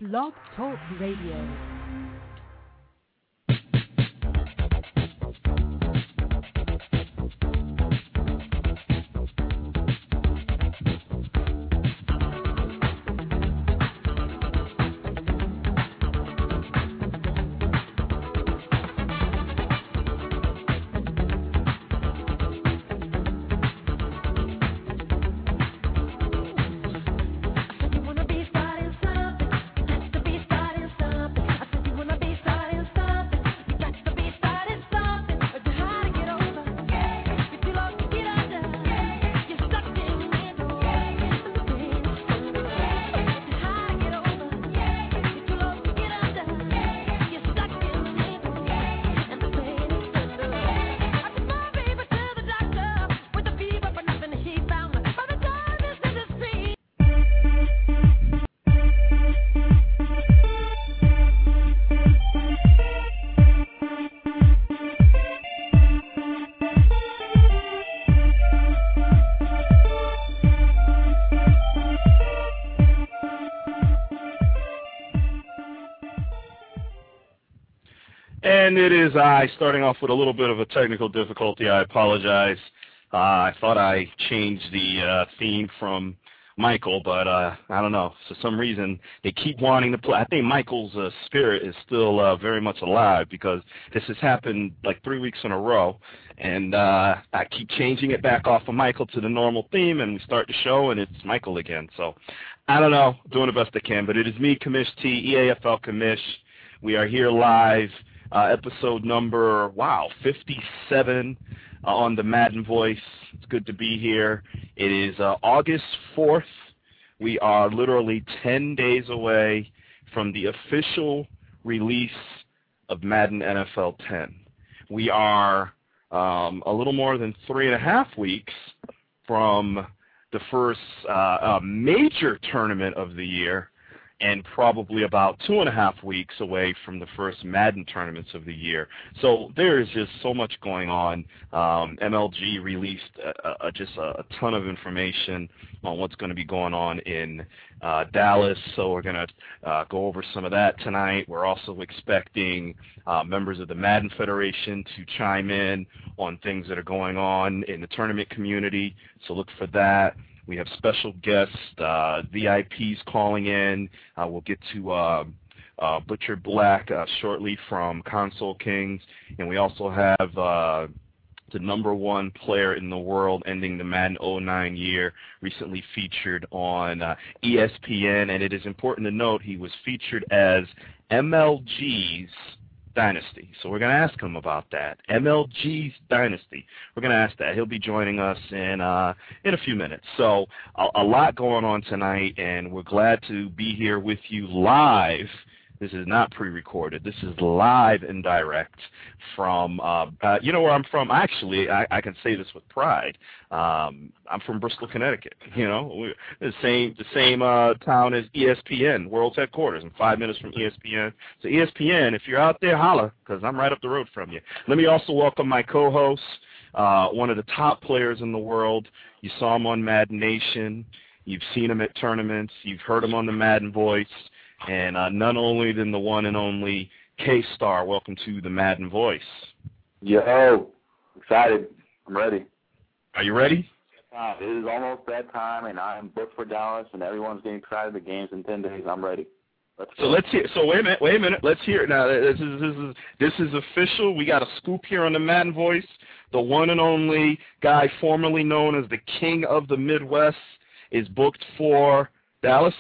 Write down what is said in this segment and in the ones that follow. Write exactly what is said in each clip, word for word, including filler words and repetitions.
Blog Talk Radio. And it is I, starting off with a little bit of a technical difficulty. I apologize. Uh, I thought I changed the uh, theme from Michael, but uh, I don't know. For some reason, they keep wanting to play. I think Michael's uh, spirit is still uh, very much alive because this has happened like three weeks in a row. And uh, I keep changing it back off of Michael to the normal theme, and we start the show, and it's Michael again. So I don't know. Doing the best I can. But it is me, Commish T, E A F L Commish. We are here live. Uh, episode number, wow, fifty-seven uh, on the Madden Voice. It's good to be here. It is uh, August fourth. We are literally ten days away from the official release of Madden N F L ten. We are um, a little more than three and a half weeks from the first uh, uh, major tournament of the year, and probably about two and a half weeks away from the first Madden tournaments of the year. So there is just so much going on. Um, M L G released a, a, just a, a ton of information on what's going to be going on in uh, Dallas, so we're going to uh, go over some of that tonight. We're also expecting uh, members of the Madden Federation to chime in on things that are going on in the tournament community, so look for that. We have special guests, uh, V I Ps calling in. Uh, we'll get to uh, uh, Butcher Black uh, shortly from Console Kings. And we also have uh, the number one player in the world ending the Madden oh nine year, recently featured on uh, E S P N. And it is important to note he was featured as M L G's Dynasty. So we're going to ask him about that. M L G's Dynasty. We're going to ask that. He'll be joining us in uh, in a few minutes. So a, a lot going on tonight, and we're glad to be here with you live. This is not pre-recorded. This is live and direct from, uh, uh, you know where I'm from? Actually, I, I can say this with pride. Um, I'm from Bristol, Connecticut. You know, we're the same the same uh, town as E S P N, world's headquarters. I'm five minutes from E S P N. So E S P N, if you're out there, holla, because I'm right up the road from you. Let me also welcome my co-host, uh, one of the top players in the world. You saw him on Madden Nation. You've seen him at tournaments. You've heard him on the Madden Voice. And uh, none only than the one and only K-Star. Welcome to the Madden Voice. Yo, excited. I'm ready. Are you ready? It is almost that time, and I am booked for Dallas, and everyone's getting excited. The game's in ten days. I'm ready. Let's so let's hear. So wait a minute. Wait a minute. Let's hear it now. This is this is this is official. We got a scoop here on the Madden Voice. The one and only guy formerly known as the King of the Midwest is booked for Dallas.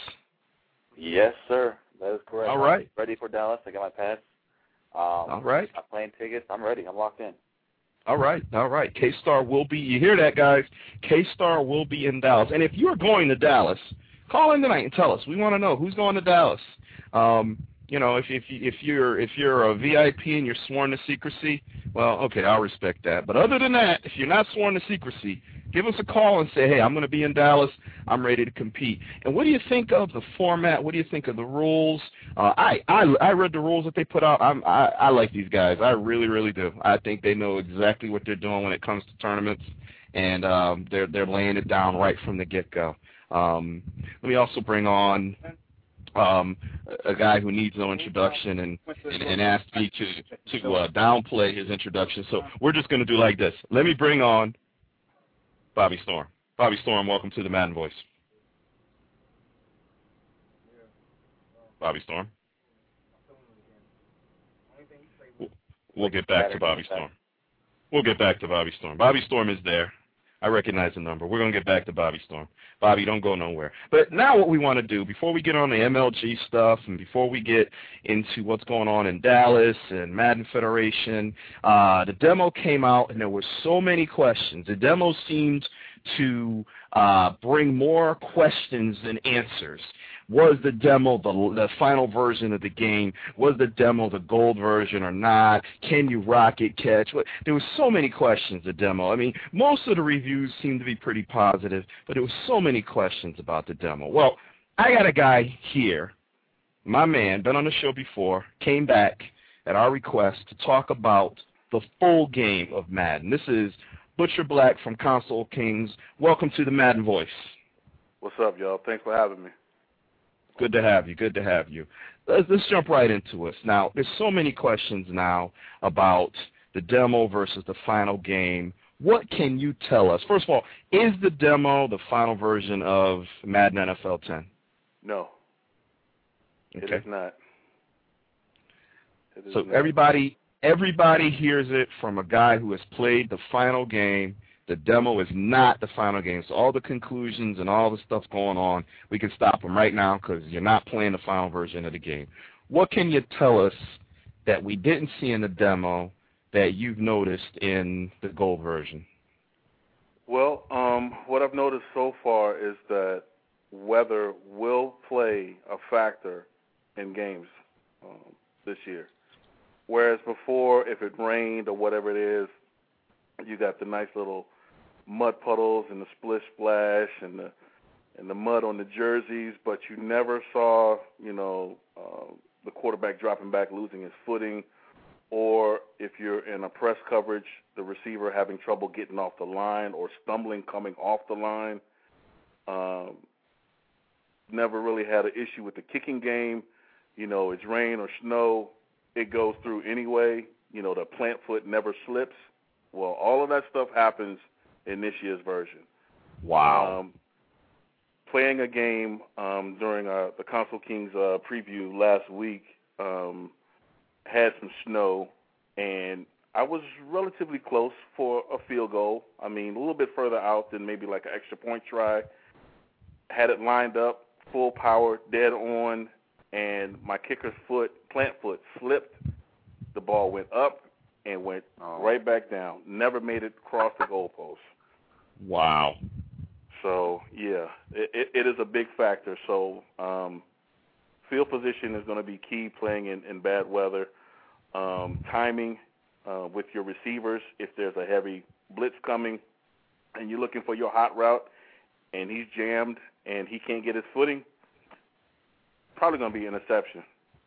Yes, sir. That is correct. All right. I'm ready for Dallas. I got my pass. Um, all right. I'm playing tickets. I'm ready. I'm locked in. All right. All right. K-Star will be, you hear that, guys? K-Star will be in Dallas. And if you're going to Dallas, call in tonight and tell us. We want to know who's going to Dallas. Um, you know, if if if you're if you're a V I P and you're sworn to secrecy, well, okay, I'll respect that. But other than that, if you're not sworn to secrecy, give us a call and say, hey, I'm going to be in Dallas. I'm ready to compete. And what do you think of the format? What do you think of the rules? Uh, I, I I read the rules that they put out. I'm, I I like these guys. I really, really do. I think they know exactly what they're doing when it comes to tournaments, and um, they're they're laying it down right from the get-go. Um, let me also bring on um, a guy who needs no introduction, and, and, and asked me to, to uh, downplay his introduction. So we're just going to do like this. Let me bring on Bobby Storm. Bobby Storm, welcome to the Madden Voice. Bobby Storm. We'll get back to Bobby Storm. We'll get back to Bobby Storm. Bobby Storm is there. I recognize the number. We're going to get back to Bobby Storm. Bobby, don't go nowhere. But now what we want to do, before we get on the M L G stuff and before we get into what's going on in Dallas and Madden Federation, uh, the demo came out and there were so many questions. The demo seemed to uh, bring more questions than answers. Was the demo the, the final version of the game? Was the demo the gold version or not? Can you rocket catch? There were so many questions, the demo. I mean, most of the reviews seemed to be pretty positive, but there were so many questions about the demo. Well, I got a guy here, my man, been on the show before, came back at our request to talk about the full game of Madden. This is Butcher Black from Console Kings. Welcome to the Madden Voice. What's up, y'all? Thanks for having me. Good to have you. Good to have you. Let's, let's jump right into it. Now, there's so many questions now about the demo versus the final game. What can you tell us? First of all, is the demo the final version of Madden N F L ten? No. Okay. It is not. It is so not. everybody, everybody hears it from a guy who has played the final game. The demo is not the final game. So all the conclusions and all the stuff going on, we can stop them right now because you're not playing the final version of the game. What can you tell us that we didn't see in the demo that you've noticed in the gold version? Well, um, what I've noticed so far is that weather will play a factor in games um, this year. Whereas before, if it rained or whatever it is, you got the nice little mud puddles and the splish splash and the and the mud on the jerseys, but you never saw, you know, uh, the quarterback dropping back, losing his footing, or if you're in a press coverage, the receiver having trouble getting off the line or stumbling coming off the line. Um, never really had an issue with the kicking game. You know, it's rain or snow, it goes through anyway. You know, the plant foot never slips. Well, all of that stuff happens in this year's version. Wow. Um, playing a game um, during uh, the Console Kings uh, preview last week um, had some snow, and I was relatively close for a field goal. I mean, a little bit further out than maybe like an extra point try. Had it lined up, full power, dead on, and my kicker's foot, plant foot, slipped. The ball went up and went oh. right back down. Never made it across the goalpost. Wow. So, yeah, it, it, it is a big factor. So um, field position is going to be key playing in, in bad weather. Um, timing uh, with your receivers, if there's a heavy blitz coming and you're looking for your hot route and he's jammed and he can't get his footing, probably going to be interception.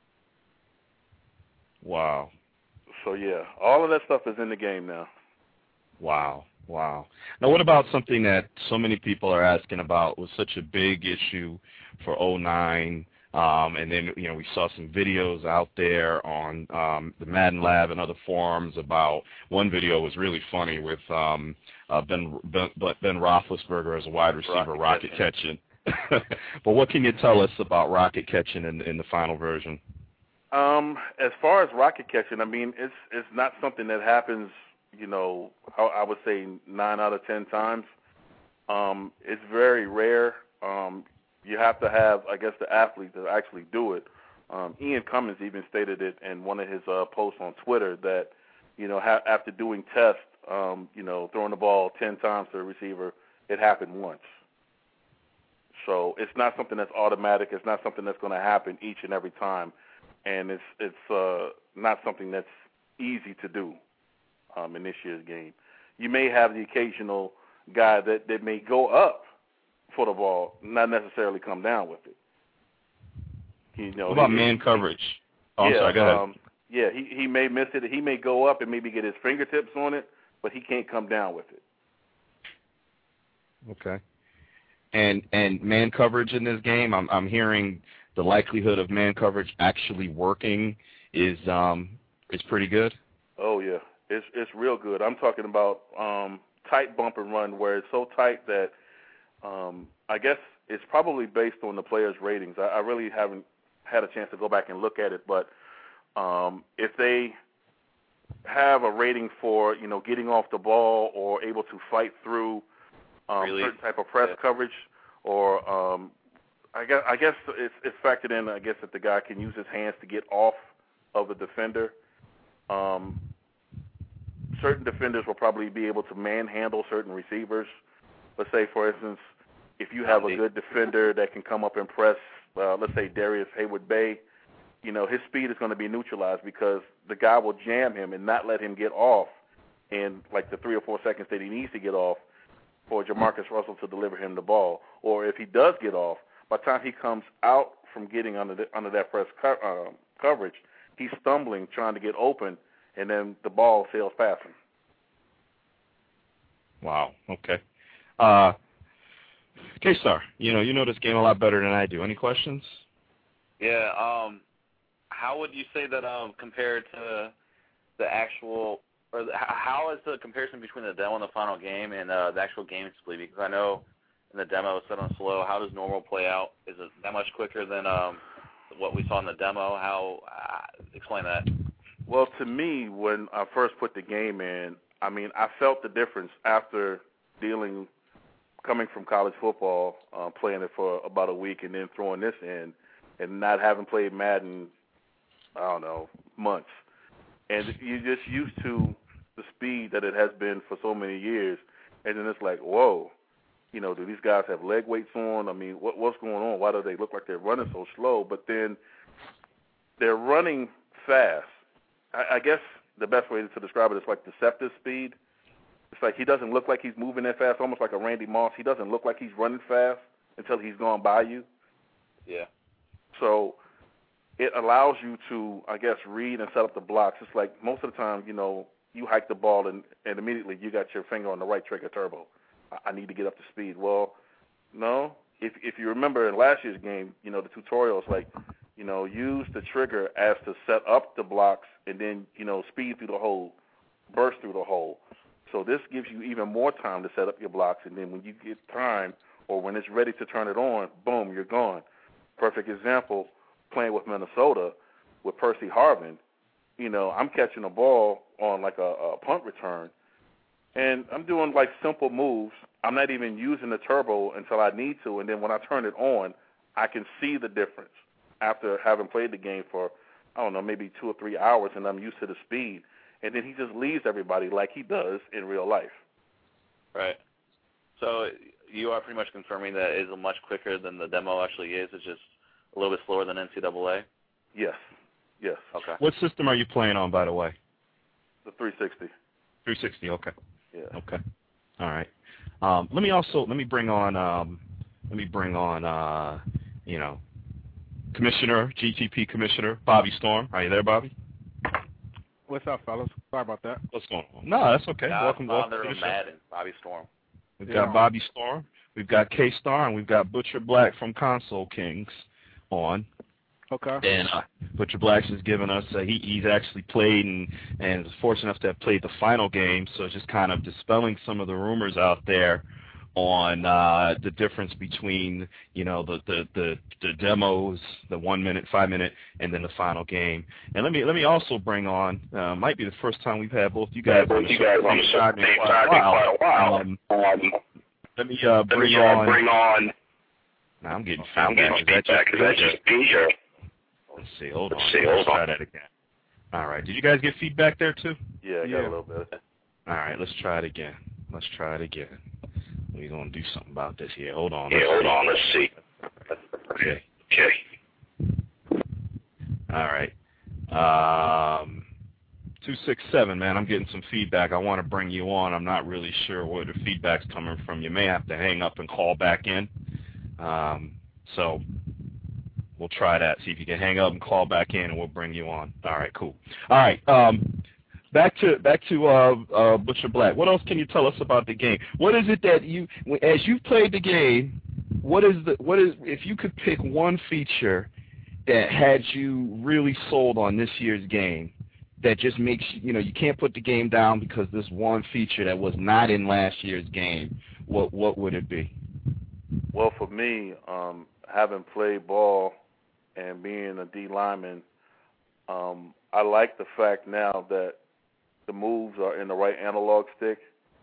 Wow. So, yeah, all of that stuff is in the game now. Wow. Wow. Now, what about something that so many people are asking about was such a big issue for oh nine, um, and then, you know, we saw some videos out there on um, the Madden Lab and other forums about, one video was really funny with um, uh, Ben, ben Ben Roethlisberger as a wide receiver, rocket, rocket catching. But what can you tell us about rocket catching in, in the final version? Um, as far as rocket catching, I mean, it's it's not something that happens, you know, I, I would say nine out of ten times. Um, it's very rare. Um, you have to have, I guess, the athlete to actually do it. Um, Ian Cummins even stated it in one of his uh, posts on Twitter that, you know, ha- after doing tests, um, you know, throwing the ball ten times to a receiver, it happened once. So it's not something that's automatic. It's not something that's going to happen each and every time. And it's it's uh, not something that's easy to do um, in this year's game. You may have the occasional guy that, that may go up for the ball, not necessarily come down with it. You know, what about he, man he, coverage? Oh, yeah, I'm sorry, go ahead. Um, yeah, he, he may miss it. He may go up and maybe get his fingertips on it, but he can't come down with it. Okay. And and man coverage in this game, I'm I'm hearing the likelihood of man coverage actually working is um, is pretty good? Oh, yeah. It's it's real good. I'm talking about um, tight bump and run where it's so tight that um, I guess it's probably based on the players' ratings. I, I really haven't had a chance to go back and look at it, but um, if they have a rating for, you know, getting off the ball or able to fight through um, really? certain type of press yeah. coverage, or um, I guess I guess it's, it's factored in. I guess that the guy can use his hands to get off of the defender. Um, certain defenders will probably be able to manhandle certain receivers. Let's say, for instance, if you have a good defender that can come up and press, uh, let's say Darius Hayward-Bay, you know, his speed is going to be neutralized because the guy will jam him and not let him get off in like the three or four seconds that he needs to get off for Jamarcus Russell to deliver him the ball. Or if he does get off, by the time he comes out from getting under the, under that press co- uh, coverage, he's stumbling, trying to get open, and then the ball sails past him. Wow. Okay. Uh, K-Star, you know, you know this game a lot better than I do. Any questions? Yeah. Um, how would you say that um, compared to the actual, or the, how is the comparison between the demo and the final game and uh, the actual game speed? Because I know in the demo it's set on slow. How does normal play out? Is it that much quicker than um, what we saw in the demo? How uh, explain that? Well, to me, when I first put the game in, I mean, I felt the difference after dealing, coming from college football, uh, playing it for about a week, and then throwing this in, and not having played Madden, I don't know, months. And you're just used to the speed that it has been for so many years, and then it's like, whoa, you know, do these guys have leg weights on? I mean, what, what's going on? Why do they look like they're running so slow? But then they're running fast. I, I guess the best way to describe it is like deceptive speed. It's like he doesn't look like he's moving that fast, almost like a Randy Moss. He doesn't look like he's running fast until he's gone by you. Yeah. So it allows you to, I guess, read and set up the blocks. It's like most of the time, you know, you hike the ball and, and immediately you got your finger on the right trigger turbo. I, I need to get up to speed. Well, no. If if you remember in last year's game, you know, the tutorials, like, you know, use the trigger as to set up the blocks and then, you know, speed through the hole, burst through the hole. So this gives you even more time to set up your blocks, and then when you get time or when it's ready to turn it on, boom, you're gone. Perfect example, playing with Minnesota with Percy Harvin. You know, I'm catching a ball on like a, a punt return, and I'm doing like simple moves. I'm not even using the turbo until I need to, and then when I turn it on, I can see the difference after having played the game for, I don't know, maybe two or three hours, and I'm used to the speed. And then he just leaves everybody like he does in real life. Right. So you are pretty much confirming that it is much quicker than the demo actually is. It's just a little bit slower than N C double A? Yes. Yes. Okay. What system are you playing on, by the way? The three sixty. three sixty, okay. Yeah. Okay. All right. Um, let me also, let me bring on, um, let me bring on, uh, you know, Commissioner, G T P Commissioner, Bobby Storm. Are you there, Bobby? What's up, fellas? Sorry about that. What's going on? No, that's okay. God, welcome, welcome to the show. Madden, Bobby Storm. We've yeah. got Bobby Storm, we've got K-Star, and we've got Butcher Black from Console Kings on. Okay. And uh, Butcher Black's has given us, uh, he, he's actually played and, and is fortunate enough to have played the final game, so just kind of dispelling some of the rumors out there on uh, the difference between, you know, the, the, the, the demos, the one minute, five minute, and then the final game. And let me let me also bring on, uh, might be the first time we've had both you guys on the show at the same time in quite a while. Um, let me uh, bring me, on. Uh, bring on. Now I'm getting feedback. I'm getting feedback. Is that just me? Let's see. Hold on. Let's see. Hold let's on. Try that again. All right. Did you guys get feedback there too? Yeah, I got yeah. a little bit. All right. Let's try it again. Let's try it again. We're going to do something about this here. Hold on. Yeah, hold see. on. Let's see. Okay. Okay. All right. Um, two six seven, man, I'm getting some feedback. I want to bring you on. I'm not really sure where the feedback's coming from. You may have to hang up and call back in. Um, so we'll try that. See if you can hang up and call back in, and we'll bring you on. All right, cool. All right. Um, Back to back to uh, uh, Butcher Black. What else can you tell us about the game? What is it that you, as you've played the game, what is the what is if you could pick one feature that had you really sold on this year's game, that just makes, you know, you can't put the game down because this one feature that was not in last year's game, what what would it be? Well, for me, um, having played ball and being a D lineman, um, I like the fact now that the moves are in the right analog stick,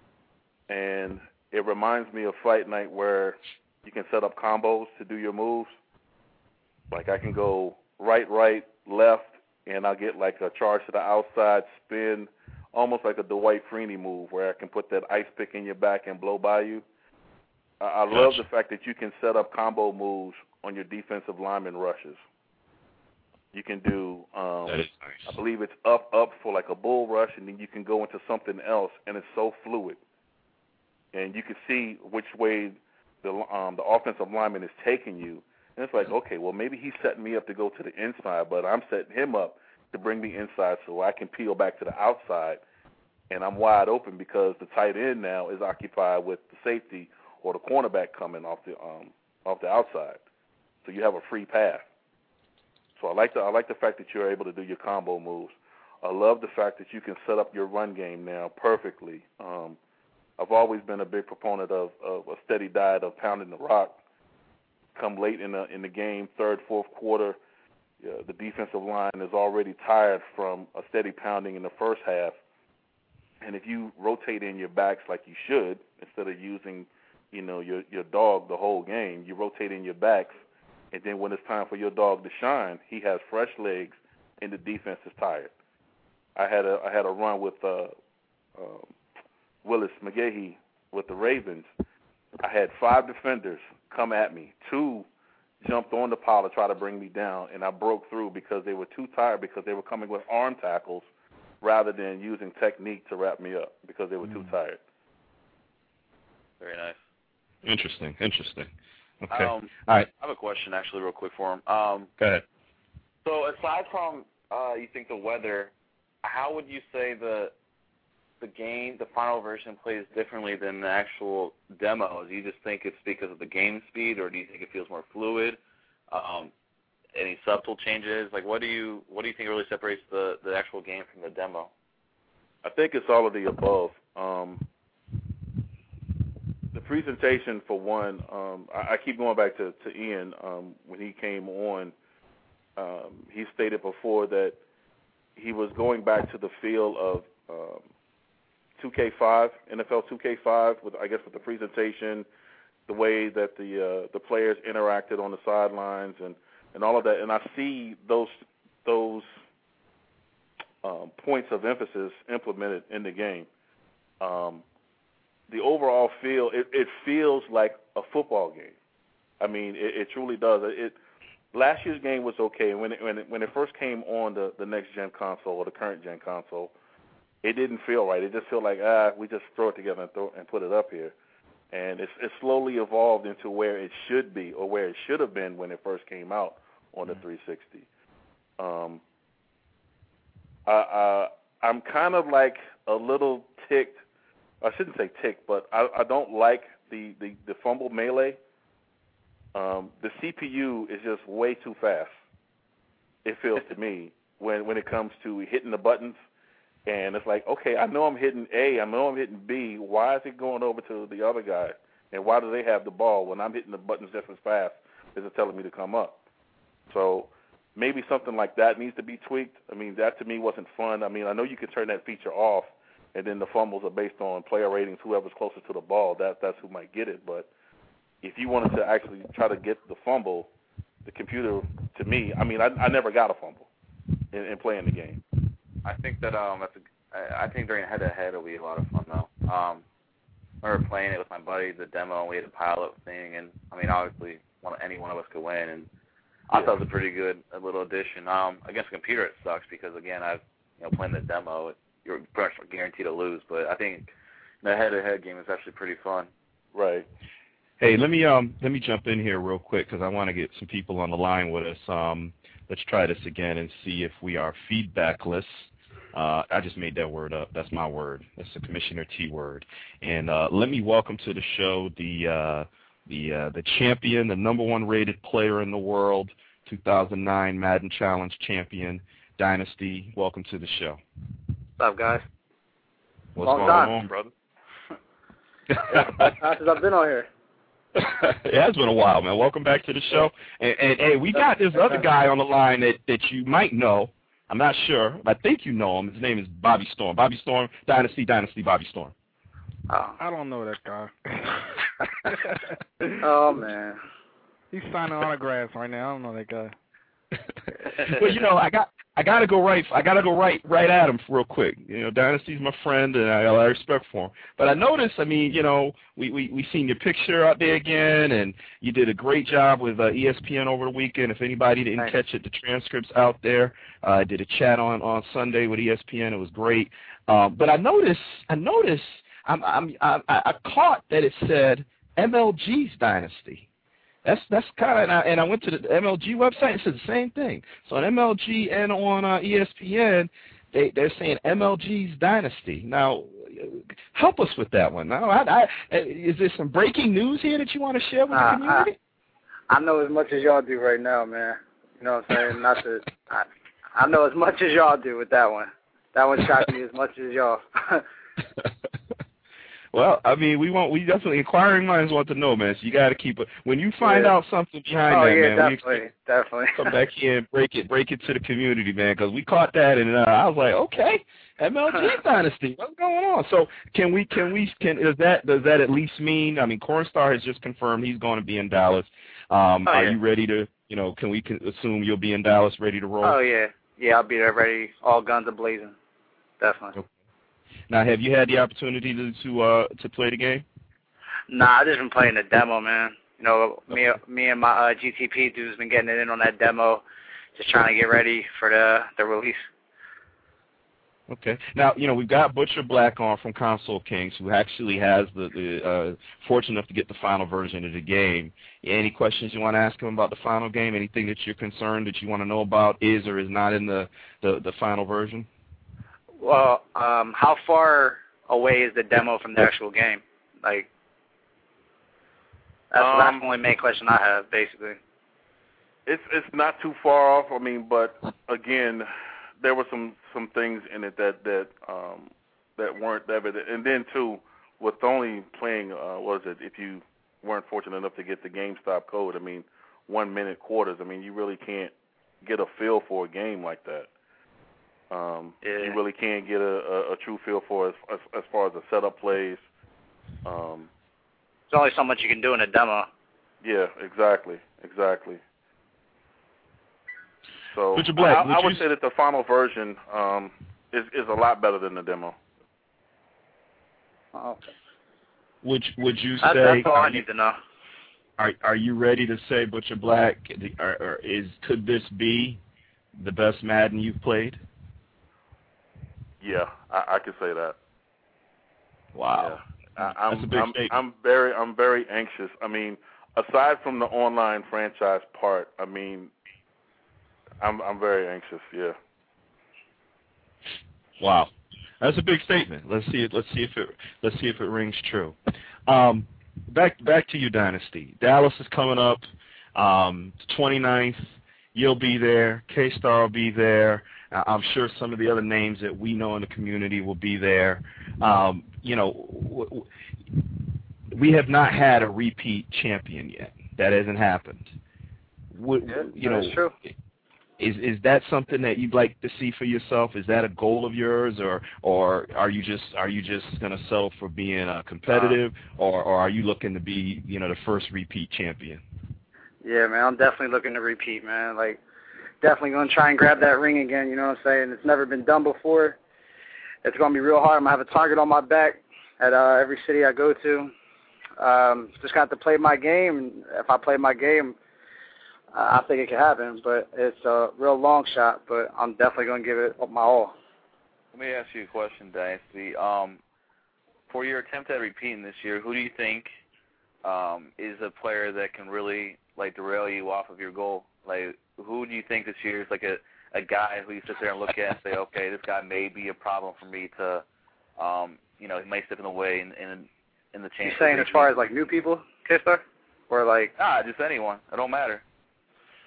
and it reminds me of Fight Night where you can set up combos to do your moves. Like I can go right, right, left, and I'll get like a charge to the outside spin, almost like a Dwight Freeney move where I can put that ice pick in your back and blow by you. I, I Gotcha. love the fact that you can set up combo moves on your defensive lineman rushes. You can do, um, That is nice. I believe it's up, up for like a bull rush, and then you can go into something else, and it's so fluid. And you can see which way the um, the offensive lineman is taking you. And it's like, okay, well, maybe he's setting me up to go to the inside, but I'm setting him up to bring me inside so I can peel back to the outside, and I'm wide open because the tight end now is occupied with the safety or the cornerback coming off the um, off the outside. So you have a free path. So I like the I like the fact that you're able to do your combo moves. I love the fact that you can set up your run game now perfectly. Um, I've always been a big proponent of, of a steady diet of pounding the rock. Come late in the in the game, third, fourth quarter, uh, the defensive line is already tired from a steady pounding in the first half. And if you rotate in your backs like you should, instead of using, you know, your your dog the whole game, you rotate in your backs, and then when it's time for your dog to shine, he has fresh legs, and the defense is tired. I had a I had a run with uh, uh, Willis McGahee with the Ravens. I had five defenders come at me. Two jumped on the pile to try to bring me down, and I broke through because they were too tired because they were coming with arm tackles rather than using technique to wrap me up because they were mm. too tired. Very nice. Interesting, interesting. Okay. Um, All right. I have a question, actually, real quick for him. Um, Go ahead. so aside from uh, you think the weather, how would you say the the game, the final version, plays differently than the actual demo? Do you just think it's because of the game speed, or do you think it feels more fluid? Um, any subtle changes? Like, what do you what do you think really separates the, the actual game from the demo? I think it's all of the above. Um, the presentation, for one, um, I, I keep going back to, to Ian um, when he came on. Um, he stated before that he was going back to the feel of um, two K five, N F L two K five, with I guess with the presentation, the way that the uh, the players interacted on the sidelines, and, and all of that. And I see those those um, points of emphasis implemented in the game. Um, the overall feel, it, it feels like a football game. I mean, it, it truly does. It last year's game was okay. When it, when it, when it first came on the, the next gen console or the current gen console, it didn't feel right. It just felt like, ah, we just throw it together and, throw, and put it up here. And it's, it's slowly evolved into where it should be, or where it should have been when it first came out on the three sixty. Um, I, I, I'm kind of like a little ticked. I shouldn't say ticked, but I, I don't like the, the, the fumble melee. Um, the C P U is just way too fast, it feels to me, when, when it comes to hitting the buttons. And it's like, okay, I know I'm hitting A, I know I'm hitting B. Why is it going over to the other guy? And why do they have the ball when I'm hitting the buttons just as fast as it's telling me to come up? So maybe something like that needs to be tweaked. I mean, that to me wasn't fun. I mean, I know you can turn that feature off, and then the fumbles are based on player ratings. Whoever's closest to the ball, that, that's who might get it. But if you wanted to actually try to get the fumble, the computer, to me, I mean, I, I never got a fumble in, in playing the game. I think that um, that's a, I think during head-to-head it'll be a lot of fun though. Um, I remember playing it with my buddy, the demo, and we had a pilot thing, and I mean, obviously, one, any one of us could win, and I yeah. thought it was a pretty good a little addition. Um, against a computer, it sucks because again, I've you know playing the demo, it, you're pretty much guaranteed to lose. But I think the head-to-head game is actually pretty fun. Right. Hey, let me um let me jump in here real quick because I want to get some people on the line with us. Um, let's try this again and see if we are feedbackless. Uh, I just made that word up. That's my word. That's the Commissioner T word. And uh, let me welcome to the show the uh, the uh, the champion, the number one rated player in the world, two thousand nine Madden Challenge champion, Dynasty. Welcome to the show. What's up, guys? What's Long going time. on, brother? Not since I've been on here. It has been a while, man. Welcome back to the show. And, and hey, we got this other guy on the line that, that you might know. I'm not sure, but I think you know him. His name is Bobby Storm. Bobby Storm, Dynasty, Dynasty, Bobby Storm. Oh. I don't know that guy. Oh, man. He's signing autographs right now. I don't know that guy. Well, you know, I got I gotta go right I gotta go right right at him real quick. You know, Dynasty's my friend and I got a lot of respect for him. But I noticed, I mean, you know, we we we seen your picture out there again, and you did a great job with uh, E S P N over the weekend. If anybody didn't Thanks. catch it, the transcript's out there. Uh, I did a chat on on Sunday with E S P N. It was great. Um, but I noticed I noticed I'm, I'm I, I caught that it said M L G's Dynasty. That's that's kind of, and I, and I went to the M L G website and said the same thing. So on M L G and on uh, E S P N, they they're saying M L G's Dynasty. Now, help us with that one. Now, I, I, is there some breaking news here that you want to share with uh, the community? I, I know as much as y'all do right now, man. You know what I'm saying? Not to, I, I know as much as y'all do with that one. That one shocked me as much as y'all. Well, I mean, we want we definitely inquiring minds want to know, man. So you got to keep it. When you find yeah. out something behind oh, that, yeah, man, definitely, we definitely. come back here and break it, break it to the community, man, because we caught that, and uh, I was like, okay, M L G Dynasty, what's going on? So can we, can we, can does that does that at least mean? I mean, Cornstar has just confirmed he's going to be in Dallas. Um, oh, are yeah. you ready to, you know, can we can assume you'll be in Dallas, ready to roll? Oh yeah, yeah, I'll be there, ready, all guns a blazing, definitely. Okay. Now, have you had the opportunity to to, uh, to play the game? Nah, I just been playing the demo, man. You know, me, me and my uh, G T P dudes been getting it in on that demo, just trying to get ready for the the release. Okay. Now, you know, we've got Butcher Black on from Console Kings, who actually has the, the uh, fortunate enough to get the final version of the game. Any questions you want to ask him about the final game? Anything that you're concerned that you want to know about is or is not in the, the, the final version? Well, um, how far away is the demo from the actual game? Like, that's, um, that's the only main question I have, basically. It's it's not too far off. I mean, but again, there were some, some things in it that that um, that weren't evident. And then too, with only playing, uh, what is it? If you weren't fortunate enough to get the GameStop code, I mean, one minute quarters. I mean, you really can't get a feel for a game like that. Um, yeah. You really can't get a, a, a true feel for as, as as far as the setup plays. Um, There's only so much you can do in a demo. Yeah, exactly, exactly. So Butcher Black, I, would I would you... say that the final version um, is is a lot better than the demo. Oh, okay. Would would you That's, say? that's all I you, need to know. Are are you ready to say, Butcher Black? Or, or is could this be the best Madden you've played? Yeah, I, I could say that. Wow, yeah. I, I'm, that's a big I'm, statement. I'm very I'm very anxious. I mean, aside from the online franchise part, I mean, I'm I'm very anxious. Yeah. Wow, that's a big statement. Let's see it. Let's see if it. Let's see if it rings true. Um, back back to you, Dynasty. Dallas is coming up. Um, twenty-ninth. You'll be there. K-Star will be there. Uh, I'm sure some of the other names that we know in the community will be there. Um, you know, w- w- we have not had a repeat champion yet. That hasn't happened. W- Yeah, you know, that's true. Is is that something that you'd like to see for yourself? Is that a goal of yours, or or are you just are you just going to settle for being uh, competitive, or or are you looking to be, you know, the first repeat champion? Yeah, man, I'm definitely looking to repeat, man. Like, definitely going to try and grab that ring again, you know what I'm saying? It's never been done before. It's going to be real hard. I'm going to have a target on my back at uh, every city I go to. Um, just got to play my game, and if I play my game, uh, I think it can happen. But it's a real long shot, but I'm definitely going to give it my all. Let me ask you a question, Dynasty. Um, for your attempt at repeating this year, who do you think um, is a player that can really, like, derail you off of your goal? Like, who do you think this year is like a, a guy who you sit there and look at and say, okay, this guy may be a problem for me to, um, you know, he may step in the way in, in, in the chance. You saying as far as, like, new people, K-Star? Or, like... Ah, just anyone. It don't matter.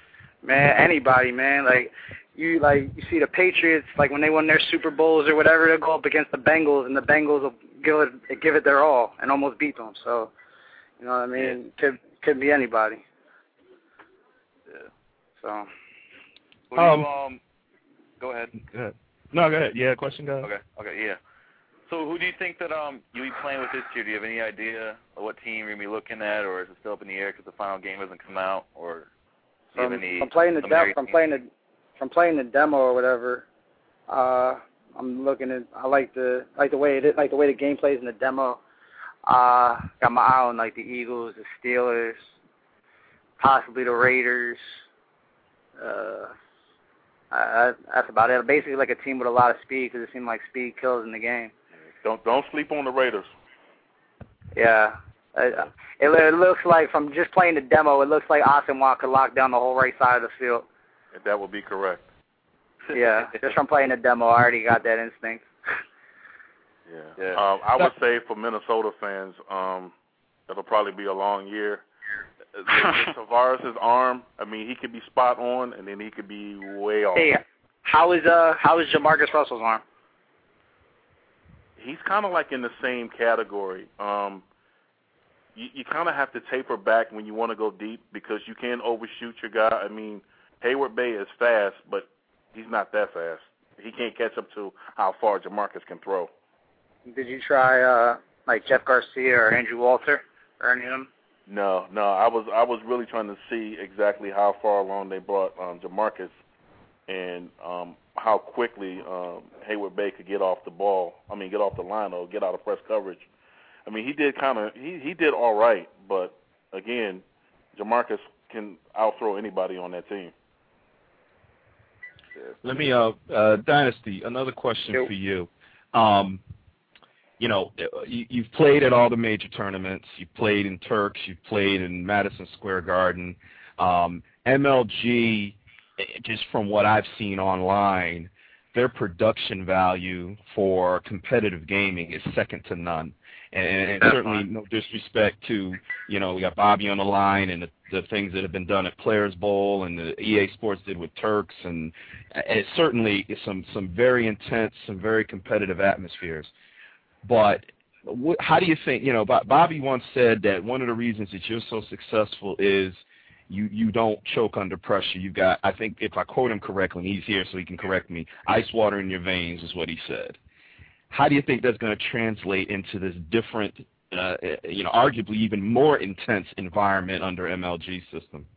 Man, anybody, man. Like you, like you see the Patriots, like when they won their Super Bowls or whatever, they'll go up against the Bengals, and the Bengals will give it give it their all and almost beat them. So, you know what I mean? Yeah. Could could be anybody. Yeah. So. Who do Um, you, um, go ahead. Go ahead. No, go ahead. Yeah, question, go ahead. Okay. Okay. Yeah. So who do you think that um you'll be playing with this year? Do you have any idea of what team you're gonna be looking at, or is it still up in the air because the final game hasn't come out, or do you have From, any? from playing the preliminary de- from teams? playing the from playing the demo or whatever, uh, I'm looking at. I like the like the way it is, like the way the game plays in the demo. Uh, got my eye on like the Eagles, the Steelers, possibly the Raiders. Uh, I, that's about it. Basically, like a team with a lot of speed because it seemed like speed kills in the game. Don't don't sleep on the Raiders. Yeah. Uh, it, it looks like, from just playing the demo, it looks like Asamoah could lock down the whole right side of the field. That would be correct. Yeah, just from playing the demo, I already got that instinct. Yeah. Yeah. Um, I would say for Minnesota fans, um, it'll probably be a long year. Tavares' arm, I mean, he could be spot on, and then he could be way off. Hey, how is uh how is Jamarcus Russell's arm? He's kind of like in the same category. Um, you you kind of have to taper back when you want to go deep because you can't overshoot your guy. I mean, Hayward Bay is fast, but he's not that fast. He can't catch up to how far Jamarcus can throw. Did you try uh like Jeff Garcia or Andrew Walter or any of them? No, no. I was I was really trying to see exactly how far along they brought um, Jamarcus and um, how quickly um, Hayward Bay could get off the ball. I mean, get off the line or get out of press coverage. I mean, he did kind of he he did all right, but again, Jamarcus can outthrow anybody on that team. Let me, uh, uh, Dynasty, another question Yep. for you. Um, you know, you, you've played at all the major tournaments. You've played in Turks. You've played in Madison Square Garden. Um, M L G, just from what I've seen online, their production value for competitive gaming is second to none. And, and certainly no disrespect to, you know, we got Bobby on the line and the, the things that have been done at Players Bowl and the E A Sports did with Turks. And it certainly is some, some very intense, some very competitive atmospheres. But what, how do you think, you know, Bobby once said that one of the reasons that you're so successful is you, you don't choke under pressure. You've got, I think if I quote him correctly, and he's here so he can correct me, ice water in your veins is what he said. How do you think that's going to translate into this different, uh, you know, arguably even more intense environment under M L G's system?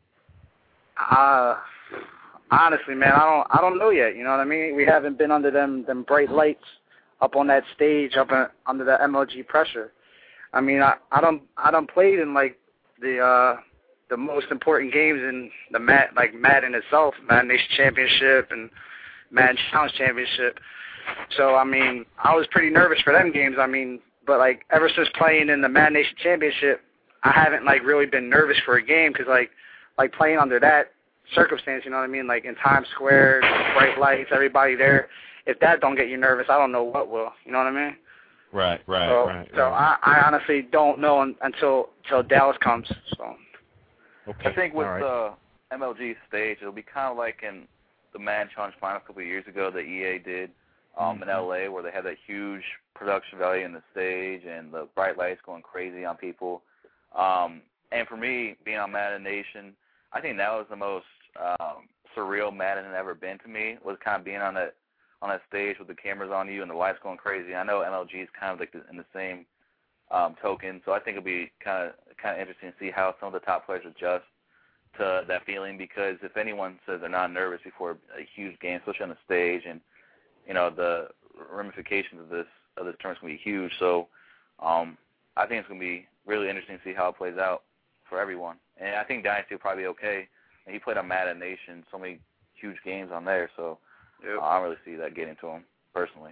Uh, honestly, man, I don't, I don't know yet. You know what I mean? We haven't been under them, them bright lights up on that stage, up in, under the M L G pressure. I mean, I, I don't, I don't played in like the, uh, the most important games in the Mad, like Madden itself, Madden Nation Championship and Madden Challenge Championship. So, I mean, I was pretty nervous for them games. I mean, but, like, ever since playing in the Madden Nation Championship, I haven't, like, really been nervous for a game because, like, like playing under that circumstance, you know what I mean, like in Times Square, bright lights, everybody there, if that don't get you nervous, I don't know what will, you know what I mean? Right, right, so, right. So right. I, I honestly don't know un, until until Dallas comes, so. Okay. I think with right. the M L G stage, it'll be kind of like in the Madden Challenge Finals a couple of years ago that E A did. Um, in L A, where they had that huge production value in the stage and the bright lights going crazy on people. Um, and for me, being on Madden Nation, I think that was the most um, surreal Madden had ever been to me, was kind of being on that on that stage with the cameras on you and the lights going crazy. I know M L G is kind of like the, in the same um, token, so I think it'll be kind of kind of interesting to see how some of the top players adjust to that feeling, because if anyone says they're not nervous before a huge game, especially on the stage, and you know, the ramifications of this of this tournament's going to be huge. So um, I think it's going to be really interesting to see how it plays out for everyone. And I think Dynasty will probably be okay. And he played on Madden Nation, so many huge games on there. So yep. uh, I don't really see that getting to him personally.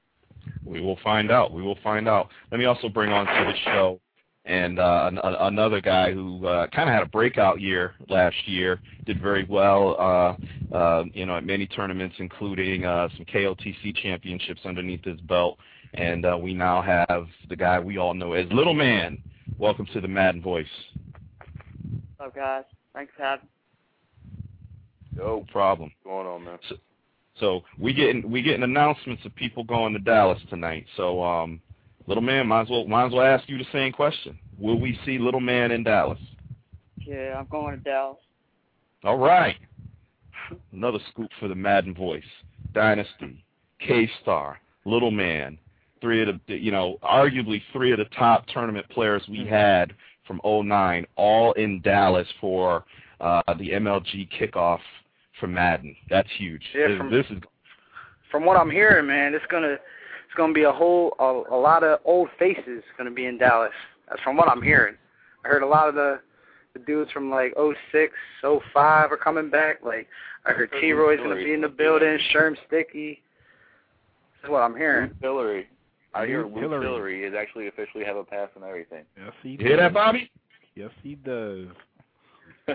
We will find out. We will find out. Let me also bring on to the show and uh, an, another guy who uh, kind of had a breakout year last year, did very well, uh, uh, you know, at many tournaments, including uh, some K O T C championships underneath his belt. And uh, we now have the guy we all know as Little Man. Welcome to the Madden Voice. What's up, guys? Thanks for having me. Yo, problem. What's going on, man? So, so we getting we getting announcements of people going to Dallas tonight. So, um, little man, might as well might as well ask you the same question. Will we see little man in Dallas? Yeah, I'm going to Dallas. All right. Another scoop for the Madden voice. Dynasty, K-Star, Little Man, three of the, you know, arguably three of the top tournament players we had from oh nine, all in Dallas for uh, the M L G kickoff for Madden. That's huge. Yeah, this, from, this is from what I'm hearing, man, it's gonna it's gonna be a whole a, a lot of old faces gonna be in Dallas. That's from what I'm hearing. I heard a lot of the the dudes from like oh six, oh five are coming back. Like I heard T-Roy's gonna be in the building, Sherm Sticky. That's what I'm hearing. Hillary. I hear Luke Luke Hillary. Hillary is actually officially have a pass and everything. Yes, he you does. hear that, Bobby? Yes, he does. See,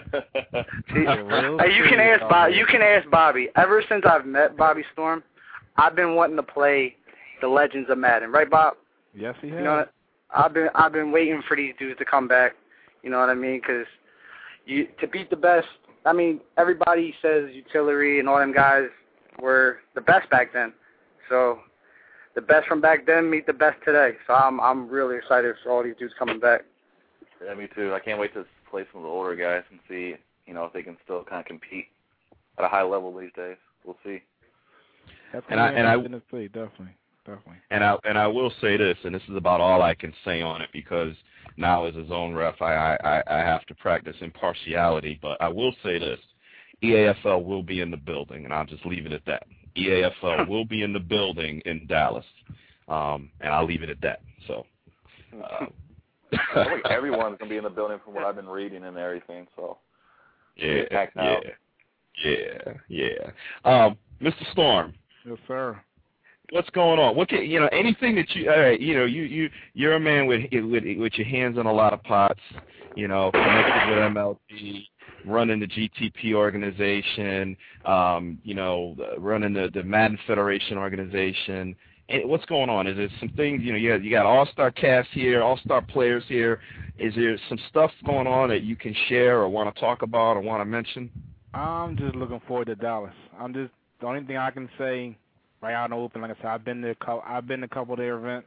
hey, you can ask Bobby. You can ask Bobby. Ever since I've met Bobby Storm, I've been wanting to play the Legends of Madden, right, Bob? Yes, he has. You know what? I've been I've been waiting for these dudes to come back. You know what I mean? Because you to beat the best. I mean, everybody says Utility and all them guys were the best back then. So the best from back then meet the best today. So I'm I'm really excited for all these dudes coming back. Yeah, me too. I can't wait to play some of the older guys and see, you know, if they can still kind of compete at a high level these days. We'll see. That's And I and I to play, definitely, definitely. And I and I will say this, and this is about all I can say on it, because now as a zone ref, I I, I have to practice impartiality. But I will say this: E A F L will be in the building, and I'll just leave it at that. E A F L will be in the building in Dallas, um, and I'll leave it at that. So. Uh, I think everyone's gonna be in the building from what I've been reading and everything. So yeah, packed yeah, out. yeah, yeah. Um, Mister Storm. Yes, sir. What's going on? What can, you know? Anything that you, all right, you know, you you you're a man with with with your hands on a lot of pots. You know, connected with M L G, running the G T P organization. Um, you know, running the the Madden Federation organization. And what's going on? Is there some things, you know, you got, you got all-star cast here, all-star players here. Is there some stuff going on that you can share or want to talk about or want to mention? I'm just looking forward to Dallas. I'm just, the only thing I can say right out in the open, like I said, I've been to, I've been to a couple of their events.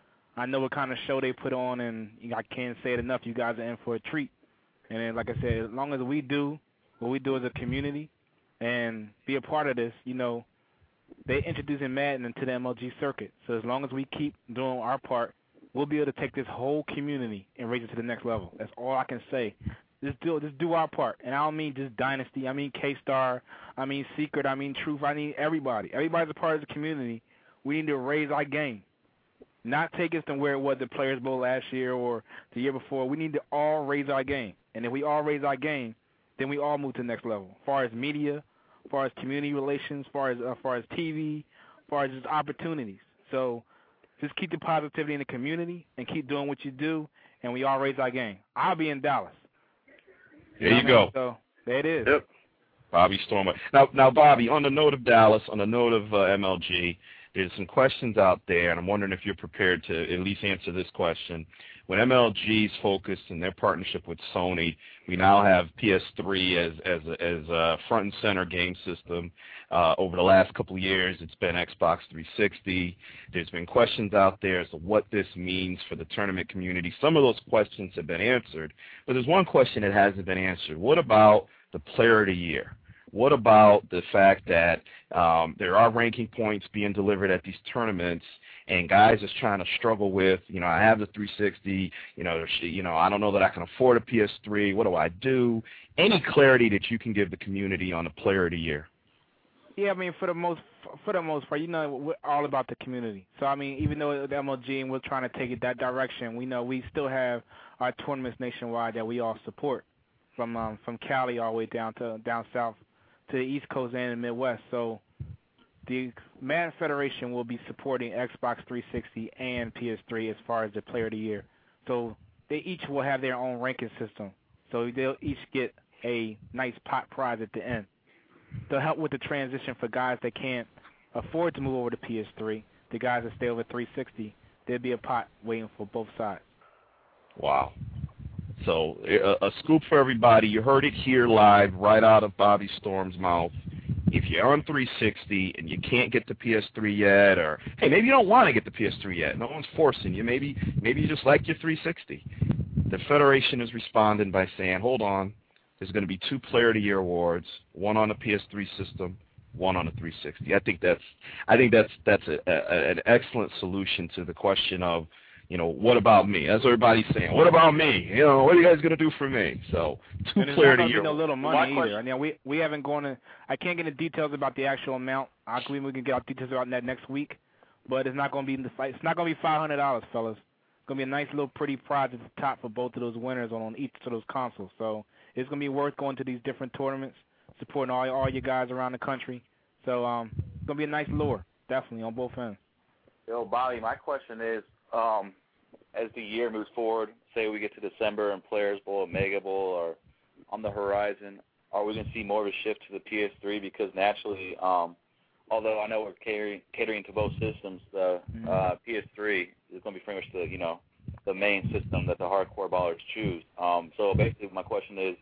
I know what kind of show they put on, and you know, I can't say it enough. You guys are in for a treat. And then, like I said, as long as we do what we do as a community and be a part of this, you know, they introducing Madden into the M L G circuit. So as long as we keep doing our part, we'll be able to take this whole community and raise it to the next level. That's all I can say. Just do just do our part. And I don't mean just Dynasty. I mean K-Star. I mean Secret. I mean Truth. I mean everybody. Everybody's a part of the community. We need to raise our game. Not take us to where it was the Players Bowl last year or the year before. We need to all raise our game. And if we all raise our game, then we all move to the next level. As far as media, as far as community relations, as far as as far as T V, as far as just opportunities. So just keep the positivity in the community and keep doing what you do, and we all raise our game. I'll be in Dallas. There you, you go. So there it is. Yep. Bobby Stormer. Now, now, Bobby, on the note of Dallas, on the note of uh, M L G, there's some questions out there, and I'm wondering if you're prepared to at least answer this question. When M L G's focused in their partnership with Sony, we now have P S three as as as a front and center game system. Uh, over the last couple of years, it's been Xbox three sixty. There's been questions out there as to what this means for the tournament community. Some of those questions have been answered, but there's one question that hasn't been answered. What about the Player of the Year? What about the fact that um, there are ranking points being delivered at these tournaments, and guys is trying to struggle with, you know, I have the three sixty, you know, you know, I don't know that I can afford a P S three. What do I do? Any clarity that you can give the community on the Player of the Year? Yeah, I mean, for the most for the most part, you know, we're all about the community. So I mean, even though the M L G and we're trying to take it that direction, we know we still have our tournaments nationwide that we all support, from um, from Cali all the way down to down south to the East Coast and the Midwest. So the Madden Federation will be supporting Xbox three sixty and P S three as far as the Player of the Year. So they each will have their own ranking system. So they'll each get a nice pot prize at the end. They'll help with the transition for guys that can't afford to move over to P S three. The guys that stay over three sixty, there'll be a pot waiting for both sides. Wow. So a, a scoop for everybody. You heard it here live, right out of Bobby Storm's mouth. If you're on three sixty and you can't get the P S three yet, or hey, maybe you don't want to get the P S three yet. No one's forcing you. Maybe maybe you just like your three sixty. The Federation is responding by saying, hold on, there's going to be two Player of the Year awards, one on the P S three system, one on the three sixty. I think that's I think that's that's a, a, an excellent solution to the question of, you know, what about me? That's what everybody's saying. What about me? You know, what are you guys going to do for me? So, two Player of the Year. No little money either. I mean, we we haven't gone to. I can't get into details about the actual amount. I believe we can get out details about that next week, but it's not going to be in the fight. It's not going to be five hundred dollars, fellas. It's going to be a nice little pretty prize at the top for both of those winners on, on each of those consoles. So it's going to be worth going to these different tournaments, supporting all all you guys around the country. So um, it's going to be a nice lure, definitely on both ends. Yo, Bobby, my question is, um, as the year moves forward, say we get to December and Players Bowl and Mega Bowl are on the horizon, are we going to see more of a shift to the P S three? Because naturally, um, although I know we're catering, catering to both systems, the uh, P S three is going to be pretty much the, you know, the main system that the hardcore ballers choose. Um, so basically my question is,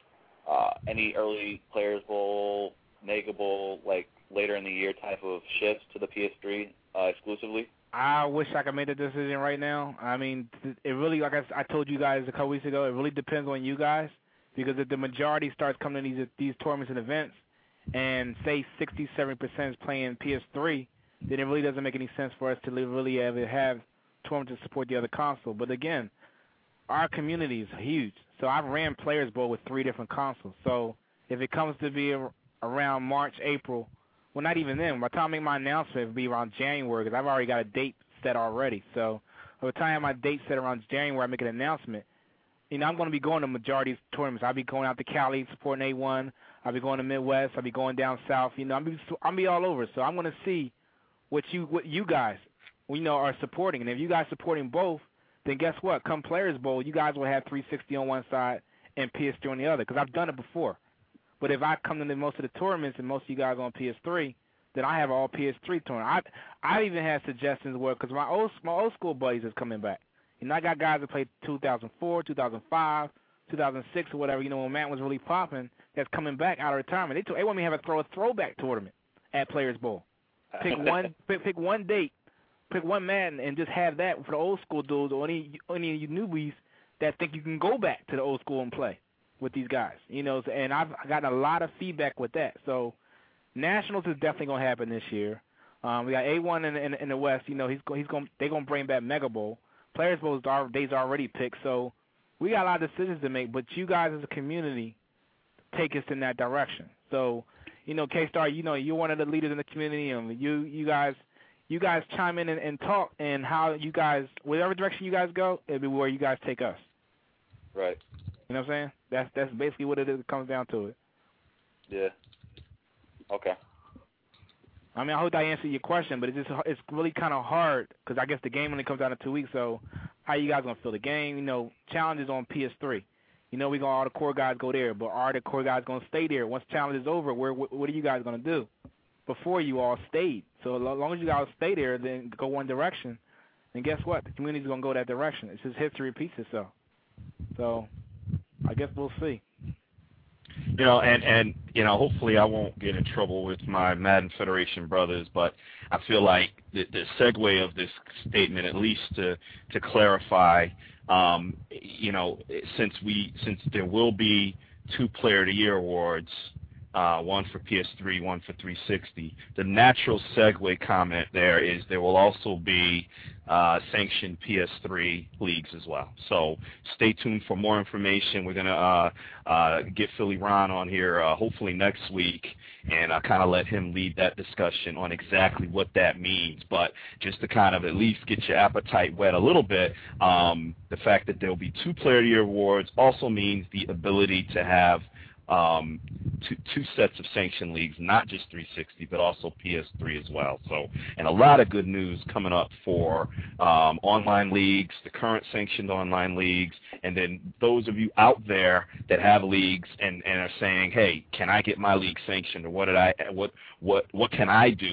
uh, any early Players Bowl, Mega Bowl, like later in the year type of shifts to the P S three uh, exclusively? I wish I could make a decision right now. I mean, it really, like I, I told you guys a couple weeks ago, it really depends on you guys, because if the majority starts coming to these these tournaments and events, and say sixty, seventy percent is playing P S three, then it really doesn't make any sense for us to really ever have tournaments to support the other console. But again, our community is huge. So I've ran Players Bowl with three different consoles. So if it comes to be around March, April, well, not even then. By the time I make my announcement, it will be around January, because I've already got a date set already. So by the time I have my date set around January, I make an announcement. You know, I'm going to be going to majority of tournaments. I'll be going out to Cali supporting A one. I'll be going to Midwest. I'll be going down south. You know, I'll be I'll be all over. So I'm going to see what you what you guys, you know, are supporting. And if you guys supporting both, then guess what? Come Players Bowl, you guys will have three sixty on one side and P S three on the other, because I've done it before. But if I come to most of the tournaments and most of you guys are on P S three, then I have all P S three tournament. I I even had suggestions where, because my old my old school buddies is coming back. You know, I got guys that played two thousand four, two thousand five, two thousand six, or whatever. You know, when Matt was really popping, that's coming back out of retirement. They told, they want me to have a throw a throwback tournament at Players Bowl. Pick one pick, pick one date, pick one Madden, and just have that for the old school dudes or any any of you newbies that think you can go back to the old school and play with these guys. You know, and I've gotten a lot of feedback with that. So Nationals is definitely going to happen this year. Um, we got A one in, in, in the West. You know, he's he's going they're going to bring back Mega Bowl. Players Bowl days already picked, so we got a lot of decisions to make. But you guys as a community take us in that direction. So, you know, K-Star, you know, you're one of the leaders in the community, and you you guys you guys chime in and, and talk, and how you guys, whatever direction you guys go, it'll be where you guys take us. Right. You know what I'm saying? That's that's basically what it is. It comes down to it. Yeah. Okay. I mean, I hope I answered your question, but it's just it's really kind of hard, because I guess the game only comes out in two weeks. So how you guys gonna feel the game? You know, challenges on P S three. You know, we gonna all the core guys go there, but are the core guys gonna stay there once challenge is over? Where what, what are you guys gonna do? Before you all stayed. So as long as you guys stay there, then go one direction. And guess what? The community's gonna go that direction. It's just history repeats itself. So I guess we'll see. You know, and, and, you know, hopefully I won't get in trouble with my Madden Federation brothers, but I feel like the, the segue of this statement, at least to, to clarify, um, you know, since we since there will be two Player of the Year awards, uh, one for P S three, one for three sixty, the natural segue comment there is there will also be uh, sanctioned P S three leagues as well. So stay tuned for more information. We're going to uh, uh, get Philly Ron on here uh, hopefully next week, and I'll kind of let him lead that discussion on exactly what that means. But just to kind of at least get your appetite wet a little bit, um, the fact that there will be two Player of the Year awards also means the ability to have Um, two, two sets of sanctioned leagues, not just three sixty, but also P S three as well. So, and a lot of good news coming up for um, online leagues, the current sanctioned online leagues, and then those of you out there that have leagues and, and are saying, hey, can I get my league sanctioned, or what did I, what, what, what can I do?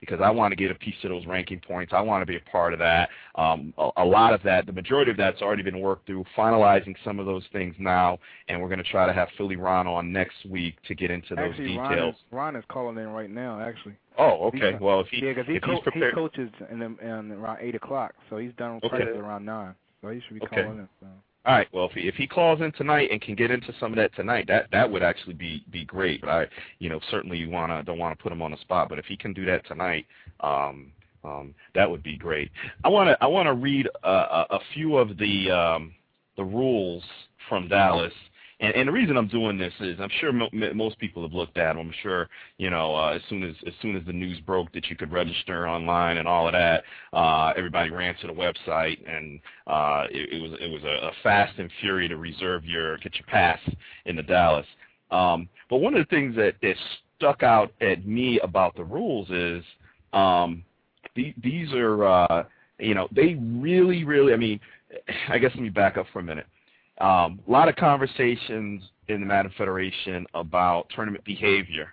because I want to get a piece of those ranking points. I want to be a part of that. Um, a, a lot of that, the majority of that's already been worked through, finalizing some of those things now, and we're going to try to have Philly Ron on next week to get into those actually, details. Ron is, Ron is calling in right now, actually. Oh, okay. He's, well, if, he, yeah, because he, if co- he's prepared. he coaches in, the, in around eight o'clock, so he's done Okay. practice around nine. So he should be Okay. calling in. So. All right. Well, if he, if he calls in tonight and can get into some of that tonight, that that would actually be, be great. But I, you know, certainly you wanna don't want to put him on the spot. But if he can do that tonight, um, um, that would be great. I wanna I wanna read a, a, a few of the um, the rules from Dallas. And, and the reason I'm doing this is I'm sure mo most people have looked at them. I'm sure, you know, uh, as soon as as soon as the news broke that you could register online and all of that, uh, everybody ran to the website, and uh, it, it was it was a, a fast and fury to reserve your get your pass into Dallas. Um, but one of the things that, that stuck out at me about the rules is um, the, these are uh, you know they really really I mean I guess let me back up for a minute. Um, a lot of conversations in the Madden Federation about tournament behavior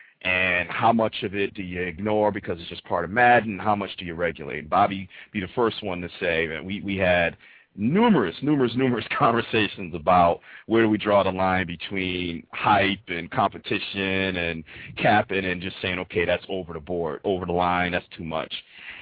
and how much of it do you ignore because it's just part of Madden, how much do you regulate. Bobby be the first one to say that we, we had numerous, numerous, numerous conversations about where do we draw the line between hype and competition and capping and just saying, okay, that's over the board, over the line, that's too much.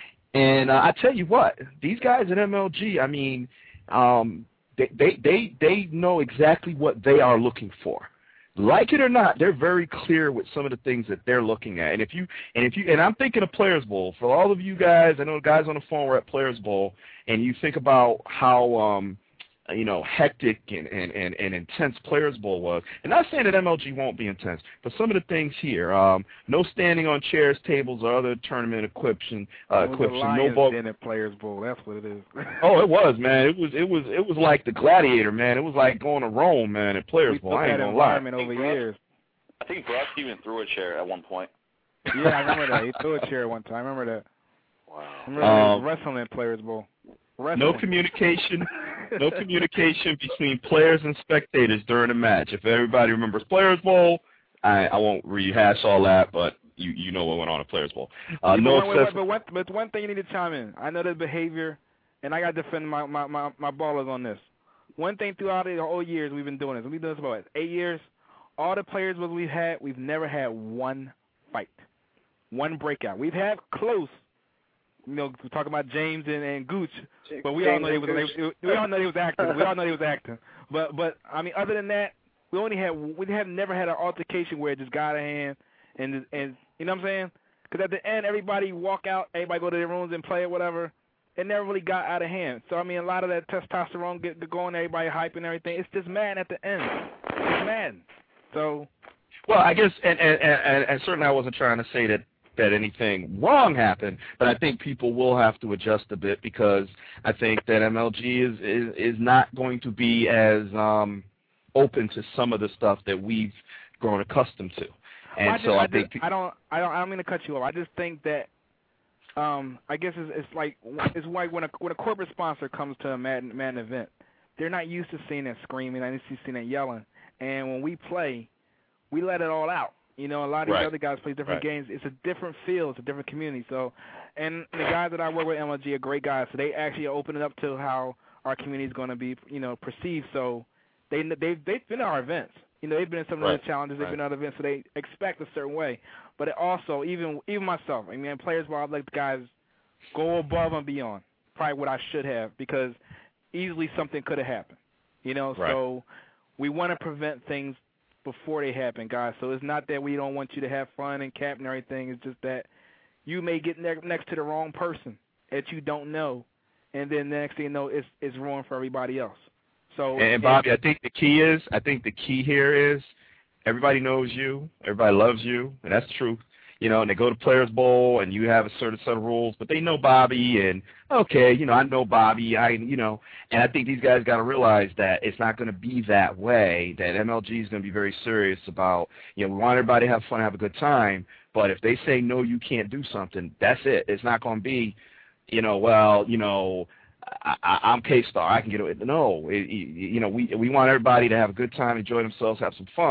And uh, I tell you what, these guys at M L G, I mean, um, They, they they they know exactly what they are looking for. Like it or not, they're very clear with some of the things that they're looking at. And if you and if you and I'm thinking of Players Bowl for all of you guys. I know the guys on the phone were at Players Bowl, and you think about how um, you know hectic and, and, and, and intense Players Bowl was. And not saying that M L G won't be intense, but some of the things here, um, no standing on chairs, tables, or other tournament equipment. Uh, equipment. No ball. Den at Players Bowl. That's what it is. Oh, it was, man. It was, it was, it was like the Gladiator, man. It was like going to Rome, man, at Players Bowl. I ain't gonna lie. Over years. I think Brock even threw a chair at one point. Yeah, I remember that. He threw a chair one time. I remember that. Wow. I remember um, wrestling at Players Bowl. Wrestling. No communication. No communication between players and spectators during the match. If everybody remembers Players Bowl, I, I won't rehash all that, but you you know what went on at Players Bowl. Uh, yeah, no but, wait, wait, but, one, but one thing you need to chime in. I know the behavior, and I got to defend my, my, my, my ballers on this. One thing throughout the whole years we've been doing this, we've been doing this about what, eight years. All the players we've had, we've never had one fight, one breakout. We've had close. You know, we're talking about James and, and Gooch, but we all know they was they, we all know they was acting. We all know they was acting. But but I mean, other than that, we only had we have never had an altercation where it just got out of hand, and and you know what I'm saying? Because at the end, everybody walk out, everybody go to their rooms and play or whatever. It never really got out of hand. So I mean, a lot of that testosterone get, get going, everybody hype and everything. It's just mad at the end. It's mad. So. Well, I guess, and and, and and certainly I wasn't trying to say that. that anything wrong happened, but I think people will have to adjust a bit because I think that M L G is is, is not going to be as um, open to some of the stuff that we've grown accustomed to. And well, I just, so I, I think just, I don't I don't I don't mean to cut you off. I just think that um, I guess it's, it's like it's like when a when a corporate sponsor comes to a Madden, Madden event, they're not used to seeing that screaming, they're used to seeing that yelling, and when we play, we let it all out. You know, a lot of these right. other guys play different right. games. It's a different feel. It's a different community. So, and the guys that I work with at M L G are great guys. So they actually open it up to how our community is going to be, you know, perceived. So they they've they've been at our events. You know, they've been in some of right. the challenges. They've right. been at other events. So they expect a certain way. But it also, even even myself, I mean, players, well, I let the guys go above and beyond. Probably what I should have because easily something could have happened. You know, right. so we want to prevent things before they happen, guys. So it's not that we don't want you to have fun and cap and everything. It's just that you may get ne next to the wrong person that you don't know, and then the next thing you know, it's it's ruined for everybody else. So and, and Bobby, I think the key is, I think the key here is everybody knows you, everybody loves you, and that's the truth. You know, and they go to Players Bowl, and you have a certain set of rules, but they know Bobby, and okay, you know, I know Bobby, I, you know, and I think these guys got to realize that it's not going to be that way. That M L G is going to be very serious about, you know, we want everybody to have fun, have a good time, but if they say no, you can't do something, that's it. It's not going to be, you know, well, you know, I, I, I'm K-Star, I can get away. No, it, you know, we we want everybody to have a good time, enjoy themselves, have some fun.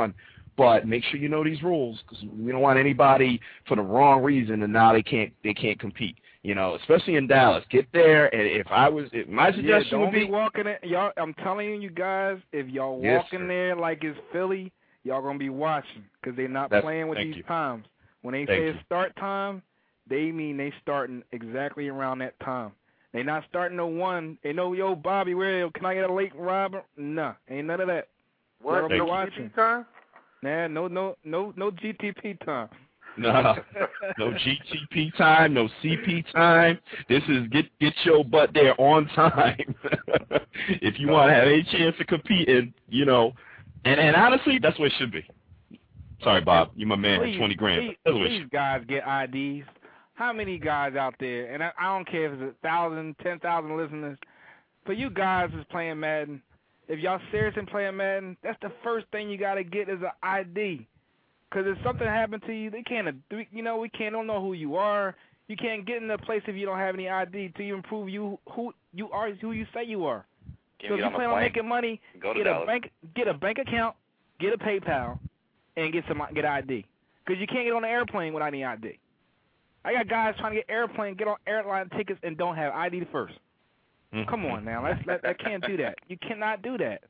But make sure you know these rules because we don't want anybody for the wrong reason and now they can't they can't compete. You know, especially in Dallas. Get there, and if I was, if my suggestion yeah, don't would be, be walking in, y'all. I'm telling you guys, if y'all yes, walking sir. there like it's Philly, y'all gonna be watching because they're not That's, playing with thank these you. times. When they Thank say you. it's start time, they mean they starting exactly around that time. They not starting to one. They know, yo, Bobby, where can I get a late Robert? Nah, ain't none of that. What? Y'all be No watching. G T P time? Nah, no, no, no, no G T P time. No, no G T P time, no C P time. This is get get your butt there on time. If you want to have a chance to compete, and you know, and, and honestly, that's what it should be. Sorry, Bob, you my man. Please, Twenty grand. Please, That's what it please should. guys, get I Ds. How many guys out there? And I, I don't care if it's a thousand, ten thousand listeners. For you guys who's playing Madden, if y'all serious in playing Madden, that's the first thing you got to get is an I D. Because if something happened to you, they can't, you know, we can't, don't know who you are. You can't get in the place if you don't have any I D to even prove you who you are, who you say you are. Can So you if get you on plan the on plane? making money, Go to get a Dallas. bank, get a bank account, get a PayPal, and get some get I D. Because you can't get on an airplane without any I D. I got guys trying to get airplane, get on airline tickets, and don't have I D first. Mm-hmm. Come on now, let's let, I can't do that. You cannot do that.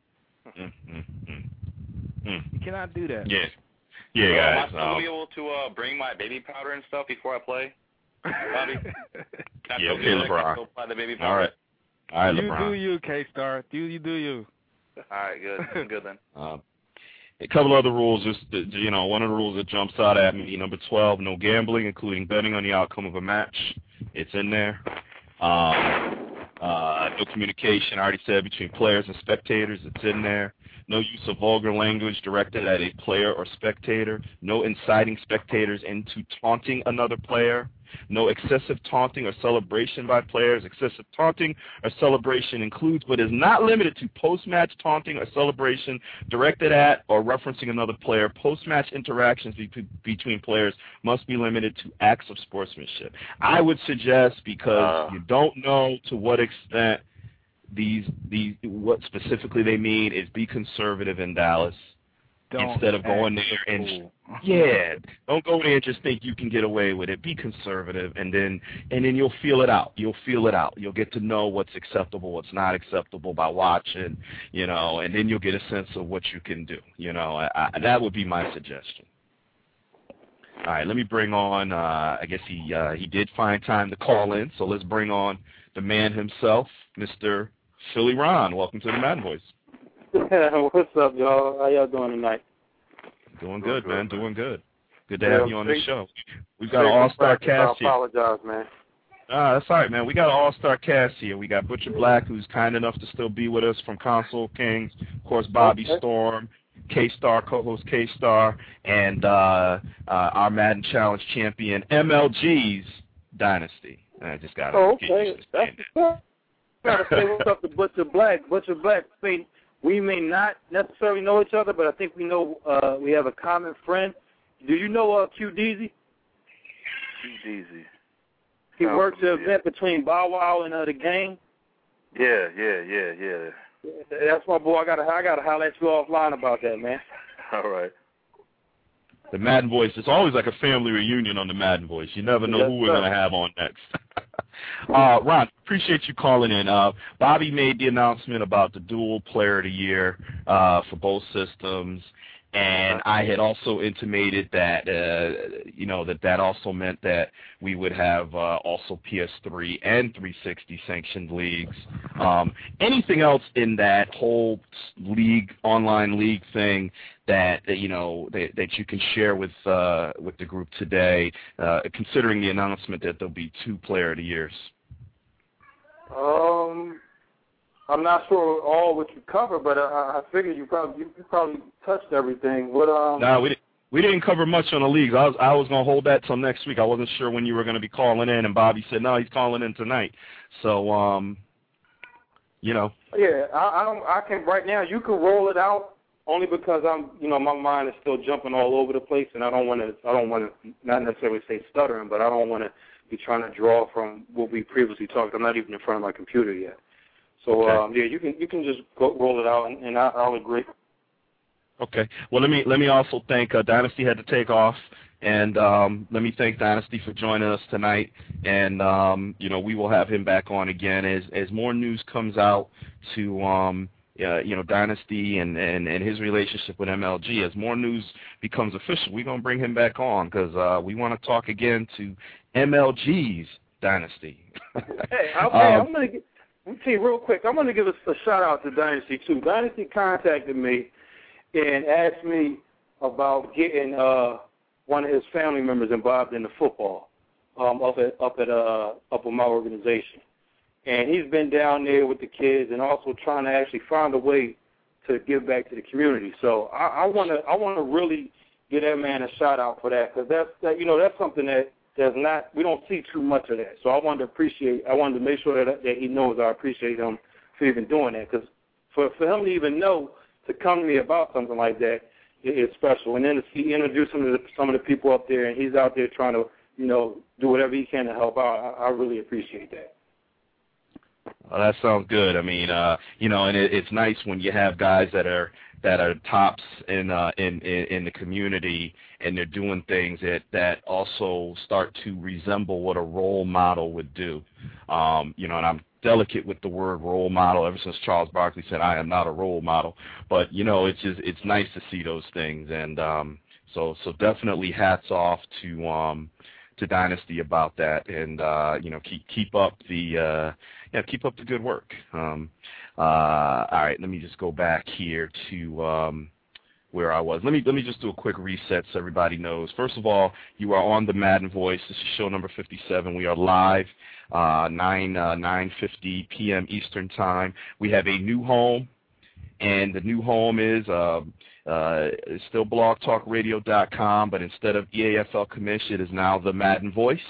Mm-hmm. You cannot do that. Yeah. Yeah, Bro, guys. am I still Um, be able to uh, bring my baby powder and stuff before I play? Bobby? Can I Yeah, still okay, do that? Can I LeBron. still apply the baby powder? all right. All right, You LeBron. do you, K-Star. Do you do you. All right, good. I'm good then. Um, a couple other rules, just that, you know, one of the rules that jumps out at me, number twelve, no gambling, including betting on the outcome of a match. It's in there. Um, uh, no communication, I already said, between players and spectators. It's in there. No use of vulgar language directed at a player or spectator. No inciting spectators into taunting another player. No excessive taunting or celebration by players. Excessive taunting or celebration includes but is not limited to post-match taunting or celebration directed at or referencing another player. Post-match interactions be- between players must be limited to acts of sportsmanship. I would suggest, because Uh. you don't know to what extent these these what specifically they mean, is be conservative in Dallas. Don't Instead of going act there and fool. yeah, don't go there and just think you can get away with it. Be conservative, and then and then you'll feel it out. You'll feel it out. You'll get to know what's acceptable, what's not acceptable by watching, you know, and then you'll get a sense of what you can do. You know, I, I, that would be my suggestion. All right, let me bring on. Uh, I guess he uh, he did find time to call in, so let's bring on the man himself, Mister Philly Ron. Welcome to the Madden Voice. What's up, y'all? How y'all doing tonight? Doing good, man. Doing good. Good to Yeah, have you on the great. show. We've got an all-star cast I here. apologize, man. Ah, that's all right, man. We got an all-star cast here. We got Butcher Black, who's kind enough to still be with us from Console Kings. Of course, Bobby Okay. Storm, K-Star, co-host K-Star, and uh, uh, our Madden Challenge champion, M L G's Dynasty. I just got to Oh, get okay. used to That's saying what's up. Gotta say what's up to Butcher Black. Butcher Black, say, we may not necessarily know each other, but I think we know uh, we have a common friend. Do you know uh, Q Deezy? Q Deezy. He Oh, works the yeah. event between Bow Wow and uh, the Gang. Yeah, yeah, yeah, yeah. That's my boy. I gotta, I gotta holler at you offline about that, man. All right. The Madden Voice. It's always like a family reunion on the Madden Voice. You never know Yes, who we're sir. going to have on next. uh, Ron, appreciate you calling in. Uh, Bobby made the announcement about the dual player of the year uh, for both systems, and I had also intimated that uh, you know that that also meant that we would have uh, also P S three and three sixty sanctioned leagues. Um, anything else in that whole league online league thing that, that you know that, that you can share with uh, with the group today, uh, considering the announcement that there'll be two player of the years? Um, I'm not sure all what you cover, but uh, I figured you probably you probably touched everything. What um? No, we didn't. We didn't cover much on the leagues. I was I was gonna hold that till next week. I wasn't sure when you were gonna be calling in, and Bobby said no, he's calling in tonight. So um, you know. Yeah, I, I don't. I can right now. You can roll it out only because I'm. You know, my mind is still jumping all over the place, and I don't want to. I don't want to not necessarily say stuttering, but I don't want to be trying to draw from what we previously talked. I'm not even in front of my computer yet. So Okay. um, yeah, you can you can just go, roll it out, and, and I, I'll agree. Okay. Well, let me let me also thank uh, Dynasty had to take off, and um, let me thank Dynasty for joining us tonight. And um, you know, we will have him back on again as as more news comes out to um, uh, you know, Dynasty and, and and his relationship with M L G. As more news becomes official, we're gonna bring him back on because uh, we want to talk again to M L G's Dynasty. Hey, okay, um, I'm gonna get, let me tell you real quick. I'm gonna give a, a shout out to Dynasty too. Dynasty contacted me and asked me about getting uh, one of his family members involved in the football um, up at up at uh, up at my organization. And he's been down there with the kids and also trying to actually find a way to give back to the community. So I want to I want to really give that man a shout out for that because that's that, you know that's something that does not we don't see too much of that. So I wanted to appreciate I wanted to make sure that that he knows I appreciate him for even doing that because for for him to even know to come to me about something like that is special. And then to see introduce him to the, some of the people up there and he's out there trying to you know do whatever he can to help out. I, I really appreciate that. Well, that sounds good. I mean, uh, you know, and it, it's nice when you have guys that are that are tops in uh, in, in in the community, and they're doing things that that also start to resemble what a role model would do. Um, you know, and I'm delicate with the word role model. Ever since Charles Barkley said, "I am not a role model," but you know, it's just it's nice to see those things, and um, so so definitely hats off to um, to Dynasty about that, and uh, you know, keep keep up the. Uh, Yeah, keep up the good work. Um, uh, all right, let me just go back here to um, where I was. Let me let me just do a quick reset so everybody knows. First of all, you are on the Madden Voice. This is show number fifty-seven. We are live, uh, nine uh, nine fifty p.m. Eastern time. We have a new home, and the new home is uh, uh, still blog talk radio dot com, but instead of E A F L Commish, it is now the Madden Voice.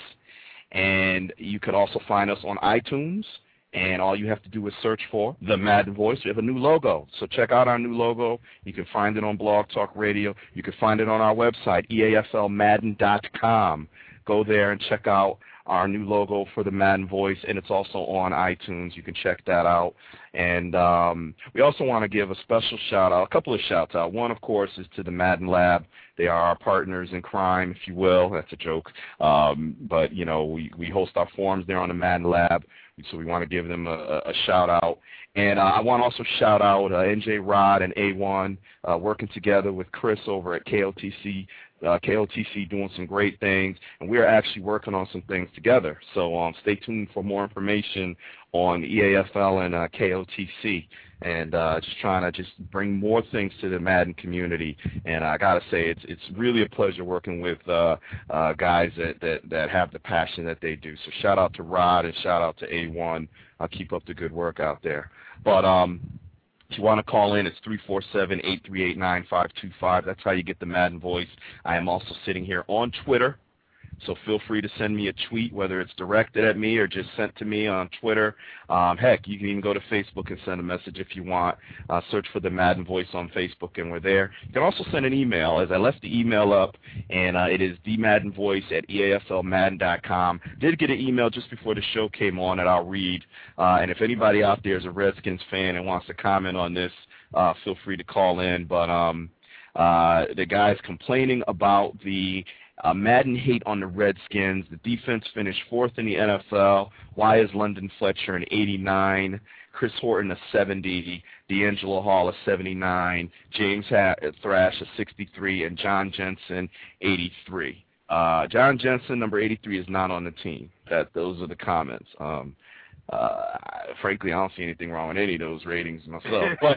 And you could also find us on iTunes. And all you have to do is search for the Madden Voice. We have a new logo, so check out our new logo. You can find it on Blog Talk Radio. You can find it on our website, E A F L Madden dot com. Go there and check out our new logo for the Madden Voice, and it's also on iTunes. You can check that out. And um, we also want to give a special shout-out, a couple of shout-outs. One, of course, is to the Madden Lab. They are our partners in crime, if you will. That's a joke. Um, but, you know, we, we host our forums there on the Madden Lab, so we want to give them a, a shout-out. And uh, I want to also shout out uh, N J Rod and A one uh, working together with Chris over at K O T C. Uh, K O T C doing some great things, and we are actually working on some things together. So um, stay tuned for more information on E A F L and uh, K O T C, and uh, just trying to just bring more things to the Madden community. And I gotta say, it's it's really a pleasure working with uh, uh, guys that, that that have the passion that they do. So shout out to Rod and shout out to A one. I'll keep up the good work out there. But um. If you want to call in, it's three four seven, eight three eight, nine five two five. That's how you get the Madden Voice. I am also sitting here on Twitter, so feel free to send me a tweet, whether it's directed at me or just sent to me on Twitter. Um, heck, you can even go to Facebook and send a message if you want. Uh, search for the Madden Voice on Facebook, and we're there. You can also send an email, as I left the email up, and uh, it is the Madden Voice at E A F L Madden dot com. Did get an email just before the show came on that I'll read. Uh, and if anybody out there is a Redskins fan and wants to comment on this, uh, feel free to call in. But um, uh, the guy's complaining about the Uh, Madden hate on the Redskins. The defense finished fourth in the N F L. Why is London Fletcher an eighty-nine? Chris Horton a seventy. D'Angelo Hall a seventy-nine. James ha- Thrash a sixty-three. And John Jensen eighty-three. Uh, John Jensen, number eighty-three, is not on the team. That Those are the comments. Um, uh, frankly, I don't see anything wrong with any of those ratings myself. But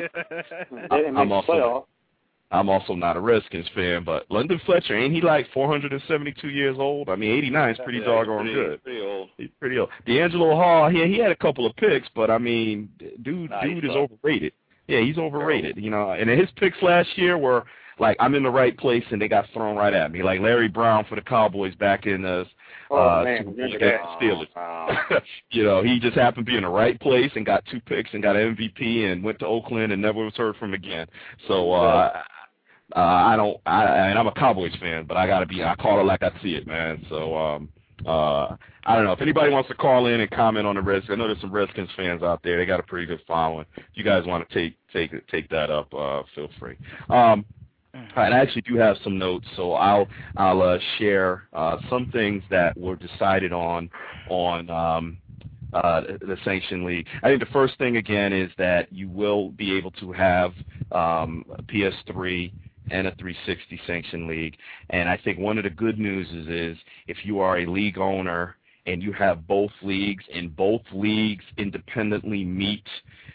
I, I'm also... I'm also not a Redskins fan, but London Fletcher, ain't he like four hundred seventy-two years old? I mean, eighty-nine is pretty yeah, doggone pretty, good. Pretty old. He's pretty old. D'Angelo Hall, he, he had a couple of picks, but, I mean, dude nah, dude is tough. overrated. Yeah, he's overrated, you know. And his picks last year were, like, I'm in the right place, and they got thrown right at me. Like Larry Brown for the Cowboys back in the oh, uh, man, Super Bowl against the Steelers. Oh. You know, he just happened to be in the right place and got two picks and got an M V P and went to Oakland and never was heard from again. So, uh, Uh, I don't, I, and I'm a Cowboys fan, but I gotta be, I call it like I see it, man. So, um, uh, I don't know if anybody wants to call in and comment on the Redskins. I know there's some Redskins fans out there. They got a pretty good following. If you guys want to take, take, take that up, uh, feel free. Um, All right, I actually do have some notes, so I'll I'll uh, share uh, some things that were decided on on um, uh, the Sanction League. I think the first thing again is that you will be able to have um, a P S three and a three sixty Sanction League, and I think one of the good news is, is if you are a league owner and you have both leagues and both leagues independently meet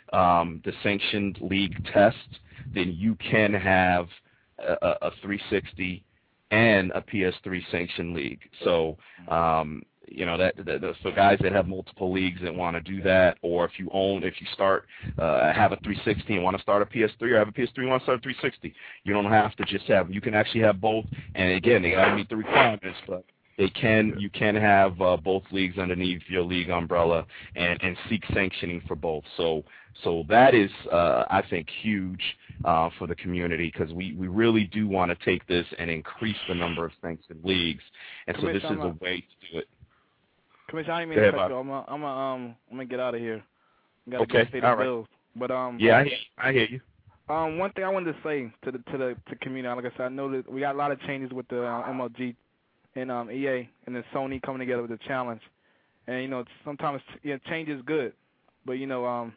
um, the sanctioned league test, then you can have a, a three sixty and a P S three sanctioned league. So, um, you know, that, that for guys that have multiple leagues that want to do that, or if you own, if you start, uh, have a three sixty and want to start a P S three, or have a P S three and want to start a three sixty, you don't have to just have, you can actually have both. And again, they got to meet the requirements, but they can, you can have uh, both leagues underneath your league umbrella and, and seek sanctioning for both. So, so that is, uh, I think, huge uh, for the community, because we, we really do want to take this and increase the number of sanctioned leagues. And so this is a way to do it. Commissioner, I didn't mean to cut you. I'm gonna, I'm gonna, um, I'm gonna get out of here. Gotta okay. Go pay the All right. bills. But um, yeah, I hear, I hear you. Um, one thing I wanted to say to the to the to community, like I said, I know that we got a lot of changes with the uh, M L G and um, E A and then Sony coming together with the challenge. And you know, sometimes you know, change is good, but you know, um,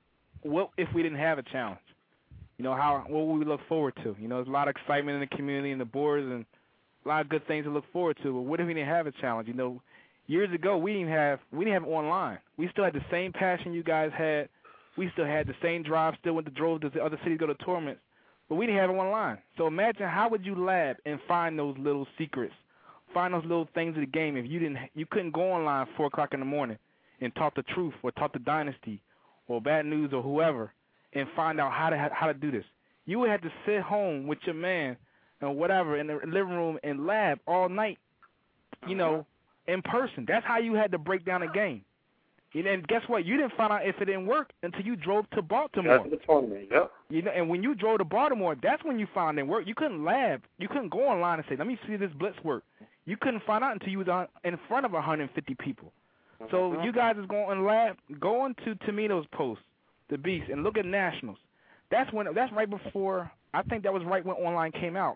what if we didn't have a challenge? You know, how what would we look forward to? You know, there's a lot of excitement in the community and the boards and a lot of good things to look forward to. But what if we didn't have a challenge? You know, years ago we didn't have we didn't have it online. We still had the same passion you guys had. We still had the same drive. Still went to drove to the other cities, go to tournaments, but we didn't have it online. So imagine how would you lab and find those little secrets, find those little things of the game if you didn't you couldn't go online at four o'clock in the morning and talk the truth or talk the dynasty or bad news or whoever and find out how to how to do this. You would have to sit home with your man or whatever in the living room and lab all night, you know, in person. That's how you had to break down a game. And guess what? You didn't find out if it didn't work until you drove to Baltimore. That's the tournament, yep. You know, and when you drove to Baltimore, that's when you found it worked. You couldn't lab. You couldn't go online and say, let me see this blitz work. You couldn't find out until you was on, in front of one hundred fifty people. So uh-huh. you guys is going to lab, go into Tomito's post, the Beast, and look at Nationals. That's when. That's right before. I think that was right when online came out,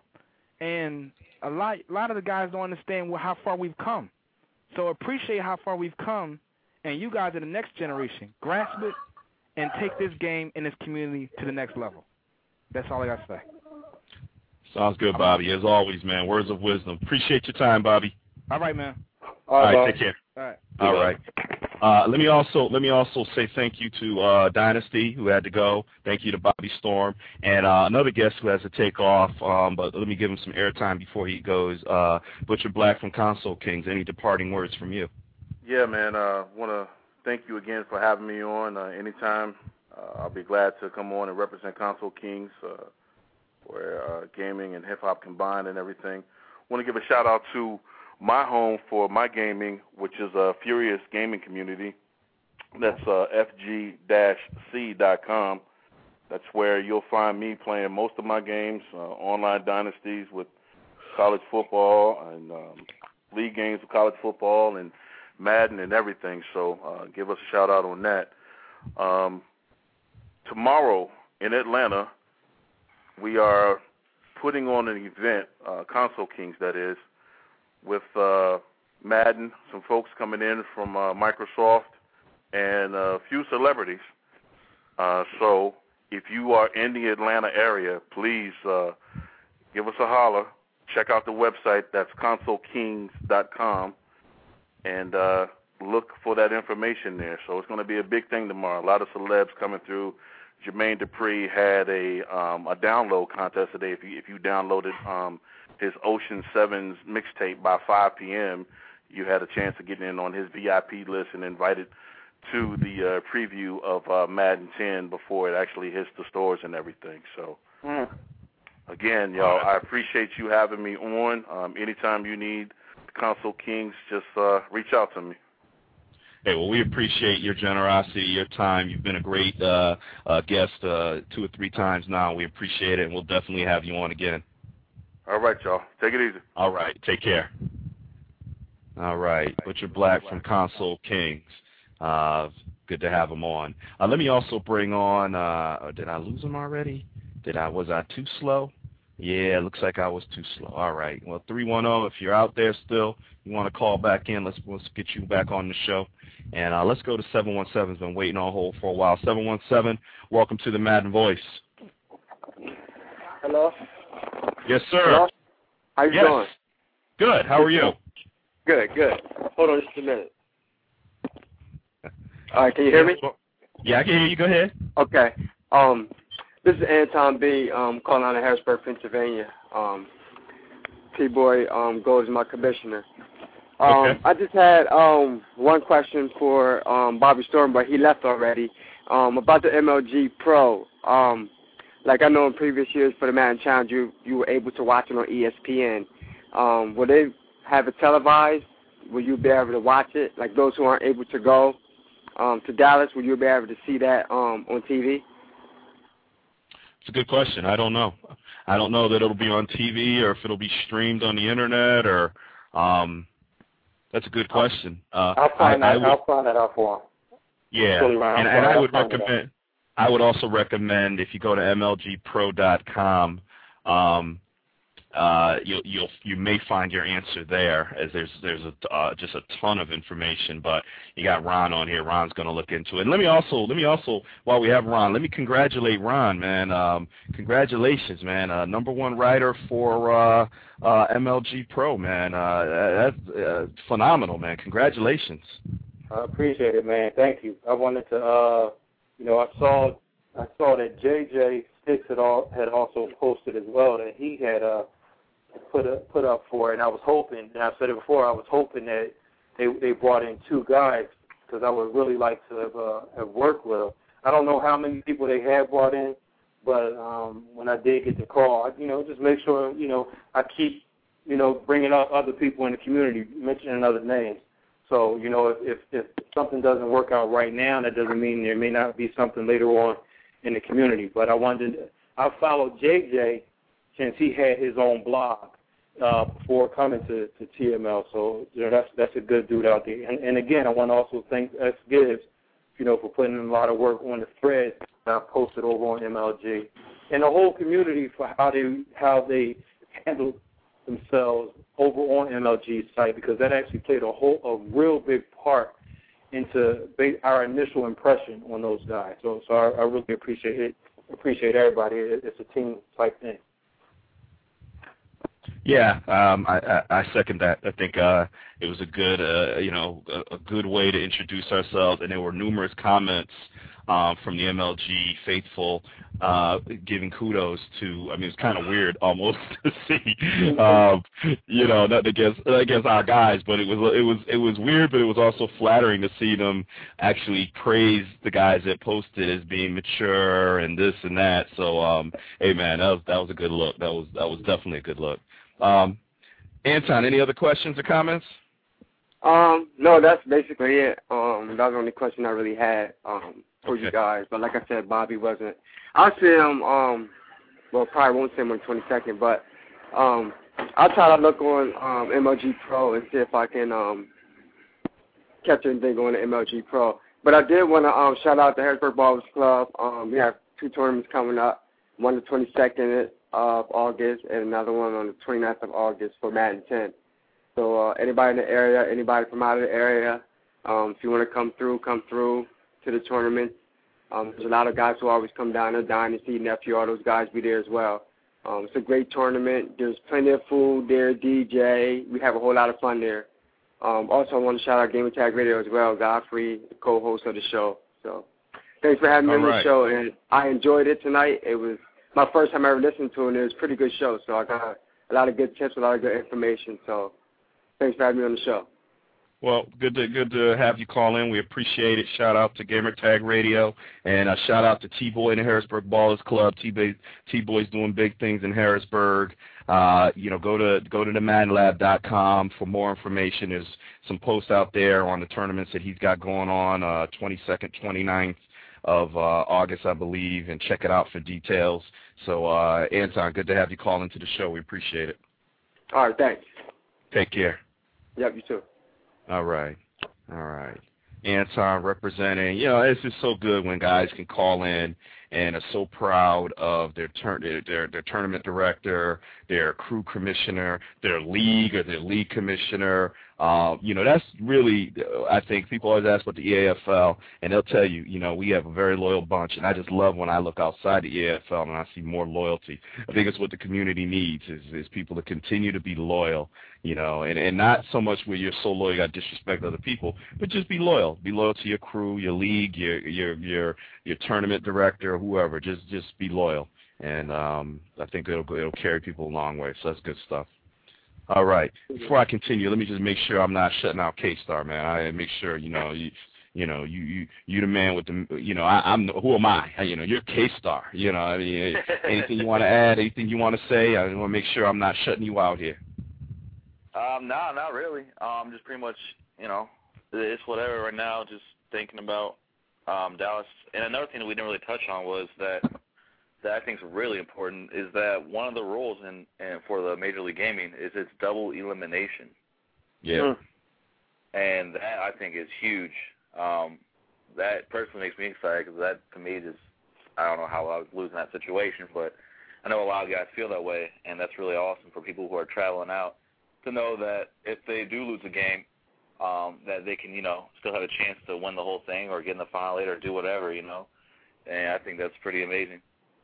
and a lot, a lot of the guys don't understand how far we've come. So appreciate how far we've come, and you guys are the next generation. Grasp it and take this game and this community to the next level. That's all I got to say. Sounds good, Bobby. As always, man, words of wisdom. Appreciate your time, Bobby. All right, man. All right, All right take care. All right. All right. Uh, let me also let me also say thank you to uh, Dynasty, who had to go. Thank you to Bobby Storm, and uh, another guest who has to take off. Um, but let me give him some airtime before he goes. Uh, Butcher Black from Console Kings. Any departing words from you? Yeah, man. I uh, want to thank you again for having me on. Uh, anytime, uh, I'll be glad to come on and represent Console Kings, uh, where uh, gaming and hip hop combined and everything. Want to give a shout out to my home for my gaming, which is a uh, Furious Gaming Community. That's uh, F G C dot com. That's where you'll find me playing most of my games, uh, online dynasties with college football and um, league games with college football and Madden and everything. So uh, give us a shout out on that. Um, tomorrow in Atlanta, we are putting on an event, uh, Console Kings that is, with uh, Madden, some folks coming in from uh, Microsoft, and a few celebrities. Uh, so if you are in the Atlanta area, please uh, give us a holler. Check out the website. That's console kings dot com, and uh, look for that information there. So it's going to be a big thing tomorrow. A lot of celebs coming through. Jermaine Dupri had a um, a download contest today. If you if you downloaded um, his Ocean Sevens mixtape by five p.m., you had a chance of getting in on his V I P list and invited to the uh, preview of uh, Madden ten before it actually hits the stores and everything. So, mm. again, y'all, I appreciate you having me on. Um, anytime you need the Console Kings, just uh, reach out to me. Hey, well, we appreciate your generosity, your time. You've been a great uh, uh, guest uh, two or three times now. We appreciate it, and we'll definitely have you on again. All right, y'all. Take it easy. All right. Take care. All right. Butcher Black from Console Kings. Uh, good to have him on. Uh, let me also bring on, uh, did I lose him already? Did I, was I too slow? Yeah, looks like I was too slow. All right. Well, three one zero, if you're out there still, you want to call back in, let's, let's get you back on the show. And uh, let's go to seven one seven. It's been waiting on hold for a while. seven one seven, welcome to the Madden Voice. Hello? Yes, sir. Hello? How you yes. doing? Good. How are you? Good, good. Hold on just a minute. All right, can you hear me? Yeah, I can hear you. Go ahead. Okay. Um, this is Anton B. Um, calling out of Harrisburg, Pennsylvania. Um, T-Boy um, Gold is my commissioner. Um, okay. I just had um, one question for um, Bobby Storm, but he left already. Um, about the M L G Pro. Um, like I know in previous years for the Madden Challenge, you, you were able to watch it on E S P N. Um, will they have it televised? Will you be able to watch it? Like those who aren't able to go um, to Dallas, will you be able to see that um, on T V? It's a good question. I don't know. I don't know that it'll be on T V or if it'll be streamed on the internet or. Um, that's a good question. Uh, I'll find I, that. I would, I'll find that out for him. Yeah, Really and, and I would recommend. I would also recommend if you go to M L G pro dot com, um, uh, you'll you'll you may find your answer there, as there's there's a, uh, just a ton of information. But you got Ron on here. Ron's going to look into it. And let me also let me also while we have Ron, let me congratulate Ron, man. Um, congratulations, man. Uh, number one writer for uh, uh, M L G Pro, man. Uh, that's uh, phenomenal, man. Congratulations. I appreciate it, man. Thank you. I wanted to, uh, you know, I saw I saw that J J Sticks had all had also posted as well that he had uh put up, put up for it, and I was hoping, and I've said it before, I was hoping that they they brought in two guys because I would really like to have, uh, have worked with them. I don't know how many people they had brought in, but um, when I did get the call, I, you know, just make sure, you know, I keep, you know, bringing up other people in the community, mentioning other names. So, you know, if, if, if something doesn't work out right now, that doesn't mean there may not be something later on in the community. But I wanted to, I followed J J since he had his own blog uh, before coming to, to T M L. So, you know, that's that's a good dude out there. And, and again, I want to also thank S. Gibbs, you know, for putting in a lot of work on the thread that I posted over on M L G. And the whole community for how they how they handled themselves over on M L G's site, because that actually played a whole a real big part into our initial impression on those guys. So, so I, I really appreciate it. Appreciate everybody. It's a team type thing. Yeah, um, I, I, I second that. I think uh, it was a good, uh, you know, a, a good way to introduce ourselves, and there were numerous comments um, from the M L G faithful uh, giving kudos to. I mean, it's kind of weird almost to see, um, you know, not against against our guys, but it was it was it was weird, but it was also flattering to see them actually praise the guys that posted as being mature and this and that. So, um, hey man, that was that was a good look. That was that was definitely a good look. Um, Anton, any other questions or comments? Um, no, that's basically it. Um, that was the only question I really had um, for okay. you guys. But like I said, Bobby wasn't. I'll see him. Um, well, probably won't see him on the twenty-second, but um, I'll try to look on um, M L G Pro and see if I can um, catch anything on the M L G Pro. But I did want to um, shout out the Harrisburg Ballers Club. Um, we have two tournaments coming up. One the twenty-second of August and another one on the twenty-ninth of August for Madden ten. So uh, anybody in the area, anybody from out of the area, um, if you want to come through, come through to the tournament. Um, there's a lot of guys who always come down to Dynasty, Nephew, all those guys be there as well. Um, it's a great tournament. There's plenty of food there, D J. We have a whole lot of fun there. Um, also, I want to shout out Gamer Tag Radio as well, Godfrey, the co-host of the show. So thanks for having me all on right. the show, and I enjoyed it tonight. It was my first time ever listening to it, and it was a pretty good show. So I got a lot of good tips, a lot of good information. So thanks for having me on the show. Well, good to good to have you call in. We appreciate it. Shout out to Gamer Tag Radio, and a shout out to T-Boy and the Harrisburg Ballers Club. T-Boy, T-Boy's doing big things in Harrisburg. Uh, you know, go to go to the madden lab dot com for more information. There's some posts out there on the tournaments that he's got going on, uh, twenty-second, twenty-ninth of uh, August, I believe, and check it out for details. So, uh, Anton, good to have you call into the show. We appreciate it. All right, thanks. Take care. Yep, you too. All right. All right. Anton representing, you know, it's just so good when guys can call in and are so proud of their, tur- their, their, their tournament director, their crew commissioner, their league or their league commissioner. Uh, you know, that's really, I think, people always ask about the E A F L, and they'll tell you, you know, we have a very loyal bunch, and I just love when I look outside the E A F L and I see more loyalty. I think it's what the community needs is, is people to continue to be loyal, you know, and, and not so much where you're so loyal you got to disrespect other people, but just be loyal. Be loyal to your crew, your league, your your your, your tournament director, whoever. Just just be loyal, and um, I think it'll it'll carry people a long way. So that's good stuff. All right. Before I continue, let me just make sure I'm not shutting out K-Star, man. I make sure, you know, you you know, you you you the man with the, you know, I, I'm who am I? You know, you're K-Star. You know, I mean, anything you want to add, anything you want to say? I want to make sure I'm not shutting you out here. Um, no, not really. Um, just pretty much, you know, it's whatever right now. Just thinking about um, Dallas. And another thing that we didn't really touch on was that. that I think is really important is that one of the rules in, in for the Major League Gaming is it's double elimination. Yeah. And that I think is huge. Um, that personally makes me excited because that to me just I don't know how I would lose in that situation, but I know a lot of guys feel that way, and that's really awesome for people who are traveling out to know that if they do lose a game, um, that they can you know still have a chance to win the whole thing or get in the final eight or do whatever you know. And I think that's pretty amazing.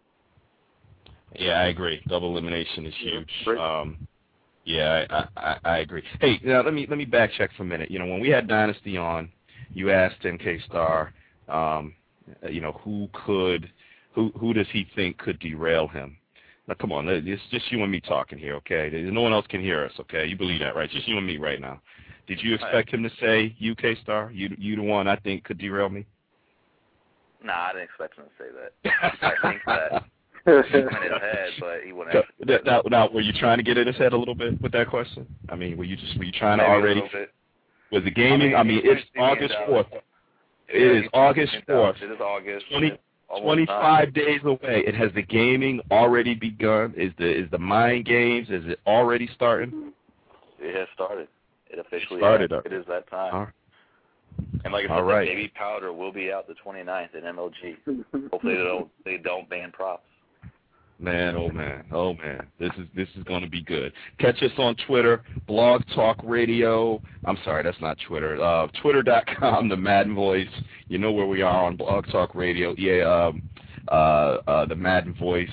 Yeah, I agree. Double elimination is huge. Um, yeah, I, I, I agree. Hey, now let me let me back check for a minute. You know, when we had Dynasty on, you asked M K Star, um, you know, who could, who who does he think could derail him? Now, come on, it's just you and me talking here, okay? No one else can hear us, okay? You believe that, right? Just you and me right now. Did you expect him to say you, K Star? You you the one I think could derail me? Nah, I didn't expect him to say that. I think that. He went in his head, but he wouldn't. That, that, now, were you trying to get in his head a little bit with that question? I mean, were you just were you trying Maybe to already? Was the gaming? I mean, I mean it's August fourth. It is August fourth. It is August. twenty, twenty-five days away. It has the gaming already begun. Is the is the mind games? Is it already starting? It has started. It officially it started. Has. It is that time. All right. And like I said, All right. the baby powder will be out the twenty-ninth in M L G. Hopefully they don't they don't ban props. Man, oh man, oh man, this is this is going to be good. Catch us on Twitter, Blog Talk Radio. I'm sorry, that's not Twitter. Uh, Twitter dot com, the Madden Voice. You know where we are on Blog Talk Radio. Yeah, um, uh, uh, the Madden Voice.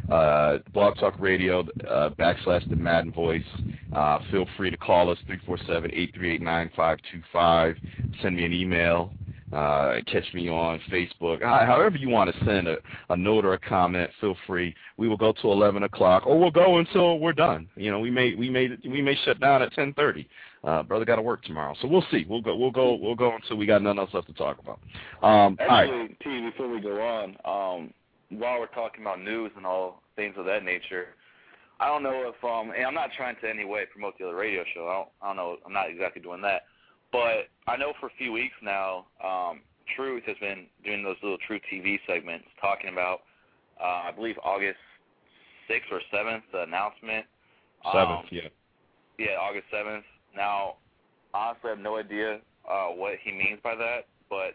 Uh, Blog Talk Radio uh, backslash the Madden Voice. Uh, feel free to call us three four seven, eight three eight, nine five two five. Send me an email. Uh, catch me on Facebook. However you want to send a, a note or a comment, feel free. We will go to eleven o'clock, or we'll go until we're done. You know, we may we may we may shut down at ten thirty. Uh, brother got to work tomorrow, so we'll see. We'll go we'll go we'll go until we got nothing else left to talk about. Um, Actually, all right. T, before we go on, um, while we're talking about news and all things of that nature, I don't know if um, and I'm not trying to in any way promote the other radio show. I don't, I don't know. I'm not exactly doing that. But I know for a few weeks now, um, Truth has been doing those little Truth T V segments talking about, uh, I believe, August sixth or seventh, the announcement. seventh, um, yeah. Yeah, August seventh. Now, honestly, I have no idea uh, what he means by that, but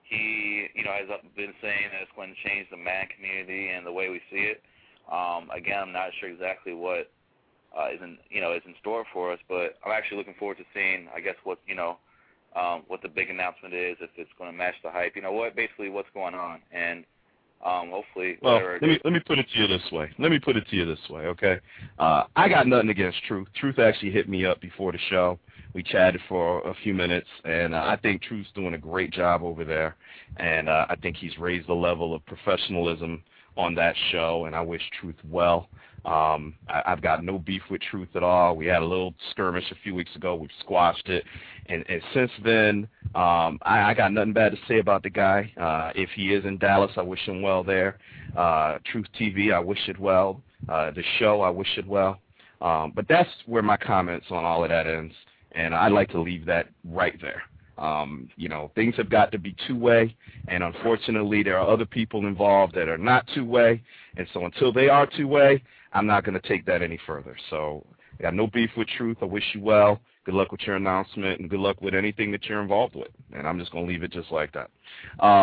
he, you know, has been saying that it's going to change the Madden community and the way we see it. Um, again, I'm not sure exactly what Uh, is in you know is in store for us, but I'm actually looking forward to seeing, I guess, what you know um, what the big announcement is, if it's going to match the hype. You know what, basically what's going on, and um, hopefully. Well, whatever let me let me put it to you this way. Let me put it to you this way, okay? Uh, I got nothing against Truth. Truth actually hit me up before the show. We chatted for a few minutes, and uh, I think Truth's doing a great job over there, and uh, I think he's raised the level of professionalism on that show, and I wish Truth well. Um, I, I've got no beef with Truth at all. We had a little skirmish a few weeks ago. We've squashed it. And, and since then, um, I, I got nothing bad to say about the guy. Uh, if he is in Dallas, I wish him well there. Uh, Truth T V, I wish it well. Uh, the show, I wish it well. Um, but that's where my comments on all of that ends. And I'd like to leave that right there. Um, you know, things have got to be two-way, and unfortunately there are other people involved that are not two-way, and so until they are two-way, I'm not going to take that any further. So I got no beef with Truth. I wish you well. Good luck with your announcement, and good luck with anything that you're involved with, and I'm just going to leave it just like that. Um,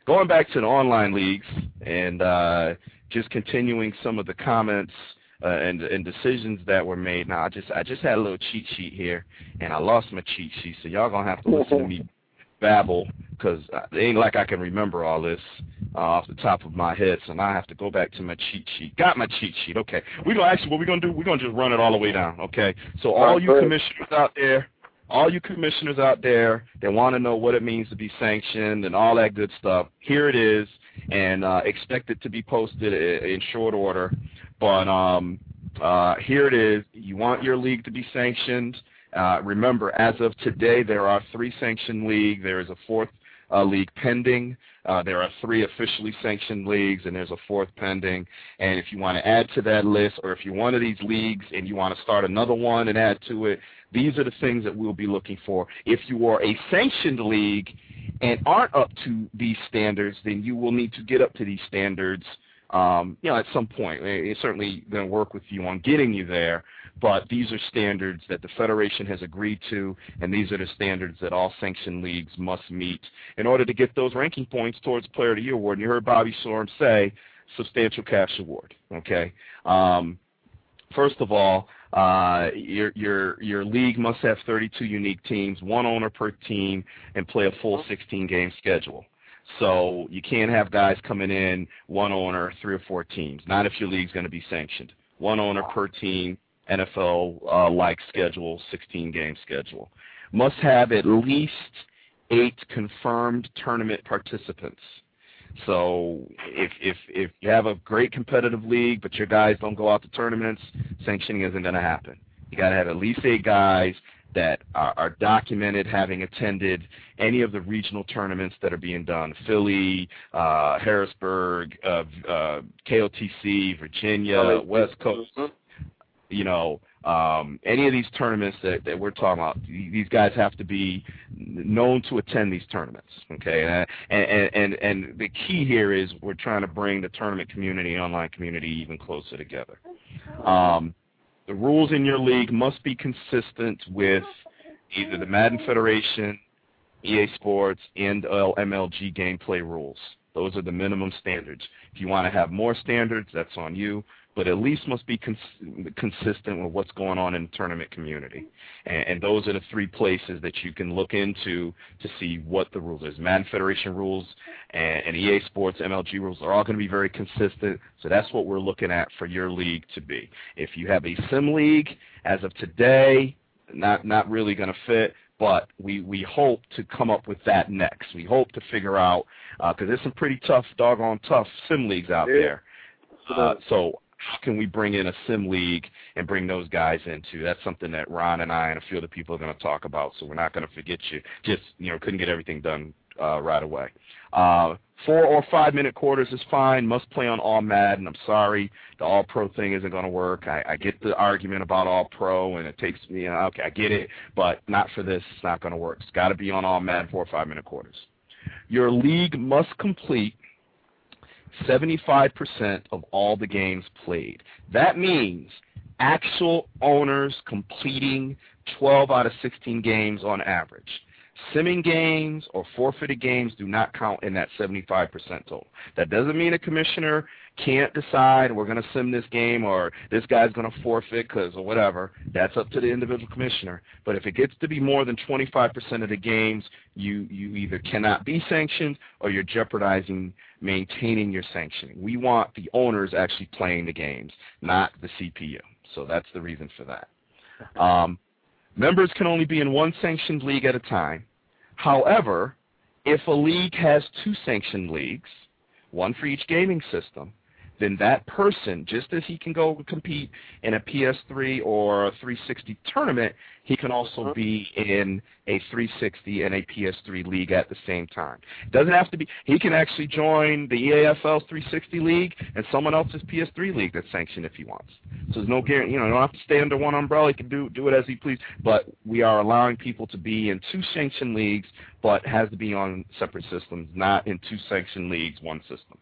going back to the online leagues and uh, just continuing some of the comments uh, and, and decisions that were made. Now, I just I just had a little cheat sheet here, and I lost my cheat sheet, so y'all going to have to listen to me babble, because it ain't like I can remember all this uh, off the top of my head, so now I have to go back to my cheat sheet. Got my cheat sheet. Okay. We're going to actually, what we're going to do, we're going to just run it all the way down, okay? So all you commissioners out there, all you commissioners out there that want to know what it means to be sanctioned and all that good stuff, here it is, and uh, expect it to be posted in short order. But um, uh, here it is. You want your league to be sanctioned. Uh, remember, as of today, there are three sanctioned leagues. There is a fourth uh, league pending. Uh, there are three officially sanctioned leagues, and there's a fourth pending. And if you want to add to that list, or if you're one of these leagues and you want to start another one and add to it, these are the things that we'll be looking for. If you are a sanctioned league and aren't up to these standards, then you will need to get up to these standards Um, you know, at some point. It's certainly going to work with you on getting you there, but these are standards that the Federation has agreed to, and these are the standards that all sanctioned leagues must meet in order to get those ranking points towards Player of the Year award. And you heard Bobby Shoreham say, substantial cash award, okay? Um, first of all, uh, your, your, your league must have thirty-two unique teams, one owner per team, and play a full sixteen-game schedule. So you can't have guys coming in, one owner, three or four teams. Not if your league's going to be sanctioned. One owner per team, N F L-like uh, schedule, sixteen-game schedule. Must have at least eight confirmed tournament participants. So if if if you have a great competitive league, but your guys don't go out to tournaments, sanctioning isn't going to happen. You got to have at least eight guys that are, are documented having attended any of the regional tournaments that are being done, Philly, uh, Harrisburg, uh, uh, K O T C, Virginia, West Coast, you know, um, any of these tournaments that, that we're talking about, these guys have to be known to attend these tournaments, okay? And, and, and, and the key here is we're trying to bring the tournament community, online community even closer together. Um, The rules in your league must be consistent with either the Madden Federation, E A Sports, and M L G gameplay rules. Those are the minimum standards. If you want to have more standards, that's on you, but at least must be cons consistent with what's going on in the tournament community. And, and those are the three places that you can look into to see what the rules is. Madden Federation rules and, and E A Sports, M L G rules are all going to be very consistent, so that's what we're looking at for your league to be. If you have a sim league, as of today, not, not really going to fit, but we, we hope to come up with that next. We hope to figure out, because uh, there's some pretty tough, doggone tough sim leagues out there. Uh, so how can we bring in a sim league and bring those guys into? That's something that Ron and I and a few other people are going to talk about, so we're not going to forget you. Just, you know, couldn't get everything done uh, right away. Uh, four or five minute quarters is fine. Must play on All Madden. I'm sorry, the All Pro thing isn't going to work. I, I get the argument about All Pro, and it takes me, you know, okay, I get it, but not for this. It's not going to work. It's got to be on All Madden, four or five minute quarters. Your league must complete seventy-five percent of all the games played. That means actual owners completing twelve out of sixteen games on average. Simming games or forfeited games do not count in that seventy-five percent total. That doesn't mean a commissioner can't decide we're going to sim this game or this guy's going to forfeit because or whatever. That's up to the individual commissioner. But if it gets to be more than twenty-five percent of the games, you, you either cannot be sanctioned or you're jeopardizing maintaining your sanctioning. We want the owners actually playing the games, not the C P U. So that's the reason for that. Um, members can only be in one sanctioned league at a time. However, if a league has two sanctioned leagues, one for each gaming system, then that person, just as he can go compete in a P S three or a three sixty tournament, he can also be in a three sixty and a P S three league at the same time. It doesn't have to be. He can actually join the E A F L three sixty league and someone else's P S three league that's sanctioned if he wants. So there's no guarantee. You know, you don't have to stay under one umbrella. He can do do it as he pleases. But we are allowing people to be in two sanctioned leagues, but has to be on separate systems, not in two sanctioned leagues, one system.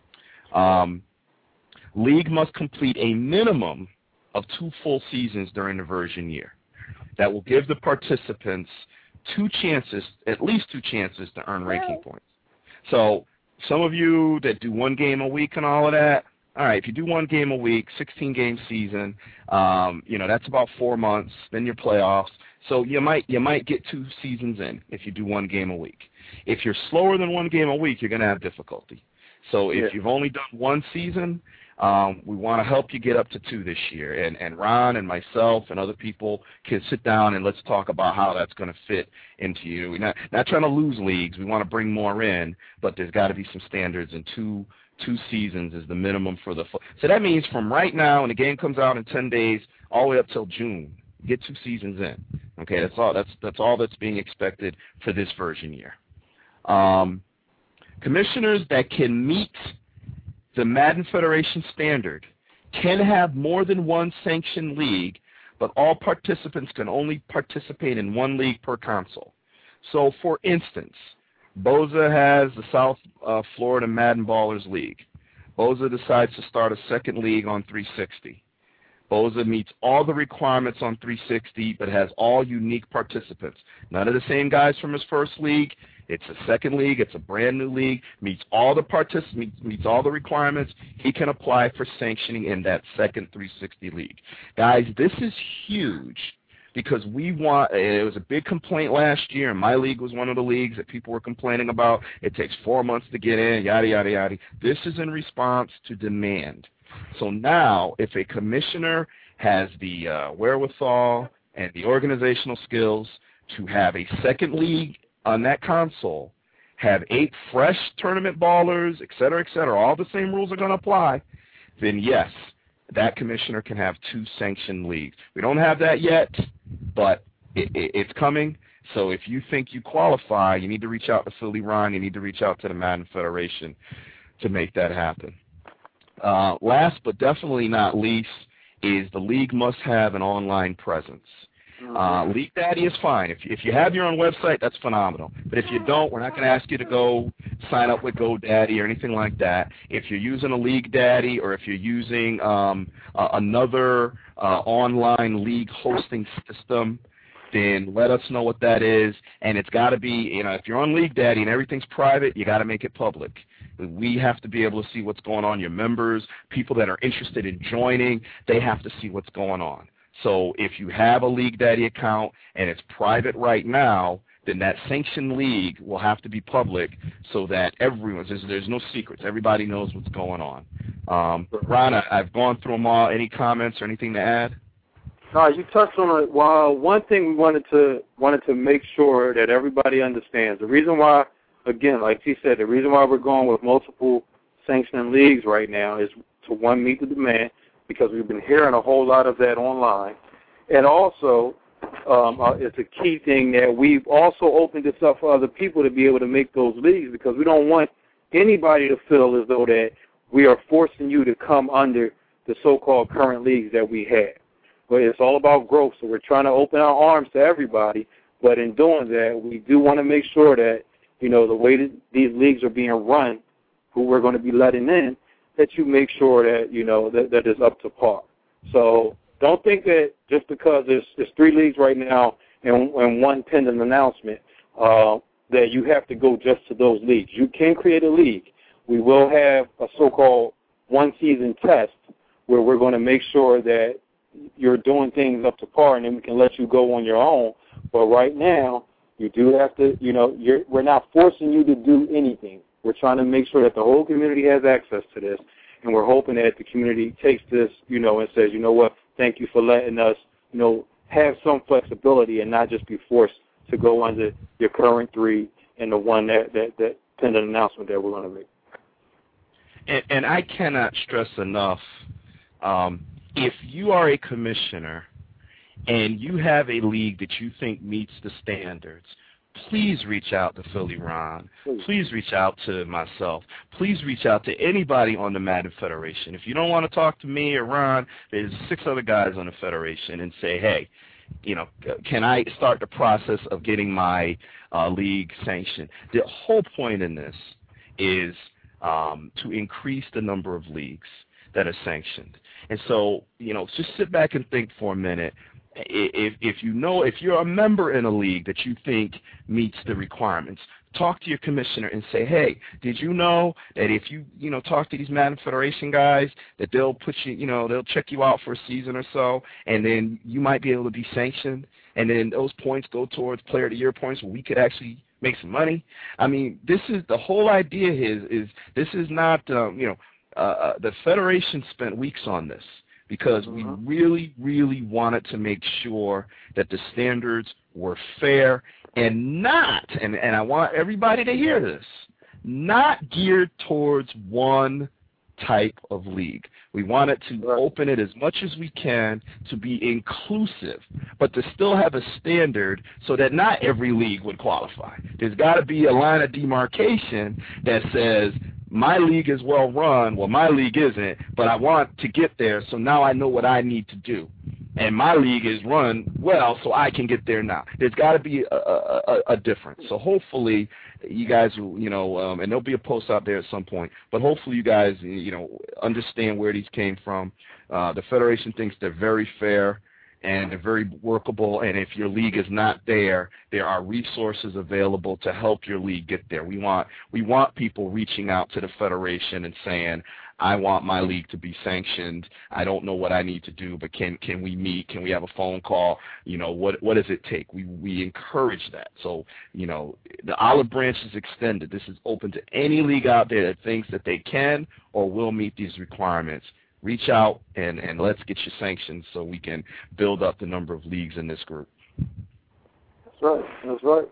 Um, League must complete a minimum of two full seasons during the version year. That will give the participants two chances, at least two chances, to earn ranking points. So some of you that do one game a week and all of that, all right, if you do one game a week, sixteen-game season, um, you know, that's about four months, then your playoffs. So you might you might get two seasons in if you do one game a week. If you're slower than one game a week, you're going to have difficulty. So if Yeah. you've only done one season, um, we want to help you get up to two this year. And, and Ron and myself and other people can sit down and let's talk about how that's going to fit into you. We're not, not trying to lose leagues. We want to bring more in, but there's got to be some standards, and two two seasons is the minimum for the – so that means from right now, when the game comes out in ten days, all the way up till June, get two seasons in. Okay, that's all that's that's all that's being expected for this version year. Um, commissioners that can meet the Madden Federation standard can have more than one sanctioned league, but all participants can only participate in one league per console. So, for instance, Boza has the South uh, Florida Madden Ballers League. Boza decides to start a second league on three sixty. Boza meets all the requirements on three sixty, but has all unique participants. None of the same guys from his first league. It's a second league. It's a brand new league. Meets all the partic- meets, meets all the requirements. He can apply for sanctioning in that second three sixty league. Guys, this is huge because we want. It was a big complaint last year, and my league was one of the leagues that people were complaining about. It takes four months to get in. Yada yada yada. This is in response to demand. So now, if a commissioner has the uh, wherewithal and the organizational skills to have a second league on that console, have eight fresh tournament ballers, et cetera, et cetera, all the same rules are going to apply, then yes, that commissioner can have two sanctioned leagues. We don't have that yet, but it, it, it's coming. So if you think you qualify, you need to reach out to Philly Ron. You need to reach out to the Madden Federation to make that happen. Uh, last but definitely not least is the league must have an online presence. Uh, League Daddy is fine. If, if you have your own website, that's phenomenal. But if you don't, we're not going to ask you to go sign up with GoDaddy or anything like that. If you're using a League Daddy or if you're using um, uh, another uh, online league hosting system, then let us know what that is. And it's got to be, you know, if you're on League Daddy and everything's private, you got to make it public. We have to be able to see what's going on. Your members, people that are interested in joining, they have to see what's going on. So if you have a League Daddy account and it's private right now, then that sanctioned league will have to be public so that everyone, there's, there's no secrets. Everybody knows what's going on. Um, Ron, I, I've gone through them all. Any comments or anything to add? No, you touched on it. Well, one thing we wanted to wanted to make sure that everybody understands. The reason why, again, like he said, the reason why we're going with multiple sanctioned leagues right now is to, one, meet the demand, because we've been hearing a whole lot of that online. And also, um, uh, it's a key thing that we've also opened this up for other people to be able to make those leagues, because we don't want anybody to feel as though that we are forcing you to come under the so-called current leagues that we have. But it's all about growth, so we're trying to open our arms to everybody. But in doing that, we do want to make sure that, you know, the way that these leagues are being run, who we're going to be letting in, that you make sure that, you know, that, that is up to par. So don't think that just because there's, there's three leagues right now and, and one pending announcement, uh, that you have to go just to those leagues. You can create a league. We will have a so-called one-season test where we're going to make sure that you're doing things up to par, and then we can let you go on your own. But right now, you do have to, you know, you're, we're not forcing you to do anything. We're trying to make sure that the whole community has access to this, and we're hoping that the community takes this, you know, and says, you know what, thank you for letting us, you know, have some flexibility and not just be forced to go under your current three and the one that, that, that pending announcement that we're going to make. And, and I cannot stress enough, um, if you are a commissioner and you have a league that you think meets the standards, please reach out to Philly Ron. Please reach out to myself. Please reach out to anybody on the Madden Federation. If you don't want to talk to me or Ron, there's six other guys on the Federation, and say, hey, you know, can I start the process of getting my uh, league sanctioned? The whole point in this is um, to increase the number of leagues that are sanctioned. And so, you know, just sit back and think for a minute. if if you know if you're a member in a league that you think meets the requirements, talk to your commissioner and say, hey, did you know that if you you know talk to these Madden Federation guys that they'll put you you know they'll check you out for a season or so, and then you might be able to be sanctioned, and then those points go towards Player of the Year points where we could actually make some money. I mean, this is the whole idea. Is is this is not um, you know uh, the Federation spent weeks on this, because we really, really wanted to make sure that the standards were fair and not, and, and I want everybody to hear this, not geared towards one type of league. We wanted to open it as much as we can to be inclusive, but to still have a standard so that not every league would qualify. There's got to be a line of demarcation that says, my league is well run, well, my league isn't, but I want to get there, so now I know what I need to do. And my league is run well, so I can get there now. There's got to be a, a, a difference. So hopefully you guys, you know, um, and there'll be a post out there at some point, but hopefully you guys, you know, understand where these came from. Uh, the Federation thinks they're very fair and they're very workable, and if your league is not there, there are resources available to help your league get there. We want we want people reaching out to the Federation and saying, I want my league to be sanctioned. I don't know what I need to do, but can can we meet? Can we have a phone call? You know, what what does it take? We we encourage that. So, you know, the olive branch is extended. This is open to any league out there that thinks that they can or will meet these requirements. Reach out and, and let's get you sanctioned so we can build up the number of leagues in this group. That's right. That's right.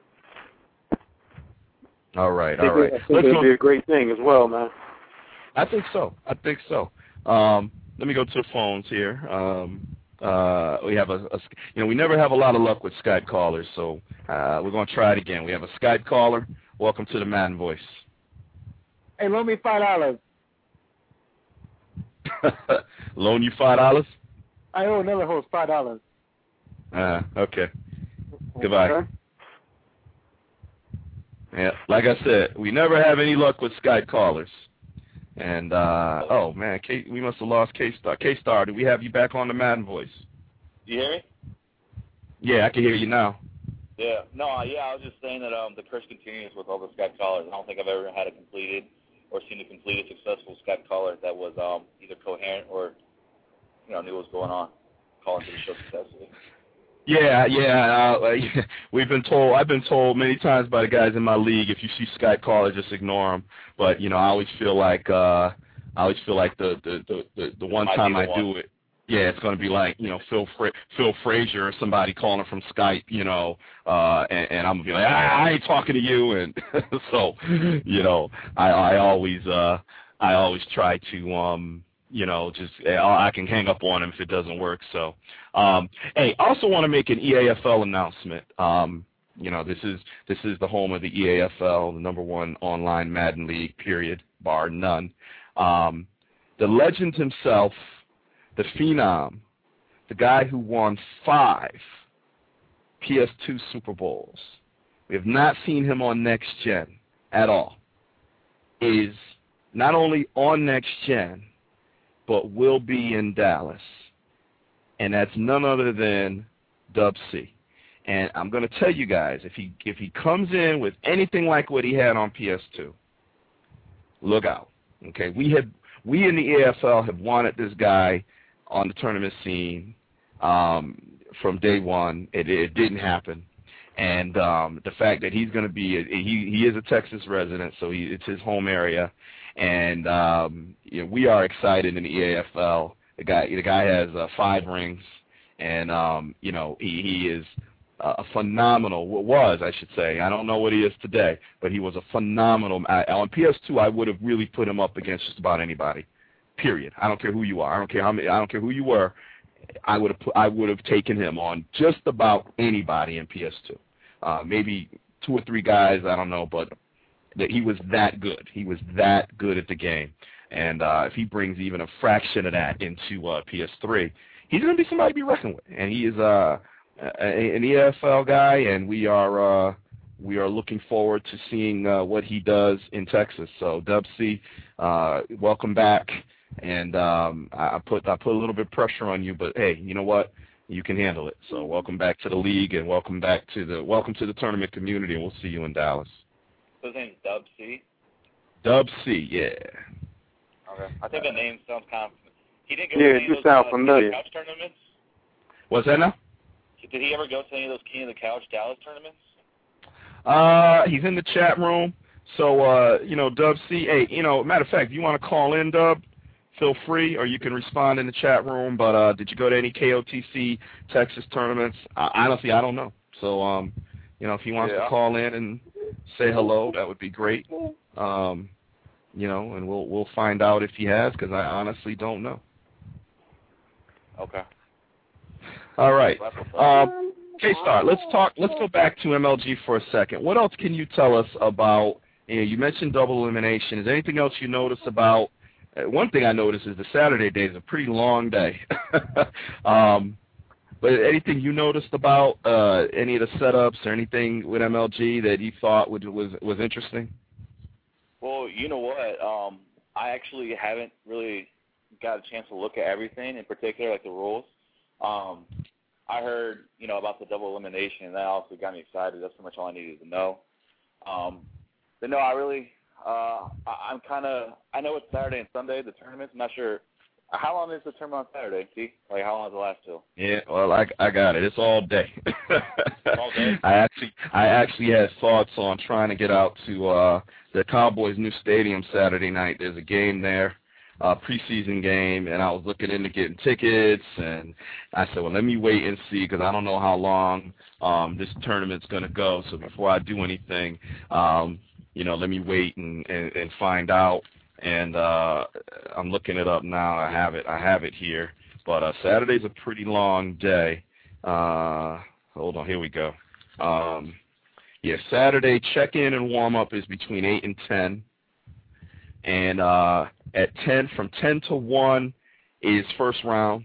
All right. I think all right. It, I think let's it'd go. be a great thing as well, man. I think so. I think so. Um, let me go to the phones here. Um, uh, we have a, a, you know, we never have a lot of luck with Skype callers, so uh, we're going to try it again. We have a Skype caller. Welcome to the Madden Voice. Hey, loan me five dollars. Loan you five dollars? I owe another host five dollars. Uh, okay. Goodbye. Okay. Yeah, like I said, we never have any luck with Skype callers. And uh, oh man, K, we must have lost K-Star. K-Star, do we have you back on the Madden Voice? You hear me? Yeah, I can hear you now. Yeah. No, uh, yeah, I was just saying that um, the curse continues with all the Skype callers. I don't think I've ever had a completed or seen a completed successful Skype caller that was um, either coherent or, you know, knew what was going on, calling to the show successfully. Yeah, yeah, uh, we've been told, I've been told many times by the guys in my league, if you see Skype caller, just ignore them. But, you know, I always feel like, uh, I always feel like the, the, the, the, the one time I do it, yeah, it's going to be like, you know, Phil Fra- Phil Frazier or somebody calling from Skype, you know, uh, and, and I'm going to be like, I, I ain't talking to you. And so, you know, I, I always, uh, I always try to, um, you know, just I can hang up on him if it doesn't work. So, um, hey, I also want to make an E A F L announcement. Um, you know, this is this is the home of the E A F L, the number one online Madden league, period, bar none. Um, the legend himself, the phenom, the guy who won five P S two Super Bowls, we have not seen him on Next Gen at all, is not only on Next Gen, but will be in Dallas. And that's none other than Dub C. And I'm going to tell you guys, if he if he comes in with anything like what he had on P S two, look out. Okay, we had we in the E A F L have wanted this guy on the tournament scene um, from day one. It, it didn't happen. And um, the fact that he's going to be, a, he he is a Texas resident, so he, it's his home area. And um, you know, we are excited in the E A F L. The guy, the guy has uh, five rings, and um, you know he, he is a phenomenal. Was I should say? I don't know what he is today, but he was a phenomenal. I, on P S two, I would have really put him up against just about anybody. Period. I don't care who you are. I don't care how many. I don't care who you were. I would have. I would have taken him on just about anybody in P S two. Uh, maybe two or three guys. I don't know, but. That he was that good. He was that good at the game. And uh, if he brings even a fraction of that into uh, P S three, he's going to be somebody to be reckoned with. And he is uh, an E A F L guy, and we are uh, we are looking forward to seeing uh, what he does in Texas. So, Dub C, uh, welcome back. And um, I put I put a little bit of pressure on you, but hey, you know what? you can handle it. So welcome back to the league, and welcome back to the welcome to the tournament community, and we'll see you in Dallas. So his name's Dub C? Dub C, yeah. Okay. I think the name sounds kind of... He didn't go Yeah, to it any of just those sounds uh, familiar. Couch tournaments? What's that now? Did he ever go to any of those King of the Couch Dallas tournaments? Uh, he's in the chat room. So, uh, you know, Dub C, hey, you know, matter of fact, if you want to call in, Dub, feel free, or you can respond in the chat room. But uh, did you go to any K O T C Texas tournaments? Uh, honestly, I don't know. So, um, you know, if he wants Yeah. to call in and say hello, that would be great. Um, you know, and we'll we'll find out if he has, because I honestly don't know. Okay. All right. Um, K-Star, let's talk. Let's go back to M L G for a second. What else can you tell us about? You know, you mentioned double elimination. Is there anything else you noticed about? Uh, one thing I noticed is the Saturday day is a pretty long day. um, but anything you noticed about uh, any of the setups or anything with M L G that you thought would, was was interesting? Well, you know what? Um, I actually haven't really got a chance to look at everything, in particular, like the rules. Um, I heard, you know, about the double elimination, and that also got me excited. That's pretty much all I needed to know. Um, but no, I really, uh, I, I'm kind of, I know it's Saturday and Sunday, the tournaments. I'm not sure. How long is the tournament on Saturday, see? Like, how long does it last till? Yeah, well, I, I got it. It's all day. All day? I actually, I actually had thoughts on trying to get out to uh, the Cowboys' new stadium Saturday night. There's a game there, a preseason game, and I was looking into getting tickets, and I said, well, let me wait and see, because I don't know how long um, this tournament's going to go. So before I do anything, um, you know, let me wait and, and, and find out. And uh, I'm looking it up now. I have it. I have it here. But uh, Saturday's a pretty long day. Uh, hold on. Here we go. Um, yeah, Saturday check-in and warm-up is between eight and ten. And uh, at ten, from ten to one is first round.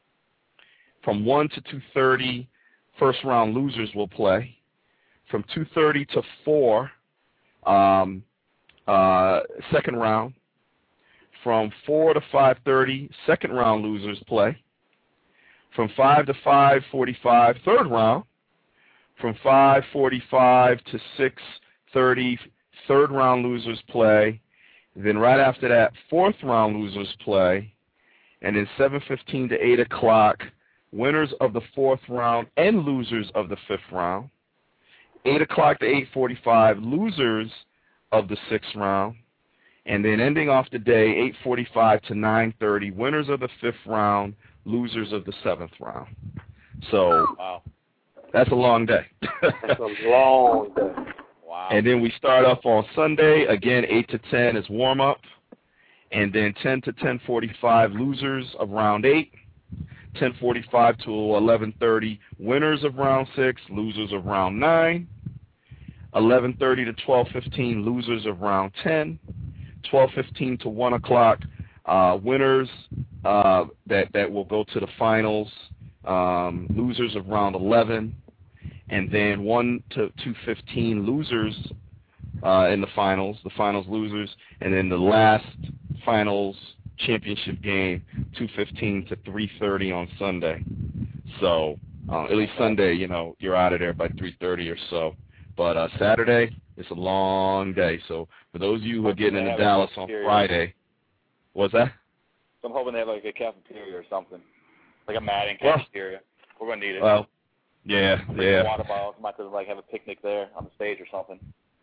From one to two thirty, first round losers will play. From two thirty to four, um, uh, second round. From four to five thirty, second round losers play. From five to five forty-five, third round. From five forty-five to six thirty, third round losers play. Then right after that, fourth round losers play. And then seven fifteen to eight o'clock, winners of the fourth round and losers of the fifth round. eight o'clock to eight forty-five, losers of the sixth round. And then ending off the day, eight forty-five to nine thirty, winners of the fifth round, losers of the seventh round. So wow. That's a long day. That's a long day. Wow. And then we start off on Sunday, again, eight to ten is warm-up. And then ten to ten forty-five, losers of round eight. ten forty-five to eleven thirty, winners of round six, losers of round nine. eleven thirty to twelve fifteen, losers of round ten. twelve fifteen to one o'clock, uh, winners uh, that, that will go to the finals, um, losers of round eleven, and then one to two fifteen, losers uh, in the finals, the finals losers, and then the last finals championship game, two fifteen to three thirty on Sunday. So uh, at least Sunday, you know, you're out of there by three thirty or so. But uh, Saturday, it's a long day. So for those of you who are getting into Dallas on Friday, what's that? So I'm hoping they have like a cafeteria or something, like a Madden Well, cafeteria. We're gonna need it. Well, yeah, Like yeah. Water bottles. Might have to like have a picnic there on the stage or something.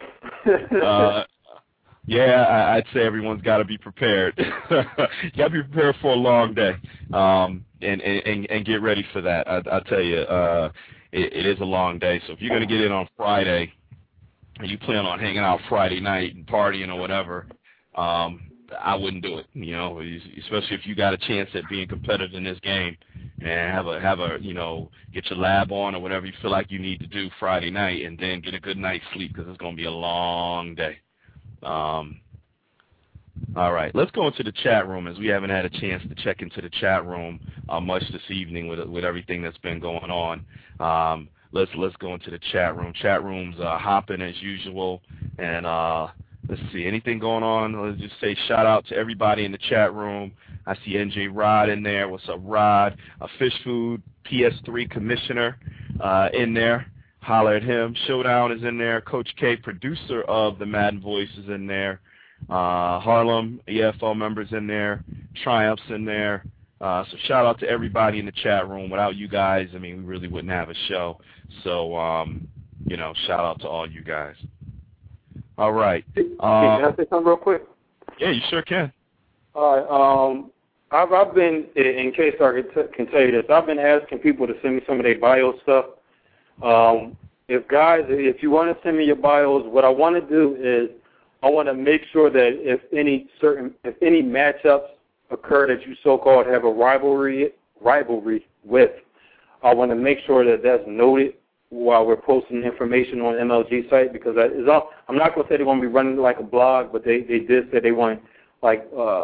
uh, yeah, I, I'd say everyone's got to be prepared. You got to be prepared for a long day, um, and, and and get ready for that. I, I'll tell you, uh, it, it is a long day. So if you're going to get in on Friday, and you plan on hanging out Friday night and partying or whatever, um, I wouldn't do it. You know, especially if you got a chance at being competitive in this game, and have a have a you know get your lab on or whatever you feel like you need to do Friday night, and then get a good night's sleep because it's going to be a long day. Um, all right, let's go into the chat room, as we haven't had a chance to check into the chat room uh, much this evening with with everything that's been going on. Um, let's let's go into the chat room. Chat room's uh, hopping as usual, and uh, let's see anything going on. Let's just say shout out to everybody in the chat room. I see N J Rod in there. What's up, Rod? A Fish Food P S three commissioner uh, in there. Holler at him. Showdown is in there. Coach K, producer of the Madden Voice, is in there. Uh, Harlem E F L members in there. Triumph's in there. Uh, so shout out to everybody in the chat room. Without you guys, I mean, we really wouldn't have a show. So, um, you know, shout out to all you guys. All right. Um, uh, can I say something real quick? Yeah, you sure can. All right. Um, I've, I've been, in case I can, t- can tell you this, I've been asking people to send me some of their bio stuff. Um, if guys, if you want to send me your bios, what I want to do is I want to make sure that if any certain, if any matchups occur that you so-called have a rivalry rivalry with, I want to make sure that that's noted while we're posting information on M L G site, because that is all, I'm not going to say they're going to be running like a blog, but they, they did say they want like uh,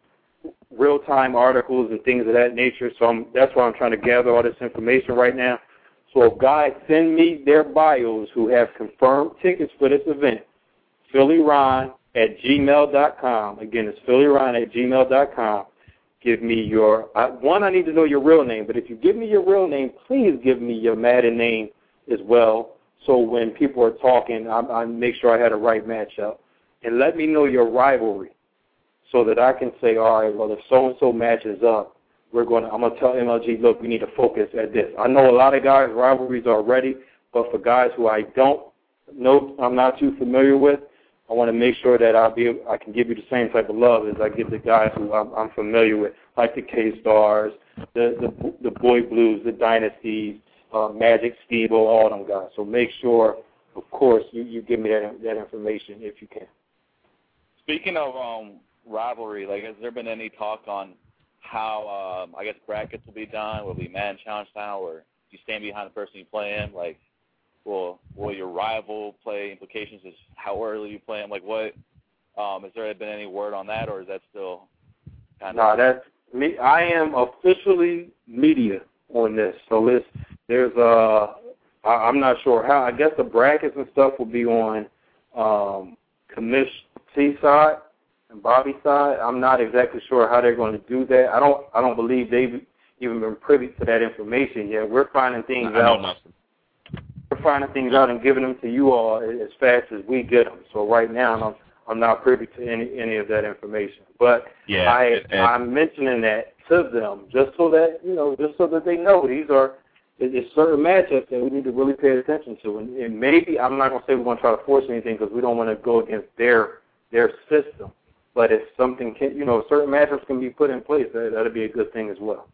real-time articles and things of that nature. So I'm, that's why I'm trying to gather all this information right now. So if guys send me their bios who have confirmed tickets for this event, Philly Ron at gmail dot com. Again, it's Philly Ron at gmail dot com. Give me your, I, one, I need to know your real name, but if you give me your real name, please give me your Madden name as well, so when people are talking, I, I make sure I had a right matchup. And let me know your rivalry so that I can say, all right, well, if so-and-so matches up, we're going to, I'm going to tell M L G, look, we need to focus at this. I know a lot of guys' rivalries already, but for guys who I don't know, I'm not too familiar with, I want to make sure that I'll be, I can give you the same type of love as I give the guys who I'm, I'm familiar with, like the K-Stars, the, the the Boy Blues, the Dynasties, uh, Magic, Steve-O, all them guys. So make sure, of course, you, you give me that that information if you can. Speaking of um, rivalry, like, has there been any talk on how, um, I guess, brackets will be done? Will it be Madden Challenge style, or do you stand behind the person you play in? Like, will will your rival play implications is how early you play him? Like, what, um, has there been any word on that, or is that still kind of? No, that's me. I am officially media on this. So it's, there's uh, I, I'm not sure how. I guess the brackets and stuff will be on um, Commish T side and Bobby's side. I'm not exactly sure how they're going to do that. I don't. I don't believe they've even been privy to that information yet. We're finding things I out. know nothing. We're finding things out and giving them to you all as fast as we get them. So right now, I'm, I'm not privy to any any of that information. But yeah, I, it, it, I'm mentioning that to them just so that you know, just so that they know these are it's certain matchups that we need to really pay attention to. And, and maybe I'm not going to say we're going to try to force anything because we don't want to go against their their system. But if something can, you know, certain matchups can be put in place, that that'll be a good thing as well.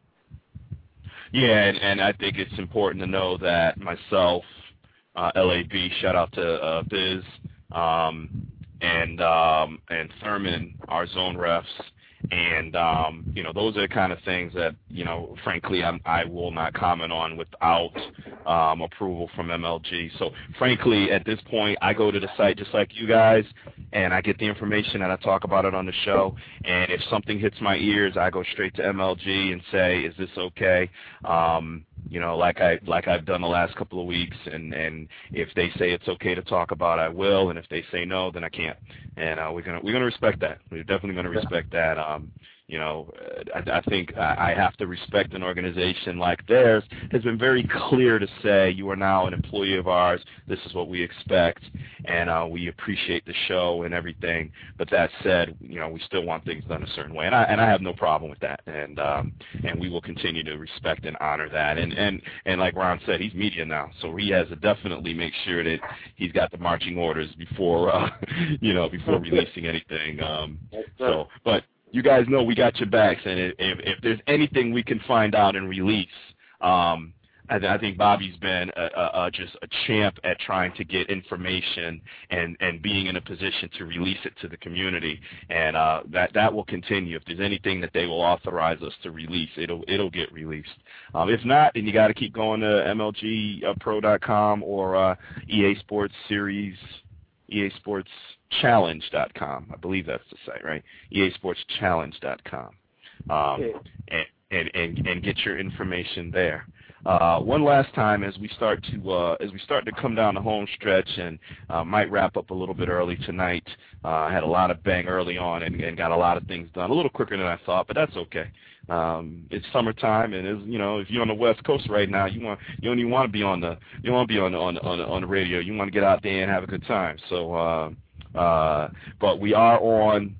Yeah, and, and I think it's important to know that myself, uh, L A B, shout out to uh, Biz, um, and um, and Thurman, our zone refs, and um, you know, those are the kind of things that, you know, frankly, I'm, I will not comment on without um, approval from M L G. So frankly, at this point, I go to the site just like you guys, and I get the information and I talk about it on the show. And if something hits my ears, I go straight to M L G and say, is this okay? Um, you know, like I like I've done the last couple of weeks, and, and if they say it's okay to talk about, I will, and if they say no, then I can't. And uh, we're gonna we're gonna respect that. We're definitely gonna respect that. Um, you know, I, I think I have to respect an organization like theirs. Has been very clear to say, you are now an employee of ours. This is what we expect, and uh, we appreciate the show and everything. But that said, you know, we still want things done a certain way, and I and I have no problem with that. And um, and we will continue to respect and honor that. And and and like Ron said, he's media now, so he has to definitely make sure that he's got the marching orders before uh, you know before releasing anything. Um, so, but. You guys know we got your backs, and if, if there's anything we can find out and release, um, I, I think Bobby's been a, a, a, just a champ at trying to get information and, and being in a position to release it to the community, and uh, that that will continue. If there's anything that they will authorize us to release, it'll it'll get released. Um, if not, then you got to keep going to M L G pro dot com or uh, E A Sports Series, E A Sports Challenge dot com. I believe that's the site, right? E A Sports Challenge dot com. Um, and, and, and, and get your information there. uh, one last time as we start to uh, as we start to come down the home stretch, and uh, might wrap up a little bit early tonight. Uh, I had a lot of bang early on and, and got a lot of things done, a little quicker than I thought, but that's okay. Um, it's summertime, and it's, you know, if you're on the West Coast right now, you want you don't even want to be on the you don't want to be on the, on the, on the, on the radio. You want to get out there and have a good time. So, uh, uh, but we are on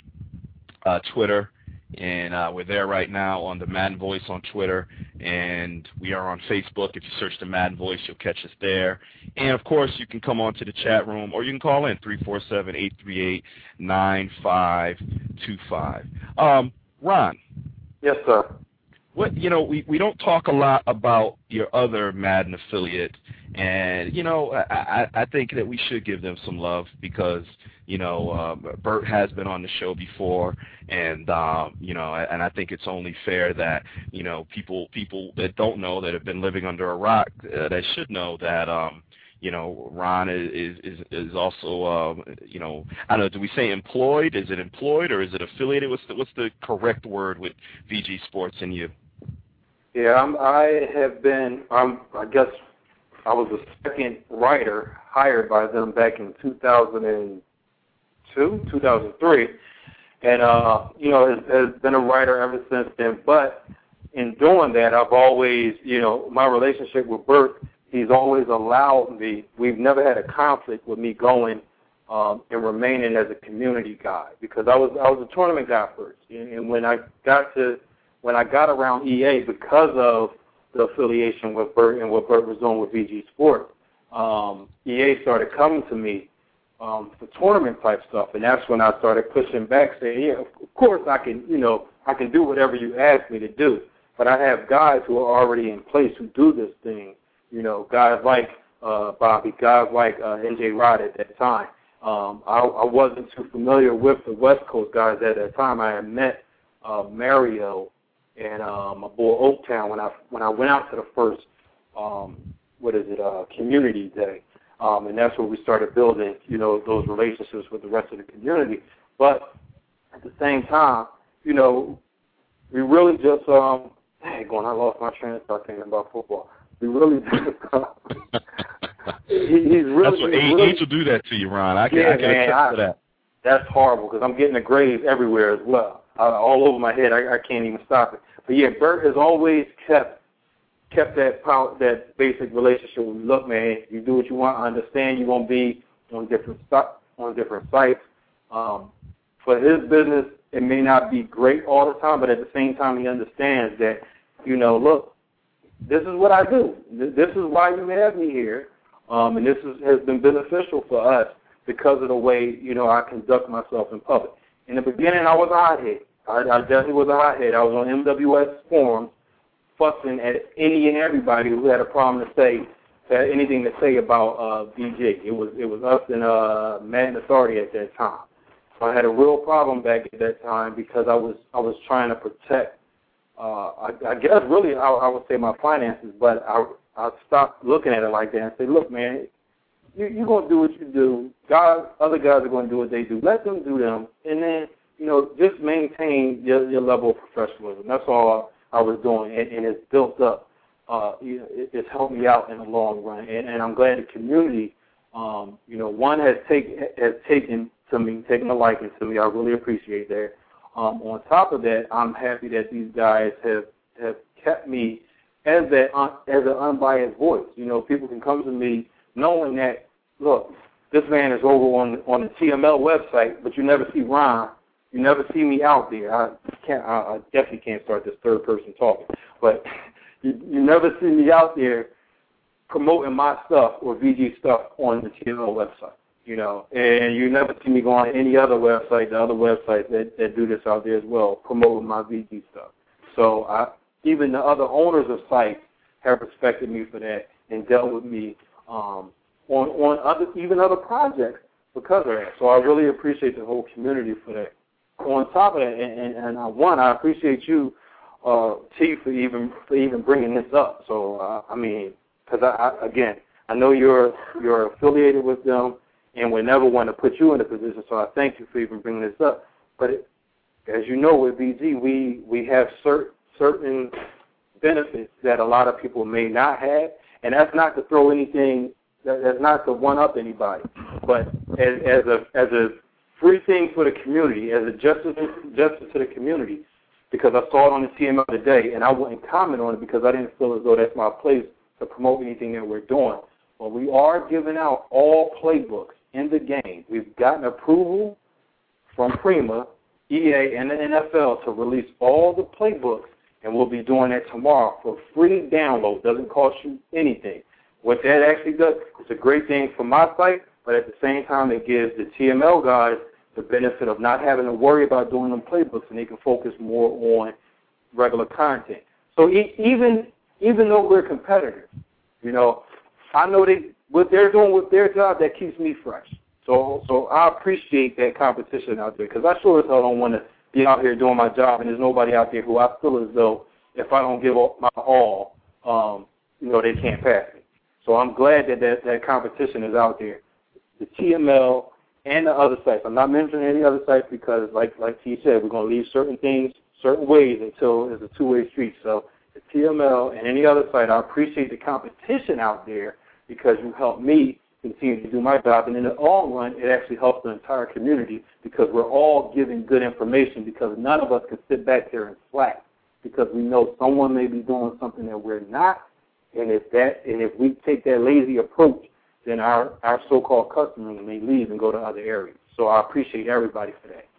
uh, Twitter, and uh, we're there right now on the Madden Voice on Twitter, and we are on Facebook. If you search the Madden Voice, you'll catch us there. And of course, you can come on to the chat room, or you can call in three four seven, eight three eight, nine five two five. Um, Ron. Yes, sir. What you know, we, we don't talk a lot about your other Madden affiliate, and you know, I, I, I think that we should give them some love because you know, um, Bert has been on the show before, and um, you know, and I think it's only fair that you know people people that don't know, that have been living under a rock, uh, that should know that. Um, You know, Ron is is is also um, you know, I don't know. Do we say employed? Is it employed or is it affiliated? What's the what's the correct word with V G Sports and you? Yeah, I'm, I have been. Um, I guess I was the second writer hired by them back in two thousand two, two thousand three, and uh, you know, has, has been a writer ever since then. But in doing that, I've always, you know, my relationship with Bert. He's always allowed me. We've never had a conflict with me going um, and remaining as a community guy because I was I was a tournament guy first, and when I got to when I got around E A because of the affiliation with Bert and what Bert was doing with V G Sports, um, E A started coming to me um, for tournament type stuff, and that's when I started pushing back, saying, yeah, of course I can, you know, I can do whatever you ask me to do, but I have guys who are already in place who do this thing. You know, guys like uh, Bobby, guys like uh, N J Rod at that time. Um, I, I wasn't too familiar with the West Coast guys at that time. I had met uh, Mario and uh, my boy Oaktown when I when I went out to the first, um, what is it, uh, community day. Um, and that's where we started building, you know, those relationships with the rest of the community. But at the same time, you know, we really just, um, dang, going, I lost my train of thought thinking about football. We really, he, he's really. That's what he's really, age will do that to you, Ron. I can, yeah, I can man, attest I, to that. That's horrible because I'm getting the grades everywhere as well, uh, all over my head. I, I can't even stop it. But yeah, Bert has always kept kept that power, that basic relationship with me. Look, man, you do what you want. I understand you're gonna be on different on different sites. Um, for his business, it may not be great all the time, but at the same time, he understands that, you know, look. This is what I do. This is why you have me here, um, and this is, has been beneficial for us because of the way, you know, I conduct myself in public. In the beginning, I was a hothead. I, I definitely was a hothead. I was on M W S forums fussing at any and everybody who had a problem to say, had anything to say about uh, V J. It was it was us and uh, Madden Authority at that time. So I had a real problem back at that time because I was I was trying to protect. Uh, I, I guess really I, I would say my finances, but I I stopped looking at it like that and say, look, man, you, you're going to do what you do. Guys, other guys are going to do what they do. Let them do them, and then, you know, just maintain your, your level of professionalism. That's all I, I was doing, and, and it's built up. Uh, you know, it, it's helped me out in the long run, and, and I'm glad the community, um, you know, one has, take, has taken to me, taken a liking to me. I really appreciate that. Um, on top of that, I'm happy that these guys have, have kept me as that un, as an unbiased voice. You know, people can come to me knowing that, look, this man is over on on the T M L website, but you never see Ron. You never see me out there. I can't. I, I definitely can't start this third person talking, but you, you never see me out there promoting my stuff or V G stuff on the T M L website. You know, and you never see me go on any other website, the other websites that, that do this out there as well, promoting my V G stuff. So I, even the other owners of sites have respected me for that and dealt with me um, on on other even other projects because of that. So I really appreciate the whole community for that. On top of that, and, and, and I, one, I appreciate you, uh, T, for even for even bringing this up. So uh, I mean, because I, I again, I know you're you're affiliated with them. And we never want to put you in a position, so I thank you for even bringing this up. But it, as you know, with V G, we, we have cert, certain benefits that a lot of people may not have. And that's not to throw anything, that's not to one-up anybody, but as, as a as a free thing for the community, as a justice justice to the community, because I saw it on the T M L today, and I wouldn't comment on it because I didn't feel as though that's my place to promote anything that we're doing. But we are giving out all playbooks in the game. We've gotten approval from Prima, E A, and the N F L to release all the playbooks, and we'll be doing that tomorrow for free download. Doesn't cost you anything. What that actually does, it's a great thing for my site, but at the same time, it gives the T M L guys the benefit of not having to worry about doing them playbooks, and they can focus more on regular content. So e- even even though we're competitors, you know, I know they what they're doing with their job, that keeps me fresh. So so I appreciate that competition out there, because I sure as hell don't want to be out here doing my job, and there's nobody out there who I feel as though if I don't give up my all, um, you know, they can't pass me. So I'm glad that, that that competition is out there. The T M L and the other sites. I'm not mentioning any other sites because, like like T said, we're going to leave certain things certain ways until it's a two-way street. So the T M L and any other site, I appreciate the competition out there because you help me continue to do my job. And in the long run, it actually helps the entire community because we're all giving good information, because none of us can sit back there and slack because we know someone may be doing something that we're not. And if that, and if we take that lazy approach, then our, our so-called customers may leave and go to other areas. So I appreciate everybody for that.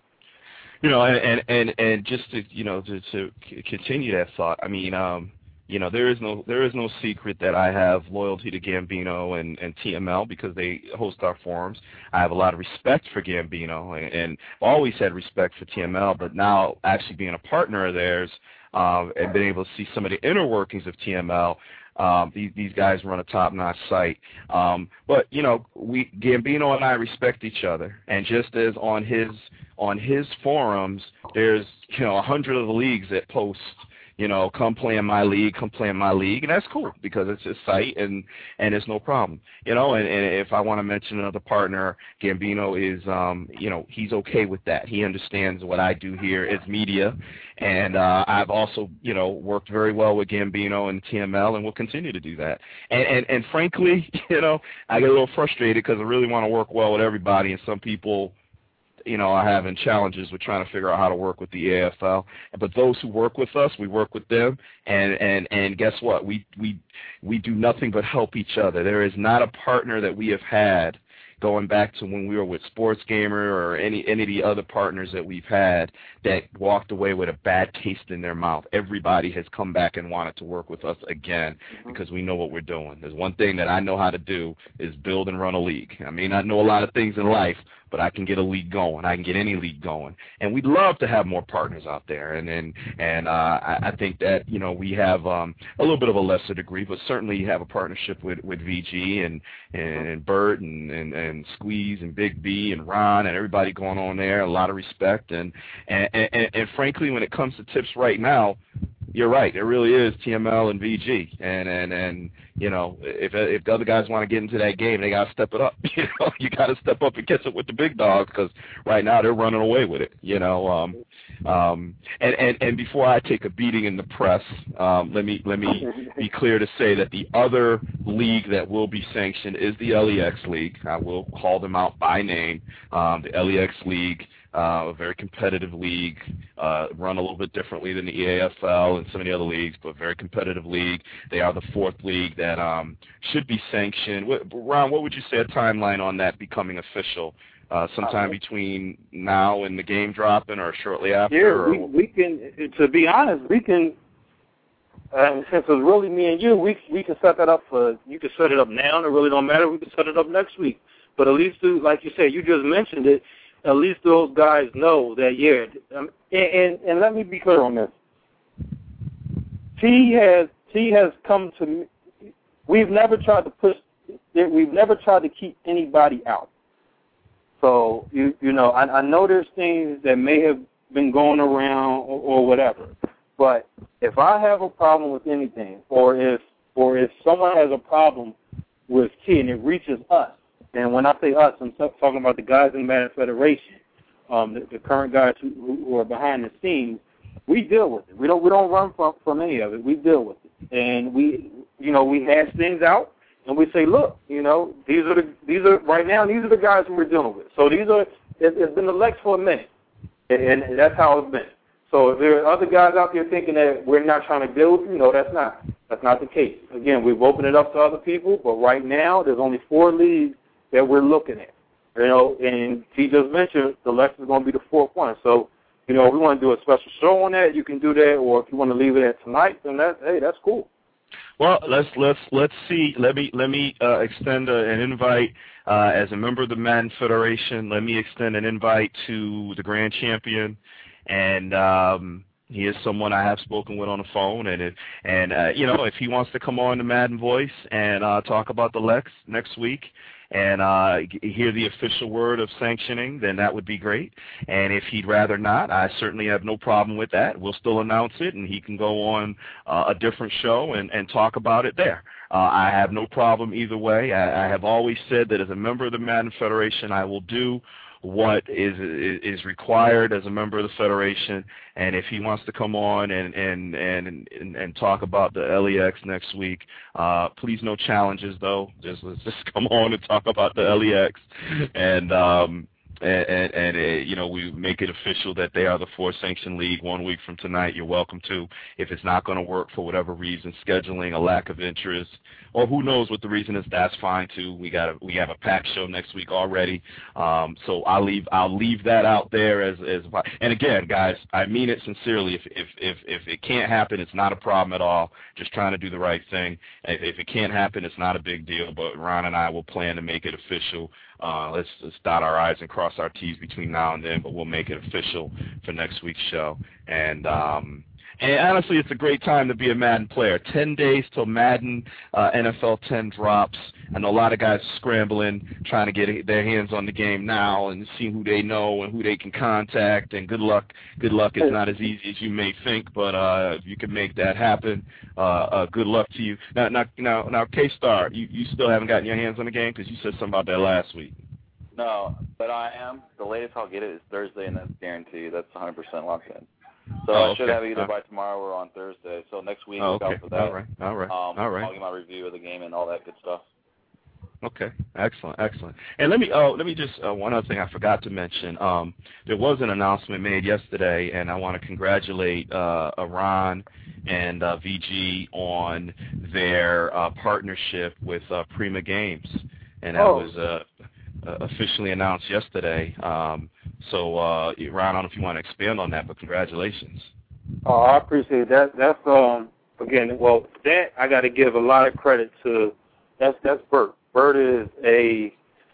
You know, and and and just to you know to, to continue that thought, I mean, um, you know, there is no there is no secret that I have loyalty to Gambino and, and T M L because they host our forums. I have a lot of respect for Gambino and, and always had respect for T M L, but now actually being a partner of theirs um, and being able to see some of the inner workings of T M L. Um, these these guys run a top-notch site, um, but you know, we Gambino and I respect each other, and just as on his on his forums, there's you know a hundred of the leagues that post, you know, come play in my league, come play in my league, and that's cool because it's his site and and it's no problem, you know. And, and if I want to mention another partner, Gambino is, um, you know, he's okay with that. He understands what I do here is media, and uh, I've also, you know, worked very well with Gambino and T M L, and will continue to do that. And and, and frankly, you know, I get a little frustrated because I really want to work well with everybody, and some people, you know, are having challenges with trying to figure out how to work with the A F L. But those who work with us, we work with them, and and and guess what? We we we do nothing but help each other. There is not a partner that we have had going back to when we were with Sports Gamer or any any of the other partners that we've had that walked away with a bad taste in their mouth. Everybody has come back and wanted to work with us again because we know what we're doing. There's one thing that I know how to do is build and run a league. I may not know a lot of things in life, but I can get a league going. I can get any league going. And we'd love to have more partners out there. And and, and uh, I, I think that, you know, we have um, a little bit of a lesser degree, but certainly have a partnership with, with V G and, and, and Bert and, and, and Squeeze and Big B and Ron and everybody going on there. A lot of respect. And, and, and, and frankly, when it comes to tips right now, you're right. It really is T M L and V G, and and and you know, if if the other guys want to get into that game, they got to step it up. You know, you got to step up and catch up with the big dogs because right now they're running away with it. You know, um, um, and and and before I take a beating in the press, um, let me let me be clear to say that the other league that will be sanctioned is the L E X League. I will call them out by name. Um, the L E X League. Uh, a very competitive league, uh, run a little bit differently than the A F L and some of the other leagues, but very competitive league. They are the fourth league that um, should be sanctioned. What, Ron, what would you say a timeline on that becoming official? Uh, sometime between now and the game dropping, or shortly after? Yeah, or? we, we can. To be honest, we can. Uh, since it's really me and you, we we can set that up for. You can set it up now. It really don't matter. We can set it up next week. But at least, do, like you said, you just mentioned it. At least those guys know that, yeah, um, and, and, and let me be clear on this. T has T has come to me. We've never tried to push, we've never tried to keep anybody out. So, you you know, I, I know there's things that may have been going around or, or whatever, but if I have a problem with anything, or if or if someone has a problem with T and it reaches us, and when I say us, I'm talking about the guys in the Madden Federation, um, the, the current guys who, who are behind the scenes. we deal with it. We don't we don't run from from any of it. We deal with it, and we you know we hash things out, and we say, look, you know, these are the these are right now these are the guys who we're dealing with. So these are it, it's been the Lex for a minute, and, and that's how it's been. So if there are other guys out there thinking that we're not trying to deal with you, no, that's not that's not the case. Again, we've opened it up to other people, but right now there's only four leagues that we're looking at. You know, and he just mentioned the Lex is going to be the fourth one. So, you know, if we want to do a special show on that, you can do that. Or if you want to leave it at tonight, then that hey, that's cool. Well, let's let's let's see. Let me let me uh, extend a, an invite uh, as a member of the Madden Federation. Let me extend an invite to the Grand Champion, and um, he is someone I have spoken with on the phone. And it, and uh, you know, if he wants to come on the Madden Voice and uh, talk about the Lex next week, and uh, hear the official word of sanctioning, then that would be great. And if he'd rather not, I certainly have no problem with that. We'll still announce it, and he can go on uh, a different show and, and talk about it there. Uh, I have no problem either way. I, I have always said that as a member of the Madden Federation, I will do what is is required as a member of the Federation, and if he wants to come on and and and and, and talk about the L E X next week, uh, please no challenges though. Just let's just come on and talk about the L E X, and um, and and, and uh, you know, we make it official that they are the fourth sanctioned league one week from tonight. You're welcome to. If it's not going to work for whatever reason, scheduling, a lack of interest, or who knows what the reason is, that's fine too. We got a, we have a packed show next week already, um, so I'll leave I'll leave that out there as as. And again, guys, I mean it sincerely. If if if if it can't happen, it's not a problem at all. Just trying to do the right thing. If, if it can't happen, it's not a big deal. But Ron and I will plan to make it official. Uh, let's, let's dot our I's and cross our T's between now and then, but we'll make it official for next week's show. And um, and honestly, it's a great time to be a Madden player. Ten days till Madden uh, N F L ten drops. I know a lot of guys are scrambling, trying to get their hands on the game now and see who they know and who they can contact. And good luck. Good luck is not as easy as you may think, but uh, if you can make that happen, uh, uh, good luck to you. Now, now, now, now K-Star, you, you still haven't gotten your hands on the game because you said something about that last week. No, but I am. The latest I'll get it is Thursday, and that's guaranteed. That's one hundred percent locked in. So oh, I should okay. have it either uh, by tomorrow or on Thursday. So next week, oh, look okay. out for that. All right, all right, um, all right. I'll get my review of the game and all that good stuff. Okay, excellent, excellent. And let me, oh, let me just uh, one other thing I forgot to mention. Um, there was an announcement made yesterday, and I want to congratulate uh, Iran and uh, V G on their uh, partnership with uh, Prima Games, and that oh. was uh, uh, officially announced yesterday. Um, so, uh, Iran, I don't know if you want to expand on that, but congratulations. Oh, I appreciate that. That's um again, well, that I got to give a lot of credit to. That's that's Bert. Bert is a,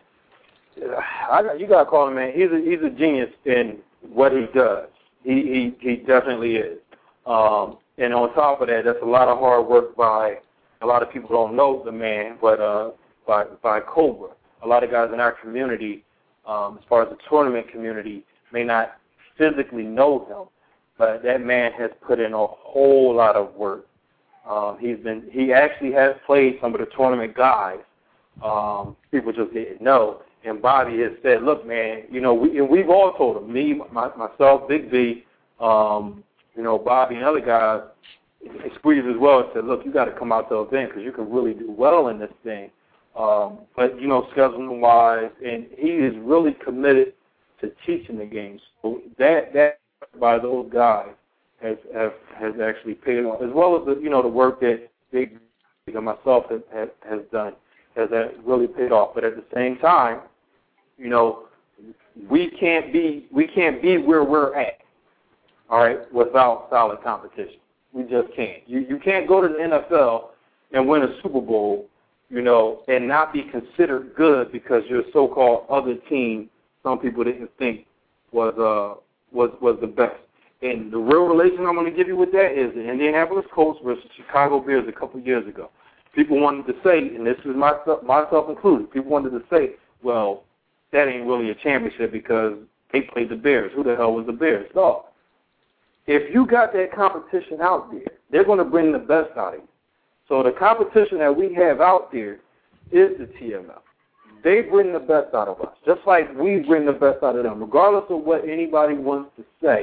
I, you gotta call him, man. He's a he's a genius in what he does. He he he definitely is. Um, and on top of that, that's a lot of hard work by a lot of people don't know the man, but uh, by by Cobra. A lot of guys in our community, um, as far as the tournament community, may not physically know him, but that man has put in a whole lot of work. Um, he's been he actually has played some of the tournament guys. Um, people just didn't know. And Bobby has said, look, man, you know, we, and we've all told him, me, my, myself, Big B, um, you know, Bobby and other guys, Squeeze as well, said, look, you got to come out to the event because you can really do well in this thing. Um, but, you know, scheduling-wise, and he is really committed to teaching the game. So that, that by those guys has, has, has actually paid off, as well as, the, you know, the work that Big B and myself has, has, has done. Has that really paid off? But at the same time, you know, we can't be we can't be where we're at, all right, without solid competition. We just can't. You you can't go to the N F L and win a Super Bowl, you know, and not be considered good because your so-called other team, some people didn't think was uh was was the best. And the real relation I'm going to give you with that is the Indianapolis Colts versus Chicago Bears a couple of years ago. People wanted to say, and this is myself, myself included, people wanted to say, well, that ain't really a championship because they played the Bears. Who the hell was the Bears? No. If you got that competition out there, they're going to bring the best out of you. So the competition that we have out there is the T M F. They bring the best out of us, just like we bring the best out of them. Regardless of what anybody wants to say,